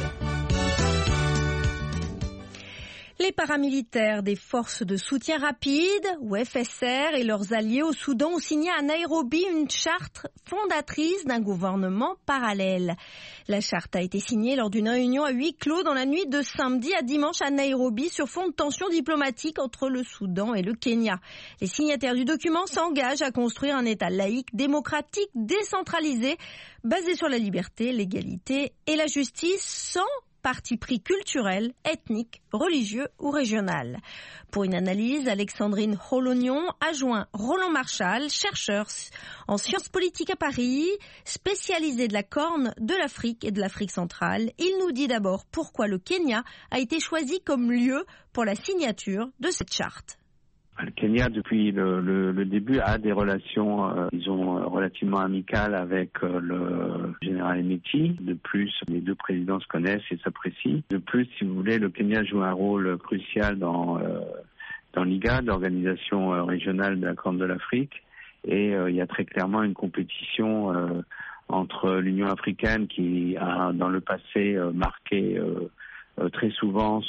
Les paramilitaires des forces de soutien rapide, ou FSR, et leurs alliés au Soudan ont signé à Nairobi une charte fondatrice d'un gouvernement parallèle. La charte a été signée lors d'une réunion à huis clos dans la nuit de samedi à dimanche à Nairobi sur fond de tensions diplomatiques entre le Soudan et le Kenya. Les signataires du document s'engagent à construire un État laïque, démocratique, décentralisé, basé sur la liberté, l'égalité et la justice sans parti pris culturel, ethnique, religieux ou régional. Pour une analyse, Alexandrine Holognon a joint Roland Marchal, chercheur en sciences politiques à Paris, spécialisé de la Corne de l'Afrique et de l'Afrique centrale. Il nous dit d'abord pourquoi le Kenya a été choisi comme lieu pour la signature de cette charte. Le Kenya, depuis le début, a des relations, relativement amicales avec le général Emeti. De plus, les deux présidents se connaissent et s'apprécient. De plus, si vous voulez, le Kenya joue un rôle crucial dans l'IGAD, l'organisation régionale de la Corne de l'Afrique. Et il y a très clairement une compétition entre l'Union africaine qui a, dans le passé, marqué très souvent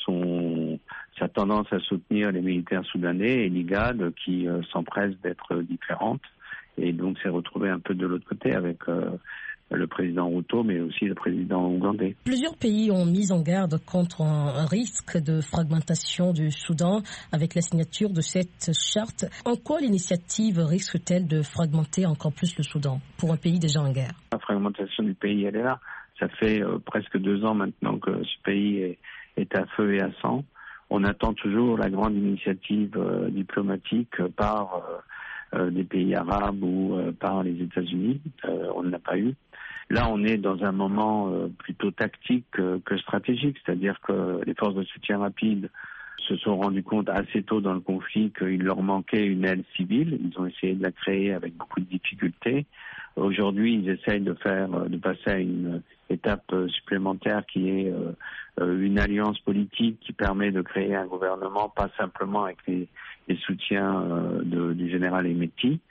sa tendance à soutenir les militaires soudanais et l'IGAD qui s'empresse d'être différente et donc s'est retrouvé un peu de l'autre côté avec le président Ruto mais aussi le président ougandais. Plusieurs pays ont mis en garde contre un risque de fragmentation du Soudan avec la signature de cette charte. En quoi l'initiative risque-t-elle de fragmenter encore plus le Soudan pour un pays déjà en guerre? La fragmentation du pays, elle est là. Ça fait presque 2 ans maintenant que ce pays est à feu et à sang. On attend toujours la grande initiative diplomatique par des pays arabes ou par les États-Unis. On ne l'a pas eu. Là, on est dans un moment plutôt tactique que stratégique, c'est-à-dire que les forces de soutien rapide se sont rendus compte assez tôt dans le conflit qu'il leur manquait une aile civile. Ils ont essayé de la créer avec beaucoup de difficultés. Aujourd'hui, ils essayent de passer à une étape supplémentaire qui est une alliance politique qui permet de créer un gouvernement, pas simplement avec les soutiens du général Emeti.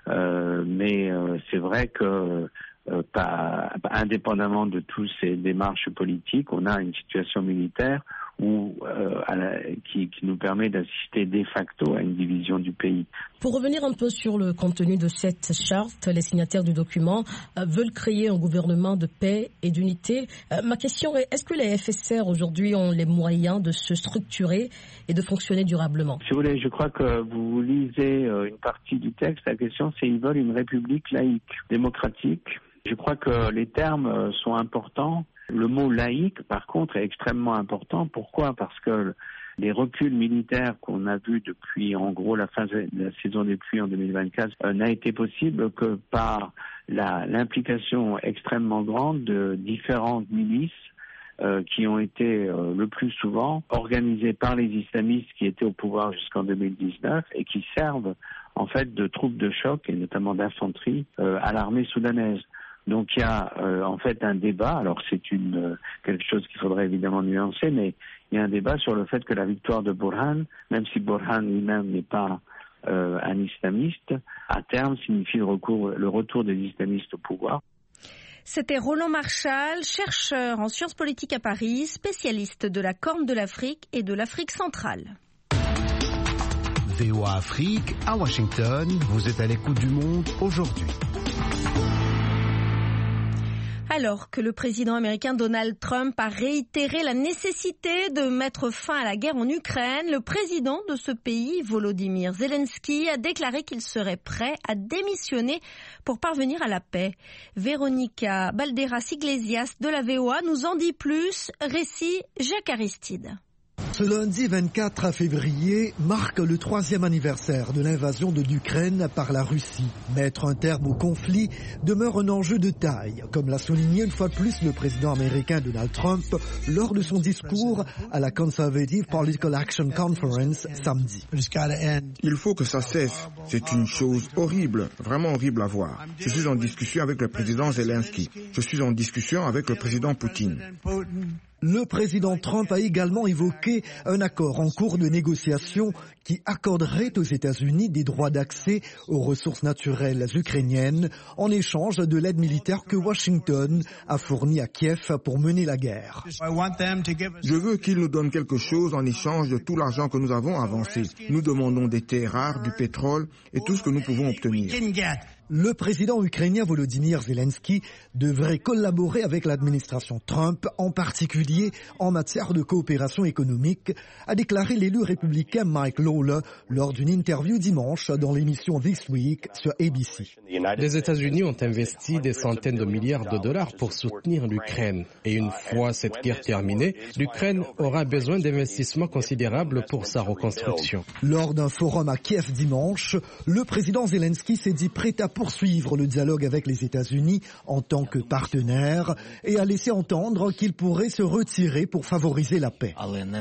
Mais c'est vrai que indépendamment de toutes ces démarches politiques, on a une situation militaire qui nous permet d'assister de facto à une division du pays. Pour revenir un peu sur le contenu de cette charte, les signataires du document veulent créer un gouvernement de paix et d'unité. Ma question est, est-ce que les FSR aujourd'hui ont les moyens de se structurer et de fonctionner durablement? Si vous voulez, je crois que vous lisez une partie du texte. La question, c'est qu'ils veulent une république laïque, démocratique. Je crois que les termes sont importants. Le mot laïque, par contre, est extrêmement important. Pourquoi? Parce que les reculs militaires qu'on a vus depuis, en gros, la fin de la saison des pluies en 2024 n'a été possible que par l'implication extrêmement grande de différentes milices qui ont été le plus souvent organisées par les islamistes qui étaient au pouvoir jusqu'en 2019 et qui servent en fait de troupes de choc et notamment d'infanterie à l'armée soudanaise. Donc il y a en fait un débat, alors c'est quelque chose qu'il faudrait évidemment nuancer, mais il y a un débat sur le fait que la victoire de Burhan, même si Burhan lui-même n'est pas un islamiste, à terme signifie le retour des islamistes au pouvoir. C'était Roland Marchal, chercheur en sciences politiques à Paris, spécialiste de la Corne de l'Afrique et de l'Afrique centrale. VOA Afrique, à Washington, vous êtes à l'écoute du monde aujourd'hui. Alors que le président américain Donald Trump a réitéré la nécessité de mettre fin à la guerre en Ukraine, le président de ce pays, Volodymyr Zelensky, a déclaré qu'il serait prêt à démissionner pour parvenir à la paix. Véronica Balderas-Iglesias de la VOA nous en dit plus. Récit Jacques Aristide. Ce lundi 24 février marque le 3e anniversaire de l'invasion de l'Ukraine par la Russie. Mettre un terme au conflit demeure un enjeu de taille, comme l'a souligné une fois de plus le président américain Donald Trump lors de son discours à la Conservative Political Action Conference samedi. Il faut que ça cesse. C'est une chose horrible, vraiment horrible à voir. Je suis en discussion avec le président Zelensky. Je suis en discussion avec le président Poutine. Le président Trump a également évoqué un accord en cours de négociation qui accorderait aux États-Unis des droits d'accès aux ressources naturelles ukrainiennes en échange de l'aide militaire que Washington a fournie à Kiev pour mener la guerre. Je veux qu'ils nous donnent quelque chose en échange de tout l'argent que nous avons avancé. Nous demandons des terres rares, du pétrole et tout ce que nous pouvons obtenir. Le président ukrainien Volodymyr Zelensky devrait collaborer avec l'administration Trump, en particulier en matière de coopération économique, a déclaré l'élu républicain Mike Lawler lors d'une interview dimanche dans l'émission This Week sur ABC. Les États-Unis ont investi des centaines de milliards de dollars pour soutenir l'Ukraine. Et une fois cette guerre terminée, l'Ukraine aura besoin d'investissements considérables pour sa reconstruction. Lors d'un forum à Kiev dimanche, le président Zelensky s'est dit prêt à poursuivre le dialogue avec les États-Unis en tant que partenaire et a laissé entendre qu'il pourrait se retirer pour favoriser la paix.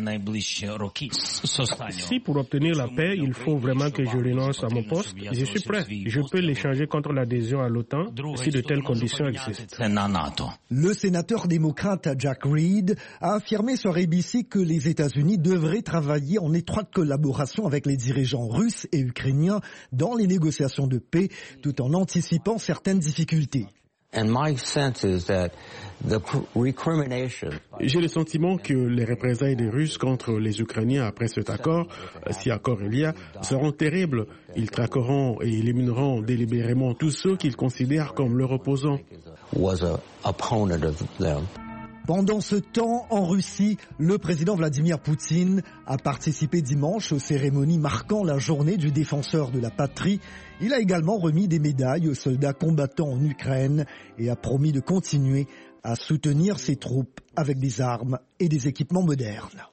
Si pour obtenir la paix, il faut vraiment que je renonce à mon poste, je suis prêt. Je peux l'échanger contre l'adhésion à l'OTAN si de telles conditions existent. Le sénateur démocrate Jack Reed a affirmé sur ABC que les États-Unis devraient travailler en étroite collaboration avec les dirigeants russes et ukrainiens dans les négociations de paix, tout en anticipant certaines difficultés. J'ai le sentiment que les représailles des Russes contre les Ukrainiens après cet accord, si accord il y a, seront terribles. Ils traqueront et élimineront délibérément tous ceux qu'ils considèrent comme leurs opposants. Pendant ce temps, en Russie, le président Vladimir Poutine a participé dimanche aux cérémonies marquant la journée du défenseur de la patrie. Il a également remis des médailles aux soldats combattants en Ukraine et a promis de continuer à soutenir ses troupes avec des armes et des équipements modernes.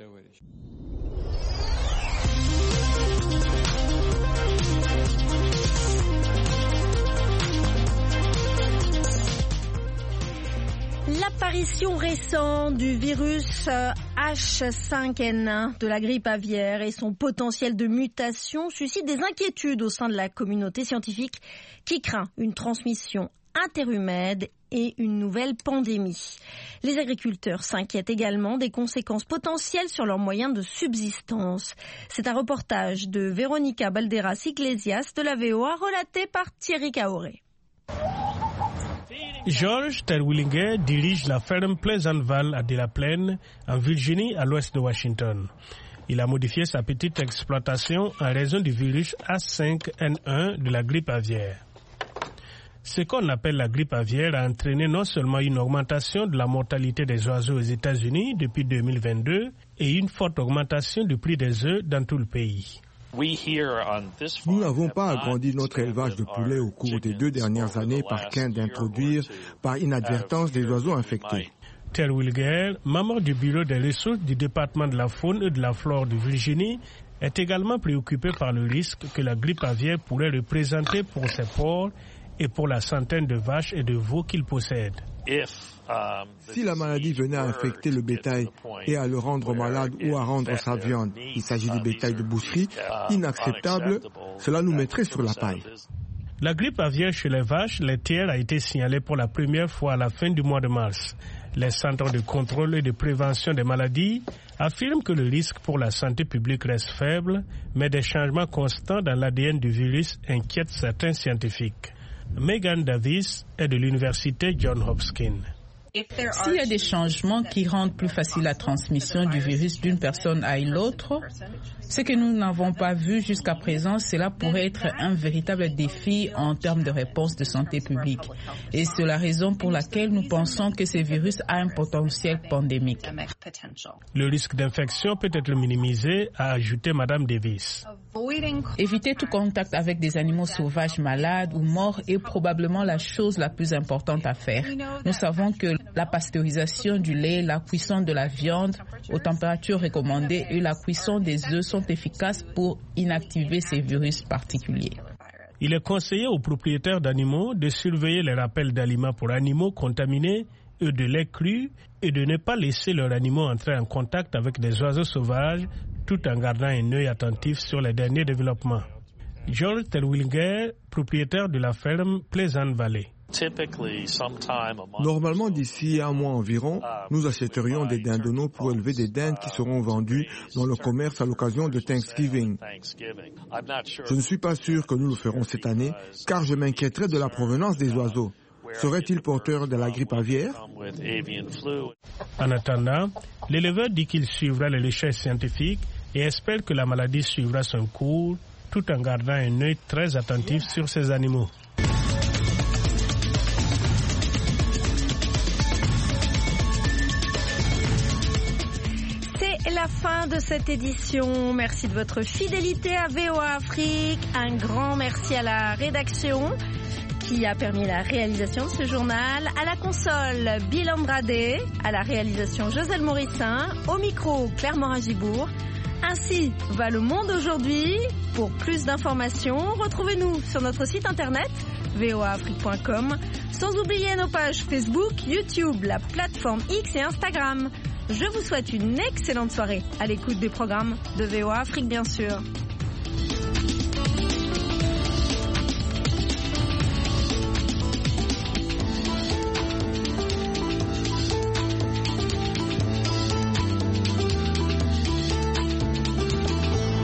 L'apparition récente du virus H5N1 de la grippe aviaire et son potentiel de mutation suscite des inquiétudes au sein de la communauté scientifique qui craint une transmission interhumaine et une nouvelle pandémie. Les agriculteurs s'inquiètent également des conséquences potentielles sur leurs moyens de subsistance. C'est un reportage de Véronica Balderas-Iglesias de la VOA relaté par Thierry Kaoré. George Terwillinger dirige la ferme Pleasant Valley à De la Plaine, en Virginie, à l'ouest de Washington. Il a modifié sa petite exploitation en raison du virus H5N1 de la grippe aviaire. Ce qu'on appelle la grippe aviaire a entraîné non seulement une augmentation de la mortalité des oiseaux aux États-Unis depuis 2022 et une forte augmentation du prix des œufs dans tout le pays. Nous n'avons pas agrandi notre élevage de poulets au cours des 2 dernières années par crainte d'introduire par inadvertance des oiseaux infectés. Terwilliger, membre du bureau des ressources du département de la faune et de la flore de Virginie, est également préoccupé par le risque que la grippe aviaire pourrait représenter pour ses porcs et pour la centaine de vaches et de veaux qu'il possède. Si la maladie venait à infecter le bétail et à le rendre malade ou à rendre sa viande, il s'agit du bétail de boucherie, inacceptable, cela nous mettrait sur la paille. La grippe aviaire chez les vaches laitières a été signalée pour la première fois à la fin du mois de mars. Les centres de contrôle et de prévention des maladies affirment que le risque pour la santé publique reste faible, mais des changements constants dans l'ADN du virus inquiètent certains scientifiques. Megan Davis est de l'université Johns Hopkins. S'il y a des changements qui rendent plus facile la transmission du virus d'une personne à l'autre, ce que nous n'avons pas vu jusqu'à présent, cela pourrait être un véritable défi en termes de réponse de santé publique. Et c'est la raison pour laquelle nous pensons que ce virus a un potentiel pandémique. Le risque d'infection peut être minimisé, a ajouté Mme Davis. Éviter tout contact avec des animaux sauvages malades ou morts est probablement la chose la plus importante à faire. Nous savons que la pasteurisation du lait, la cuisson de la viande aux températures recommandées et la cuisson des œufs sont efficaces pour inactiver ces virus particuliers. Il est conseillé aux propriétaires d'animaux de surveiller les rappels d'aliments pour animaux contaminés et de lait cru et de ne pas laisser leurs animaux entrer en contact avec des oiseaux sauvages tout en gardant un œil attentif sur les derniers développements. George Terwilliger, propriétaire de la ferme Pleasant Valley. Normalement, d'ici un mois environ, nous achèterions des dindonneaux pour élever des dindes qui seront vendues dans le commerce à l'occasion de Thanksgiving. Je ne suis pas sûr que nous le ferons cette année, car je m'inquiéterais de la provenance des oiseaux. Serait-il porteur de la grippe aviaire? En attendant, l'éleveur dit qu'il suivra les recherches scientifiques et espère que la maladie suivra son cours, tout en gardant un œil très attentif sur ces animaux. C'est la fin de cette édition. Merci de votre fidélité à VOA Afrique. Un grand merci à la rédaction qui a permis la réalisation de ce journal. À la console, Bill Andrade. À la réalisation, Joselle Morissin. Au micro, Claire Morin-Gibourg. Ainsi va le monde aujourd'hui. Pour plus d'informations, retrouvez-nous sur notre site internet voaafrique.com, sans oublier nos pages Facebook, YouTube, la plateforme X et Instagram. Je vous souhaite une excellente soirée à l'écoute des programmes de VOA Afrique, bien sûr.